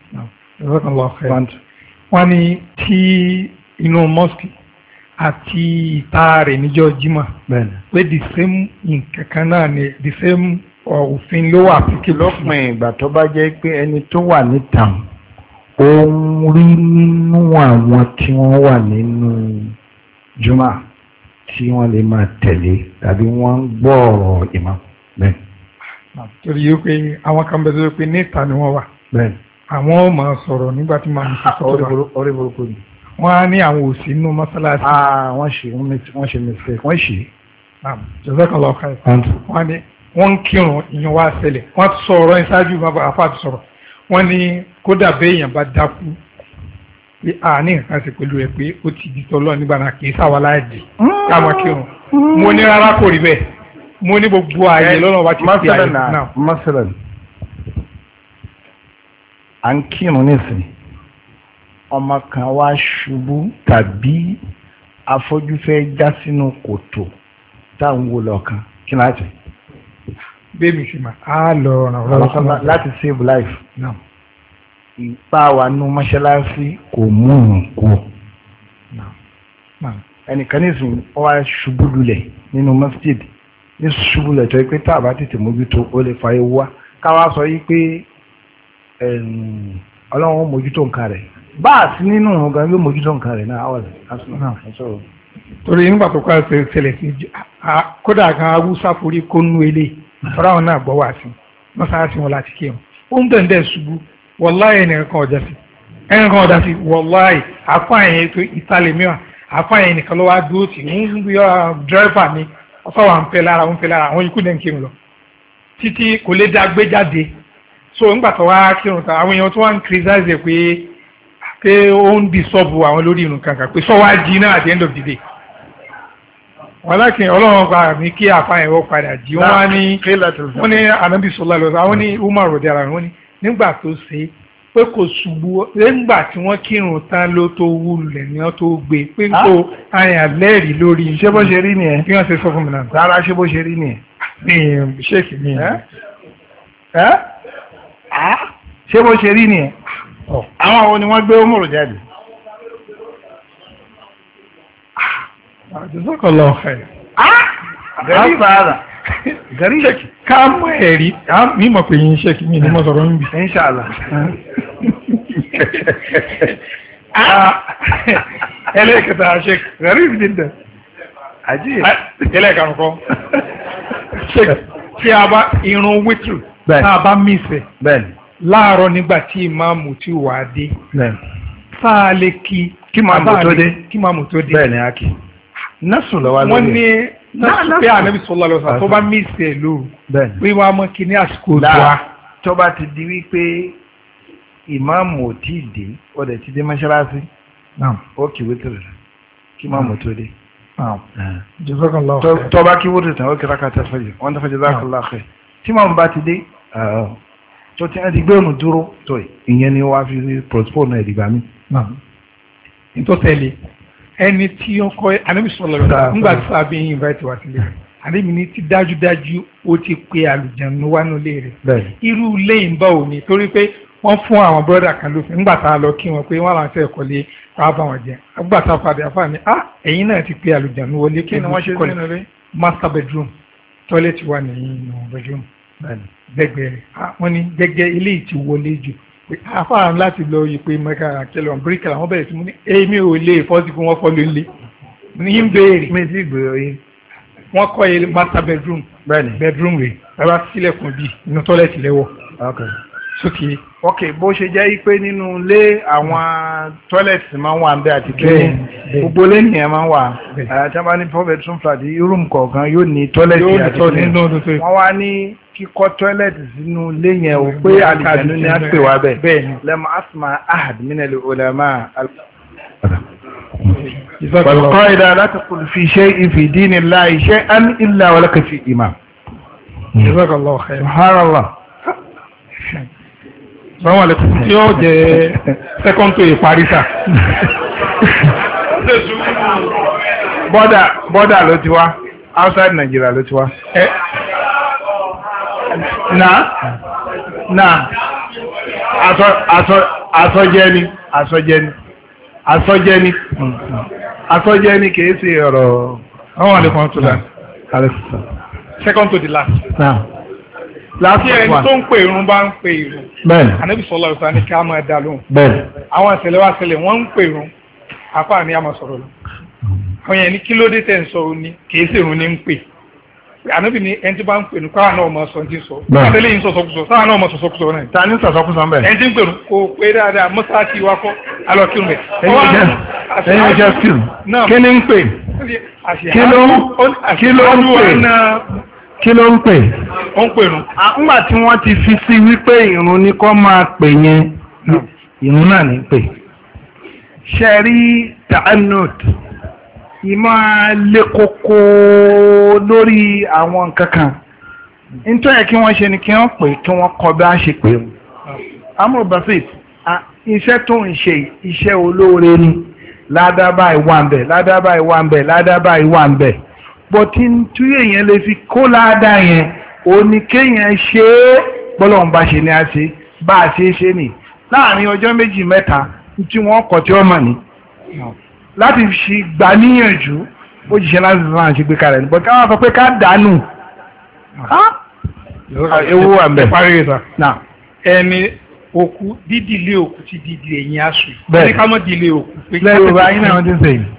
wọ́n ní tí inú mosque àti ìta rẹ̀ níjọ́ jímọ̀ pé the same nǹkan kan náà ni the same òfin ló wà applicable. lópin ìgbà tó bá jẹ́ pé ẹni tó wà níta ó ń rí nínú àwọn tí wọ́n wà nínú jùmọ̀ tí wọ́n lè máa tẹ̀lé tàbí wọ́n ń gbọ́ ọ̀rọ̀ ìmọ̀ bẹ́ẹ̀. torí yóò pé àwọn kan bẹ tó pé níta ni wọ́n wà. bẹ́ẹ̀. àwọn ò máa sọ̀rọ̀ nígbà tí màá ń sọ sọ́dọ̀. orí burúkú ni. wọ́n á ní àwọn òsì inú mọ́sálásí. wọ́n ṣe mistake wọ́n ṣe. jazakallahu khairan. wọ́n ní wọ́n ń kírun ìyẹn wá ṣẹlẹ̀ wọ́n ti sọ̀rọ̀ ẹ̀ ṣáájú bàbá àfáàtì sọ̀rọ̀ wọ́n ní kódà béèyàn bá dákú pé àní nǹkan ṣe pẹ̀lú ẹ̀ pé ó ti di tọ́lọ́ nígbà náà kì í sáwà láàjì káàmà kírun mo ní rárá kò rí bẹ́ẹ̀ mo ní gbogbo ààyè lọ́nà bá ti fi ààyè náà. masalan à ń kírun nísìnyí ọmọ kan wá ṣubú tàbí afọ́jú fẹ́ já sínú kòtò táwọn wò lọ́kàn kí ni láti. bẹ́ẹ̀ni sì máa á lọ ràn lọ́wọ́ láti save life. ìpa wa nú mọ́ṣáláṣí kò mú un kú. ẹnìkan nísìnyí ó wá ṣubú lulẹ̀ nínú masjid ní ṣubú lẹ̀ tó yẹ pé tá a bá tètè mójútó ó lè fa ewu wá káwá sọ yí pé ọlọ́run mójútó nǹkan rẹ̀ báàsì nínú ọ̀gá yóò mójútó nǹkan rẹ̀ náà àwọn ọ̀sán. torí nígbà tó kọ́ ṣẹlẹ̀ sí kódà kan awúsá forí kó nú ilé ọ̀rọ̀ àwọn náà gbọ́ wá sí mọ́sáàsì wọn láti kí wọn ó ń bẹ̀ǹdẹ̀ ṣubú wọláì ẹnìkan ọ̀dà sí wọláì àfáàyàn ètò ìtàlẹ̀ mìíràn àfáàyàn nìkan ló wá dúró tì ń bí dírẹ́fà ni ọ̀fáwà ń pẹ́ lára àwọn ikú náà ń kírun lọ títí kò lè dá gbé jáde so nígbà tó wá kírun tán àwọn èèyàn tó wá ń criticize pé ó ń disturb àwọn lórí irun kankan pé sọ wá jí náà at the end of the day wọn lákìn ọlọ́run gba mi kí àfáàyàn ó padà jí wọ́n ní anabi sọlá lọ àwọn ní umar rọdí ara wọn ní nígbà tó ṣe pé kò ṣubú nígbà tí wọ́n kírun tán ló tó wúlẹ̀ ní wọ́n tó gbé pé kò àyàn lẹ́rìí lórí ṣé bó ṣe rí nìyẹn bí wọ́n ṣe sọ fún mi náà rárá ṣé bó ṣe rí nìyẹn ní ṣéèkì mi ṣé bó ṣe rí nìyẹn àwọn àwọn ni wọ́n gbé umar jáde. Jazakallahu khair. Gari fara. Gari ṣéèkì ká mọ ẹ̀rí mi mọ̀ pé yín ṣéèkì mi ni mo sọ̀rọ̀ ń bì. Inshallah. ẹlẹ́kẹta ṣéèkì gari ìdíndẹ̀. Àjí. ẹlẹ́kẹta kọ́. ṣéèkì tí a bá irun wítìrì tá a bá mísẹ̀ láàárọ̀ nígbà tí ìmáàmù tí wà á dé. Sáà lè kí máàmù tó dé. Bẹ́ẹ̀ni a kì í. Násùn lọ́wọ́ lórí. Wọ́n ní násùn pé ànábì sọ́lá lọ́sà tó bá mísì ẹ̀ lóru pé wọ́n á mọ́ kí ní àsìkò tó tó bá ti di wípé ìmáàmù ò tí ì dé ó dẹ̀ ti dé mọ́ṣáláṣí ó kì wítìrì kí máàmù tó dé. tó bá kí wítìrì tán ó kí rákàtà fajr wọ́n tó fajr jazakallahu khair tí máàmù bá ti dé tó ti ẹ̀ ti gbé òun dúró tó ìyẹn ni wọ́n á fi postpone ẹ̀ dìgbà mí. nítòsẹ́lẹ̀ ẹni tí ó kọ́ anábì sọ̀rọ̀ lọ́dọ̀ nígbà tí sábẹ́ yín invite wá sílé anábì ní ti dájúdájú ó ti pe àlùjànnú wá nílé rẹ̀ irú ilé ìbá òní torí pé wọ́n fún àwọn bọ́dà kan lófin nígbà tá a lọ kí wọn pé wọ́n làwọn fẹ́ kọ́lé wàá bá wọn jẹ nígbà tá a padà fà ní ẹ̀yin náà ti pe àlùjànnú wọlé kí ni wọ́n ṣe nínú rẹ̀ master bedroom toilet wà nínú bedroom gbẹgbẹ rẹ̀ wọ́n ní gẹ́gẹ́ ilé ìtì wọlé jù àfáà láti lọ yí pé mẹ́ka kẹlọ̀ bíríkà àwọn bẹ̀rẹ̀ tí mo ní èmi ò lè fọ́sí fún wọn kọ́ ló lé ní ń béèrè mi ti gbèrò yìí wọ́n kọ́ ilé master bedroom bedroom rẹ̀ rárá sílẹ̀kùn bíi inú tọ́lẹ̀tì lẹ́wọ̀ sókè. ok bó ṣe jẹ́ pé nínú ilé àwọn tọ́lẹ̀tì máa ń wà ń bẹ àti kílẹ̀ gbogbo lẹ́yìn ẹ̀ máa ń wà tí wọ́n bá ní four bedroom flat room kọ̀ọ̀kan yóò ní tọ́lẹ̀tì àti kílẹ̀ wọ́n wá ní kíkọ́ tọ́lẹ̀tì sínú ilé yẹn o pé àlùjànnú ni a pè wá bẹ́ẹ̀ lẹ́mọ̀ asma ahad minal ulama. والقاعدة لا تقل في شيء في دين الله شيئا إلا ولك في إمام. جزاك الله خير. سبحان الله. Sọ́wọ́n lè fún tí ó jẹ́ second to ìparí sà. Bọ́dà ló ti wá, outside Nigeria ló ti wá. Asọ́jẹ́ ni kìí ṣe ọ̀rọ̀. Àwọn àlekàn tó dá. Second to the last. Láti ẹni tó ń pè irun bá ń pè irun. Bẹ́ẹ̀ni. Ànábì sallallahu alaihi wasallam ní ká máa dá lóhùn. Bẹ́ẹ̀ni. Àwọn ìṣẹ̀lẹ̀ wá ṣẹlẹ̀ wọ́n ń pè irun. Àfáà ní a máa sọ̀rọ̀ lọ. Àwọn yẹn ní kí ló dé tẹ̀ ń sọ òní kìí ṣe irun ní ń pè. Ànábì ní ẹni tí bá ń pè ní káwọn náà máa sọ ní sọ. Bẹ́ẹ̀ni. Káwọn lẹ́yìn sọ̀sọ̀kùsọ̀ sáwọn náà máa sọ̀sọ̀kùsọ̀ náà. Ta ni sọ̀sọ̀kùsọ̀ ń bẹ̀? Ẹni tí ń pèrò kò pé dáadáa mọ́sáàtì wa kọ́ alọ́kírun rẹ̀. Ẹyin jẹ́ skill. Kí ni ń pè? Kí ló ń pè? Kí ló ń pè? Ó ń pèrún. Nígbà tí wọ́n ti fi sí wípé ìrun ní kọ́ máa pè yẹn, ìrun náà ní pè. Ṣé rí ta'annud, ìmọ̀ lé kókó lórí àwọn nǹkan kan. Nítorí kí wọ́n ṣe ni kí wọ́n pè kí wọ́n kọ́ bí a ṣe pè mu. Amúrò Basit, iṣẹ́ tó ń ṣe iṣẹ́ olóore ni. Ládàbà ìwà ń bẹ̀, ládàbà ìwà ń bẹ̀, ládàbà ìwà ń bẹ̀. Bọ̀tí tí èèyàn lè fi kó ládàá yẹn, òní kéèyàn ṣe é bọ́lọ́run bá ṣe ni a ṣe, bá a ṣe é ṣe nì. Láàárín ọjọ́ méjì mẹ́ta tí wọ́n kọ̀ tí wọ́n mọ̀ ní. láti fi gbà níyànjú ó jíṣẹ́ láti sọ àṣẹ gbé kalẹ̀ nígbà káwọn sọ pé ká dànù ewu wà mbẹ parí ìta ẹni òkú dídìlé òkú ti dìdì ẹ̀yìn aṣù bẹ́ẹ̀ ká mọ́ dìlé òkú pé kí lẹ́yìn bá yín náà wọ́n ti ń sẹ́yìn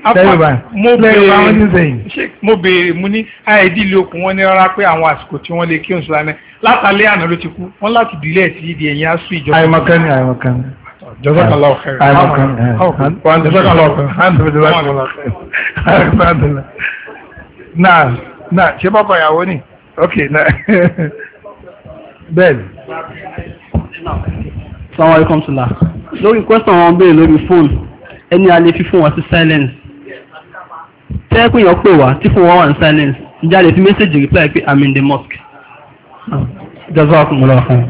mo béèrè mo ní àìdílé òkú wọn ní rárá pé àwọn àsìkò tí wọ́n lè kí òun sọ́lá náà látàlẹ́ àná ló ti kú wọ́n láti dìlé ẹ̀ ti dìdì ẹ̀yìn aṣù ìjọba. àìmọ̀kan Jazakallahu khairan. Náà ṣe bọ́kọ̀ ìyàwó ni? Ok, náà. Bẹ́ẹ̀ni. Assalamu alaikum sula. Lórí question wọn béèrè lórí fóònù, ẹni a lè fi fún wọn sí silence. Tẹ́ẹ̀kùn yàn pè wá tí fún wọn wà ní silence. Ǹjẹ́ a lè fi message reply pé I'm in the mosque. Jazakumullahu khairan.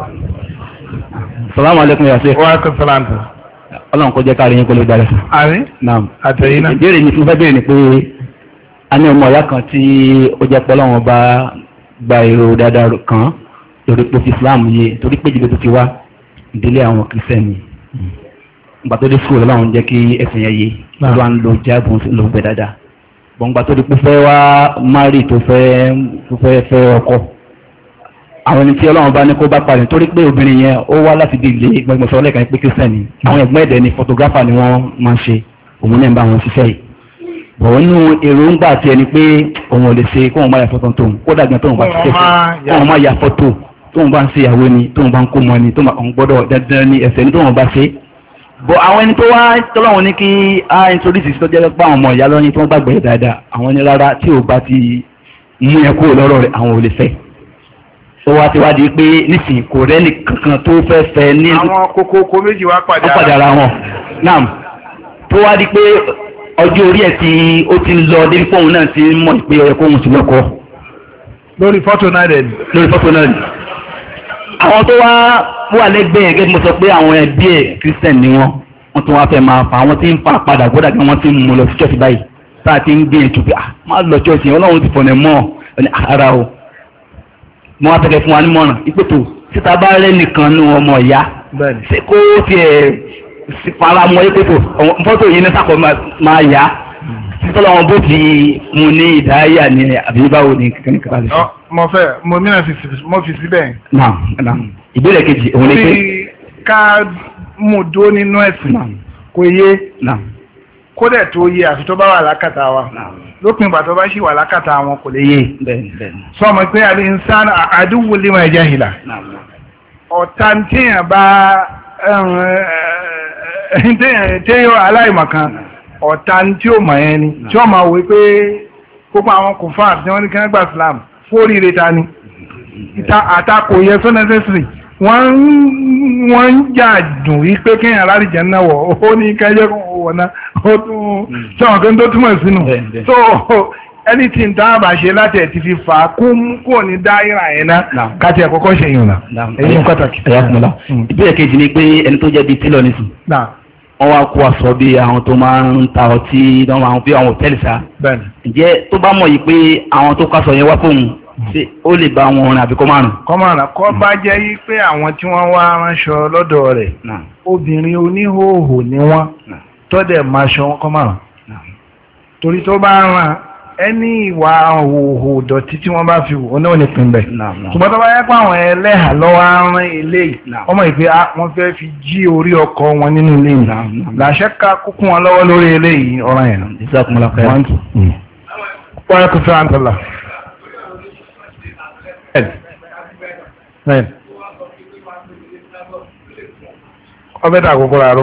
Salamu alaikum ya Sheikh. Wa alaikum salam. Ọlọ́run kó jẹ́ káàrí yín kó lè dára sí. Àmín. Naam. Àtẹ̀yìn náà. Ìbéèrè mi fún fẹ́ béèrè ni pé a ní ọmọ ìyá kan tí ó jẹ́ pé Ọlọ́run bá gba èrò dáadáa kan lórí pé Islam yé torí pé ìdílé tó ti wá ìdílé àwọn kìrìsìtẹ́nì. Ìgbà tó dé fún Ọlọ́run jẹ́ kí ẹ̀sìn yẹn yé. Ló wá ń lo jáàbù ló ń bẹ dáadáa. Bọ̀ǹgbà tó dé pé fẹ́ wá márì tó fẹ́ ọkọ. Àwọn ẹni tí Ọlọ́run bá ní kó bá parí torí pé obìnrin yẹn ó wá láti di ilé gbẹgbẹsọ lẹ́ẹ̀kan pé kírísítẹ́nì àwọn ẹ̀gbọ́n ẹ̀dẹ̀ ni photographer ni wọ́n máa ń ṣe òun náà ń bá wọn ṣiṣẹ́ yìí bọ̀ nínú èròǹgbà tí ẹni pé òun ò lè ṣe kóun bá ya fọ́tò tóun kó dàgbà tóun bá ṣiṣẹ́ sí kóun má ya fọ́tò tóun bá ń ṣe ìyàwó ni tóun bá ń kó mọ ni tóun gbọ́dọ̀ dandan ni ẹ̀sẹ̀ ni tóun bá ṣe bọ̀ àwọn ẹni tó wá tọ́lọ́run ní kí á introduce sí tọ́jú pé àwọn ọmọ ìyá lọ́yìn tí wọ́n gbàgbé dáadáa àwọn ẹni rárá tí ò bá ti mú yẹn kúrò lọ́rọ̀ rẹ̀ àwọn ò lè fẹ́ ó wá ti wá di pé nísìnyí kò rẹ́ni kankan tó fẹ́ fẹ́ ní. àwọn kókó méjì wá pàdé ara wọn naam tó wá di pé ọjọ́ orí ẹ̀ tí ó ti ń lọ débi fóun náà ti ń mọ̀ pé ọ̀rẹ́ kóun ti lọ́kọ. lórí fọ́tò náà rẹ̀ lórí fọ́tò náà rẹ̀. àwọn tó wà lẹ́gbẹ̀ẹ́ gẹ́gẹ́ bí mo sọ pé àwọn ẹbí ẹ̀ Christian ni wọ́n tún wá fẹ́ máa fa àwọn tí ń fa padà gbọ́dọ̀ kí wọ́n ti mú lọ sí church báyìí tá a ti ń gbé ètò pé má lọ church yẹn Ọlọ́run ti fọ̀nà mọ́ ara o mo wá fẹ́kẹ́ fún wa nímọ̀ràn ìpètò títa bá rẹ́ nìkan nú ọmọ ìyá ṣé kó tiẹ̀ fara mọ́ ìpètò fọ́tò yìí ní sàkó máa yá títọ́lá wọn bó ti mú ní ìdáyà ní àbí báwo ní kankan kàkà lè ṣe. mo mìíràn mo fi síbẹ̀. ìbéèrè kejì òun ni pé. ká mú dúró nínú ẹ̀sìn kò yé kódẹ̀ tó yé àfi tó bá wà lákàtà wa lópin ìgbà tó bá ṣì wà lákàtà àwọn kò lè yé sọmọ pé al-insan aduwwun lima jahila ọ̀tá téèyàn bá téèyàn aláìmọ̀kan ọ̀tá tí ó mọ̀ yẹn ni tí ó máa wí pé gbogbo àwọn kò fà tí wọ́n ní kí wọ́n gbà Islam fóríire ta ni àtakò yẹ so necessary wọ́n ń jà dùn wípé kéèyàn alárìjẹ́ náà wọ̀ ó ní kẹ́jẹ́ kó wọ̀ náà ó tún sọ̀rọ̀ tó ń tó túmọ̀ sínú so anything tá a bá ṣe láti ẹ̀ ti fi fà á kó ní dáírà yẹn náà káti ẹ̀ kọ́kọ́ ṣe yùn náà èyí ń pàtàkì. ìbéèrè kejì ni pé ẹni tó jẹ́ bíi tílọ̀ nísìn wọ́n wá kó aṣọ bí àwọn tó máa ń ta ọtí bí àwọn hòtẹ́ẹ̀lì sá ǹjẹ́ tó bá mọ̀ yìí pé àwọn tó kásọ yẹn wá fóun ṣé ó lè bá wọn rìn àbí kọ́márùn. kọ́ bá jẹ́ yí pé àwọn tí wọ́n wá ránṣọ lọ́dọ̀ rẹ̀ obìnrin oníhòòhò ni wọ́n tọ́dẹ̀ máa ṣọ wọn kọ́márùn. torí tó bá ràn ẹni ìwà òhò dọ̀tí tí wọ́n bá fi wò náà ní pin bẹ̀. ṣùgbọ́n tó bá yẹ pé àwọn ẹlẹ́hà lọ́wọ́ rán ilé yìí ọmọ ìpè wọ́n fẹ́ fi jí orí ọkọ wọn nínú ilé yìí làṣẹ ká kúkú wọn lọ́wọ́ lórí ilé yìí ọ̀ràn yẹn. wọ́n kò fẹ́ àǹtọ̀là. ọbẹ̀ dà kókó rà ró.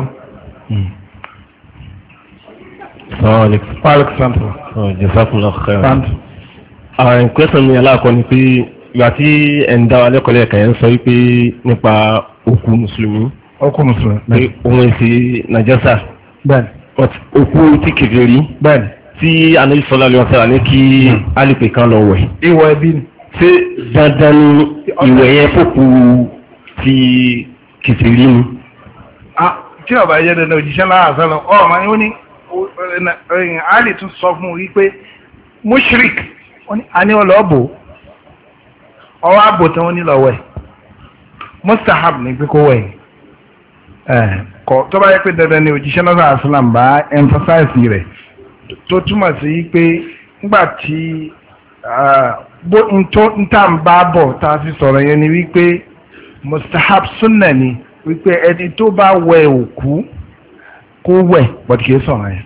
Jazakumullahu khairan. Àwọn question mi aláàkọ́ ni pé ìgbà tí ẹ̀ ń dá wa lẹ́kọ̀ọ́ lẹ́ẹ̀kan yẹn ń sọ wípé nípa òkú mùsùlùmí. Òkú mùsùlùmí. Pé òun èsì nàjásà. Bẹ́ẹ̀ni. Òkú tí kékeré. Bẹ́ẹ̀ni. Tí Ànábì sallallahu alaihi wasallam ní kí Alípè kan lọ wẹ̀. Ìwọ̀ ẹbí ni. Ṣé dandan ni ìwẹ̀ yẹn fòkú ti kékeré ni? Tí ọba yẹ dandan òjíṣẹ́ lára àṣálọ ọmọ yóò ní Ali tún sọ fún wípé mushrik a ní ọlọ́ọ̀bù ọwọ́ àbò tí wọ́n ní lọ́wọ́ ẹ̀ mustahab ní pé kó wẹ̀ tó bá yẹ pé dandan ni òjíṣẹ́ náà àṣìlám bá emphasize rẹ̀ tó túmọ̀ sí pé nígbà tí n tá n bá bọ̀ tá a fi sọ̀rọ̀ yẹn ni wípé mustahab sunna ni wípé ẹni tó bá wẹ òkú kó wẹ̀ bọ̀dù kìí sọ̀rọ̀ yẹn.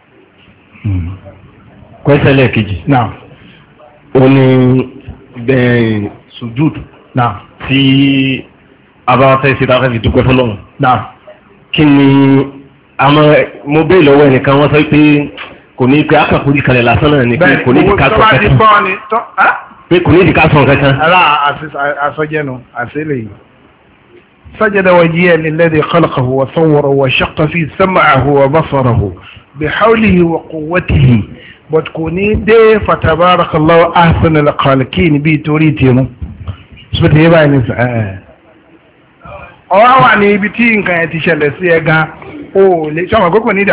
kwẹ́sẹ̀lẹ̀ kejì náà ó ní bẹ́ẹ̀ sùjúd náà tí a bá fẹ́ ṣe dáfẹ́ fi dúpẹ́ fọlọ́run náà kí ni àmọ́ mo bẹ́ẹ̀ lọ́wọ́ ẹnìkan wọ́n sọ pé kò ní pé akàkùnrin kalẹ̀ lásán náà ni pé kò ní ìdíkà sọ kankan pé kò ní ìdíkà sọ kankan. ara àsọjẹnu àṣẹlẹ yìí sajada wajhiya lilladhi khalaqahu wa sawwarahu wa shaqqa fi sam'ahu wa basarahu bi hawlihi wa quwwatihi but kò ní dé fatabarakallahu ahsanul khaliqin bí torí tèmú sọ́tẹ̀ yẹ́ báyìí ní sọ ọwọ́ wà ní ibi tí nǹkan ẹ̀ ti ṣẹlẹ̀ sí ẹ gan o lè sọ́mọ̀ kókò ní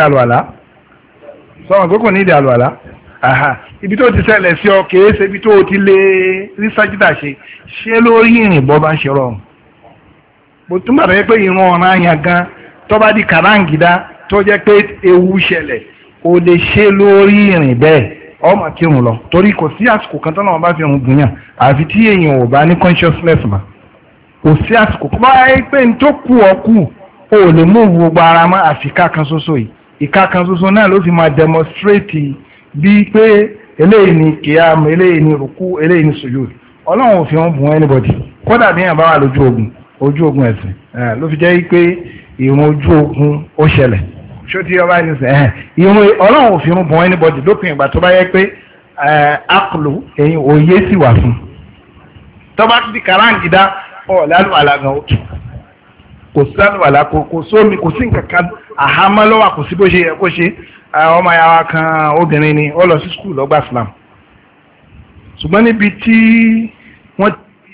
ìdí àlùwàlá ibi tó ti ṣẹlẹ̀ sí ọ kìí ṣe ibi tó ti lè rí sájídà ṣe lórí ìrìn bọ́ bá ṣe rọrùn bó túmọ̀ rẹ̀ pé ìran ọ̀ràn àyàn gan tó bá di kàráǹgídá tó jẹ́ pé ewu ṣẹlẹ̀ o lè ṣe lórí ìrìn bẹ́ẹ̀ ọmọ kírun lọ torí kò sí àsìkò kan tó náà bá fi hàn gbìyàn àfi tí èèyàn ò bá ní consciousness mà kò sí àsìkò kan bá yẹ pé n tó kú ọ kú o lè mú gbogbo ara mọ́ àfi ìka kan ṣoṣo yìí ìka kan ṣoṣo náà ló fi máa demonstrate bí pé eléyìí ni kìyàm eléyìí ni rùkú eléyìí ni sùjúd ọlọ́run ò fi wọn bùn anybody kódà bí yàn bá wà ojú ogun ẹ̀sìn ló fi jẹ́ pé ìrun ojú ogun ó ṣẹlẹ̀ ṣó tí ọba ní sẹ́ ìrun ọlọ́run ò fi wọn bùn anybody lópin ìgbà tó bá yẹ pé aklu ẹ̀yìn òye sì wà fún tọ́ba ti di kàráǹgídá lálùwàlá gan ó kò sí lálùwàlá kò sómi kò sí nǹkan kan àhámọ́ lọ́wọ́ kò sí bó ṣe yẹ kó ṣe ọmọ yàrá kan obìnrin ni ó lọ sí skul lọ́gbà Islam ṣùgbọ́n níbi tí wọ́n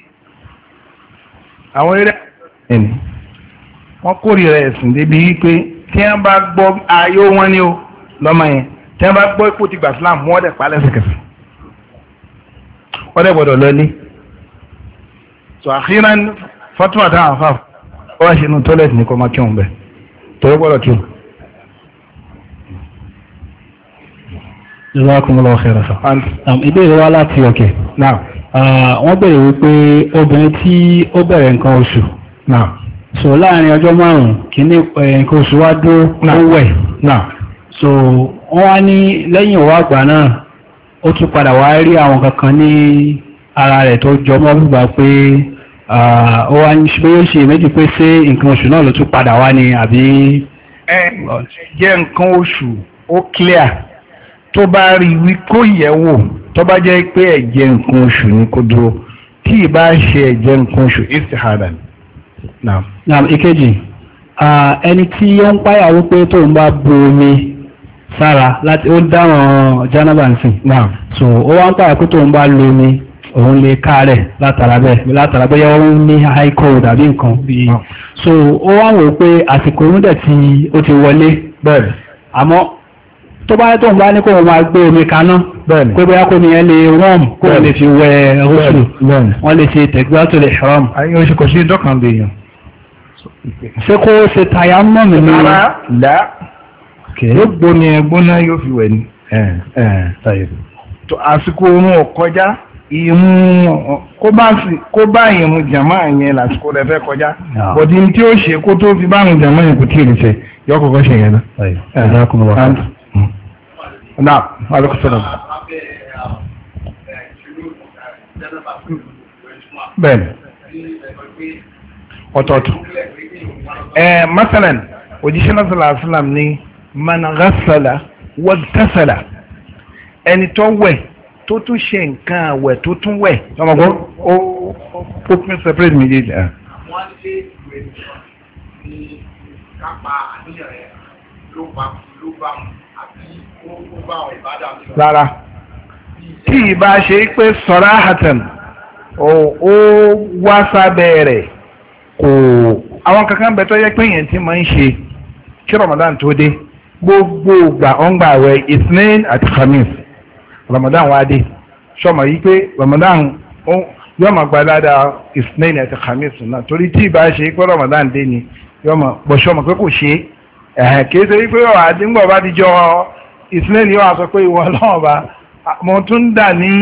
àwọn eré ẹni wọ́n kórìíra ẹ̀sìn débi wípé tí wọ́n bá gbọ́ ayé wọn ni ó lọ́mọ yẹn tí wọ́n bá gbọ́ ipò ti gbà Islam wọ́n dẹ̀ pa lẹ́sẹ̀kẹsẹ̀ wọ́n dẹ̀ gbọ́dọ̀ lọ ní. so àkíran Fatima táwọn afáfà ó wá ṣe inú tọ́lẹ̀tì ní kó máa kírun bẹ́ẹ̀ torí gbọ́dọ̀ kírun. Jazakumullahu khairan. Ìbéèrè wá láti ọ̀kẹ́. Wọ́n bẹ̀rẹ̀ wípé obìnrin tí ó bẹ̀rẹ̀ nǹkan oṣù. So láàrin ọjọ́ márùn-ún kìíní nǹkan oṣù wá dúró ó wẹ̀. So wọ́n wá ní lẹ́yìn òwò àgbà náà ó tún padà wá rí àwọn kankan ní ara rẹ̀ tó jọ mọ́ gbígbà pé ó wá ní pé ó ṣe méjì pé ṣé nǹkan oṣù náà ló tún padà wá ní àbí. Jẹ́ nǹkan oṣù ó clear tó bá rí wí kó yẹ̀ wò tó bá jẹ́ pé ẹ̀jẹ̀ nǹkan oṣù ní kó dúró tí ì bá ṣe ẹ̀jẹ̀ nǹkan oṣù istihada ni. Ìkejì ẹni tí ó ń páyà wípé tó ń bá bu omi sára láti ó dáhùn jánábà ń sìn so ó wá ń páyà pé tó ń bá lo omi òun lè ká rẹ̀ látara bẹ́ẹ̀ ó ní high cold àbí nǹkan bíi so ó wá wò pé àsìkò oúnjẹ tí ó ti wọlé bẹ́ẹ̀ àmọ́ tó bá tó ń bá ní kó wọ́n máa gbé omi kaná pé bóyá kó nìyẹn lè warm kó lè fi wẹ oṣù wọ́n lè ṣe tẹ̀gbátò lè haram. ayé oṣù kò sí dọ́kàn lè yàn. ṣé kó ṣe tàyà mọ́ mi ní. rárá là yóò gbóni ẹgbóná yóò fi wẹ̀ ní. àsìkò oorun ọ̀kọjá ìmú kó bá ìmú jàmá yẹn lásìkò rẹ̀ fẹ́ kọjá bọ̀dí tí ó ṣe kó tó fi bá ìmú jàmá yẹn kò tí ì rí ṣe yọ kọ̀kọ́ ṣe yẹn náà. Náà, alaikum salam. Bẹ́ẹ̀ni, ọ̀tọ̀ọ̀tọ̀. Masalan, òjíṣẹ́ náà sallallahu alaihi wasallam ní man ghassala wagtasala ẹni tó wẹ̀ tó tún ṣe nǹkan àwẹ̀ tó tún wẹ̀. Ọmọgbọ́n, ó pín separate méjèèjì. Wọ́n ṣe ìwé ní kápá àníyàn rẹ̀ ló bá mu. Rárá tí ìbá ṣe pé sarahatan ó wá sábẹ́ rẹ̀ kò àwọn kankan bẹ tó yẹ pé yẹn ti máa ń ṣe kí Ramadan tó dé gbogbo ìgbà ọ̀ngbà rẹ̀ Ithnain àti Khamis Ramadan wá dé sọmọ yìí pé Ramadan yóò máa gba dáadáa Ithnain àti Khamis náà torí tí ìbá ṣe pé Ramadan dé ni yọmọ bọ̀ṣọ́mọ pé kò ṣe kìí ṣe wípé àdíngbọ̀ bá ti jọ ìsìlẹ̀ ni wọ́n sọ pé ìwọ ọlọ́run bá mo tún dà ní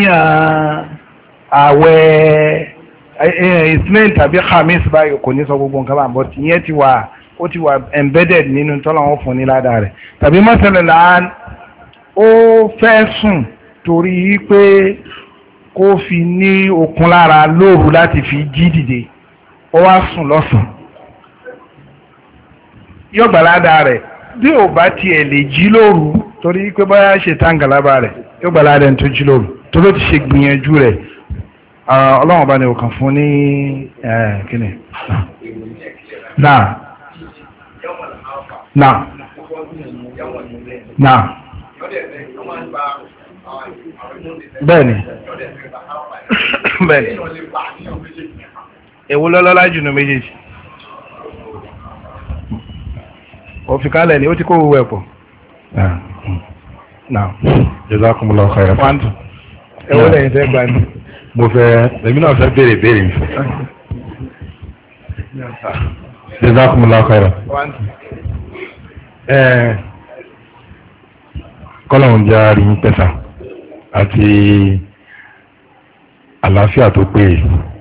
àwẹ̀ ìsìlẹ̀ tàbí khamis báyìí kò ní sọ gbogbo nǹkan bá bọ́ ìyẹn ó ti wà embedded nínú tọ́lọ́wọ́n fún ní ládàá rẹ̀ tàbí mọ́sálẹ̀ là ó fẹ́ sùn torí pé kó fi ní okun lára lóru láti fi jí dìde ó wá sùn lọ́sàn yóò gbà ládàá rẹ̀ bí ò bá tiẹ̀ lè jí lóru torí pé báyà ṣe tàǹgàlábà rẹ̀ yóò gbà ládàá ẹni tó jí lóru tó ló ti ṣe gbìyànjú rẹ̀ ọlọ́run bá ní òkàn fún ní kíni náà bẹ́ẹ̀ni bẹ́ẹ̀ni èwo lọ́lọ́lá jù nù méjèèjì òfikálẹ̀ ni ó ti kó owó ẹ̀pọ̀ náà jazakumullahu khairan wáńtù èwo lẹ́yìn tẹ́ gbà ní. mo fẹ́ èmi náà fẹ́ béèrè mi. jazakumullahu khairan. kọ́lọ̀hún jẹ́ àríyìn pẹ̀sà àti àlàáfíà tó péye.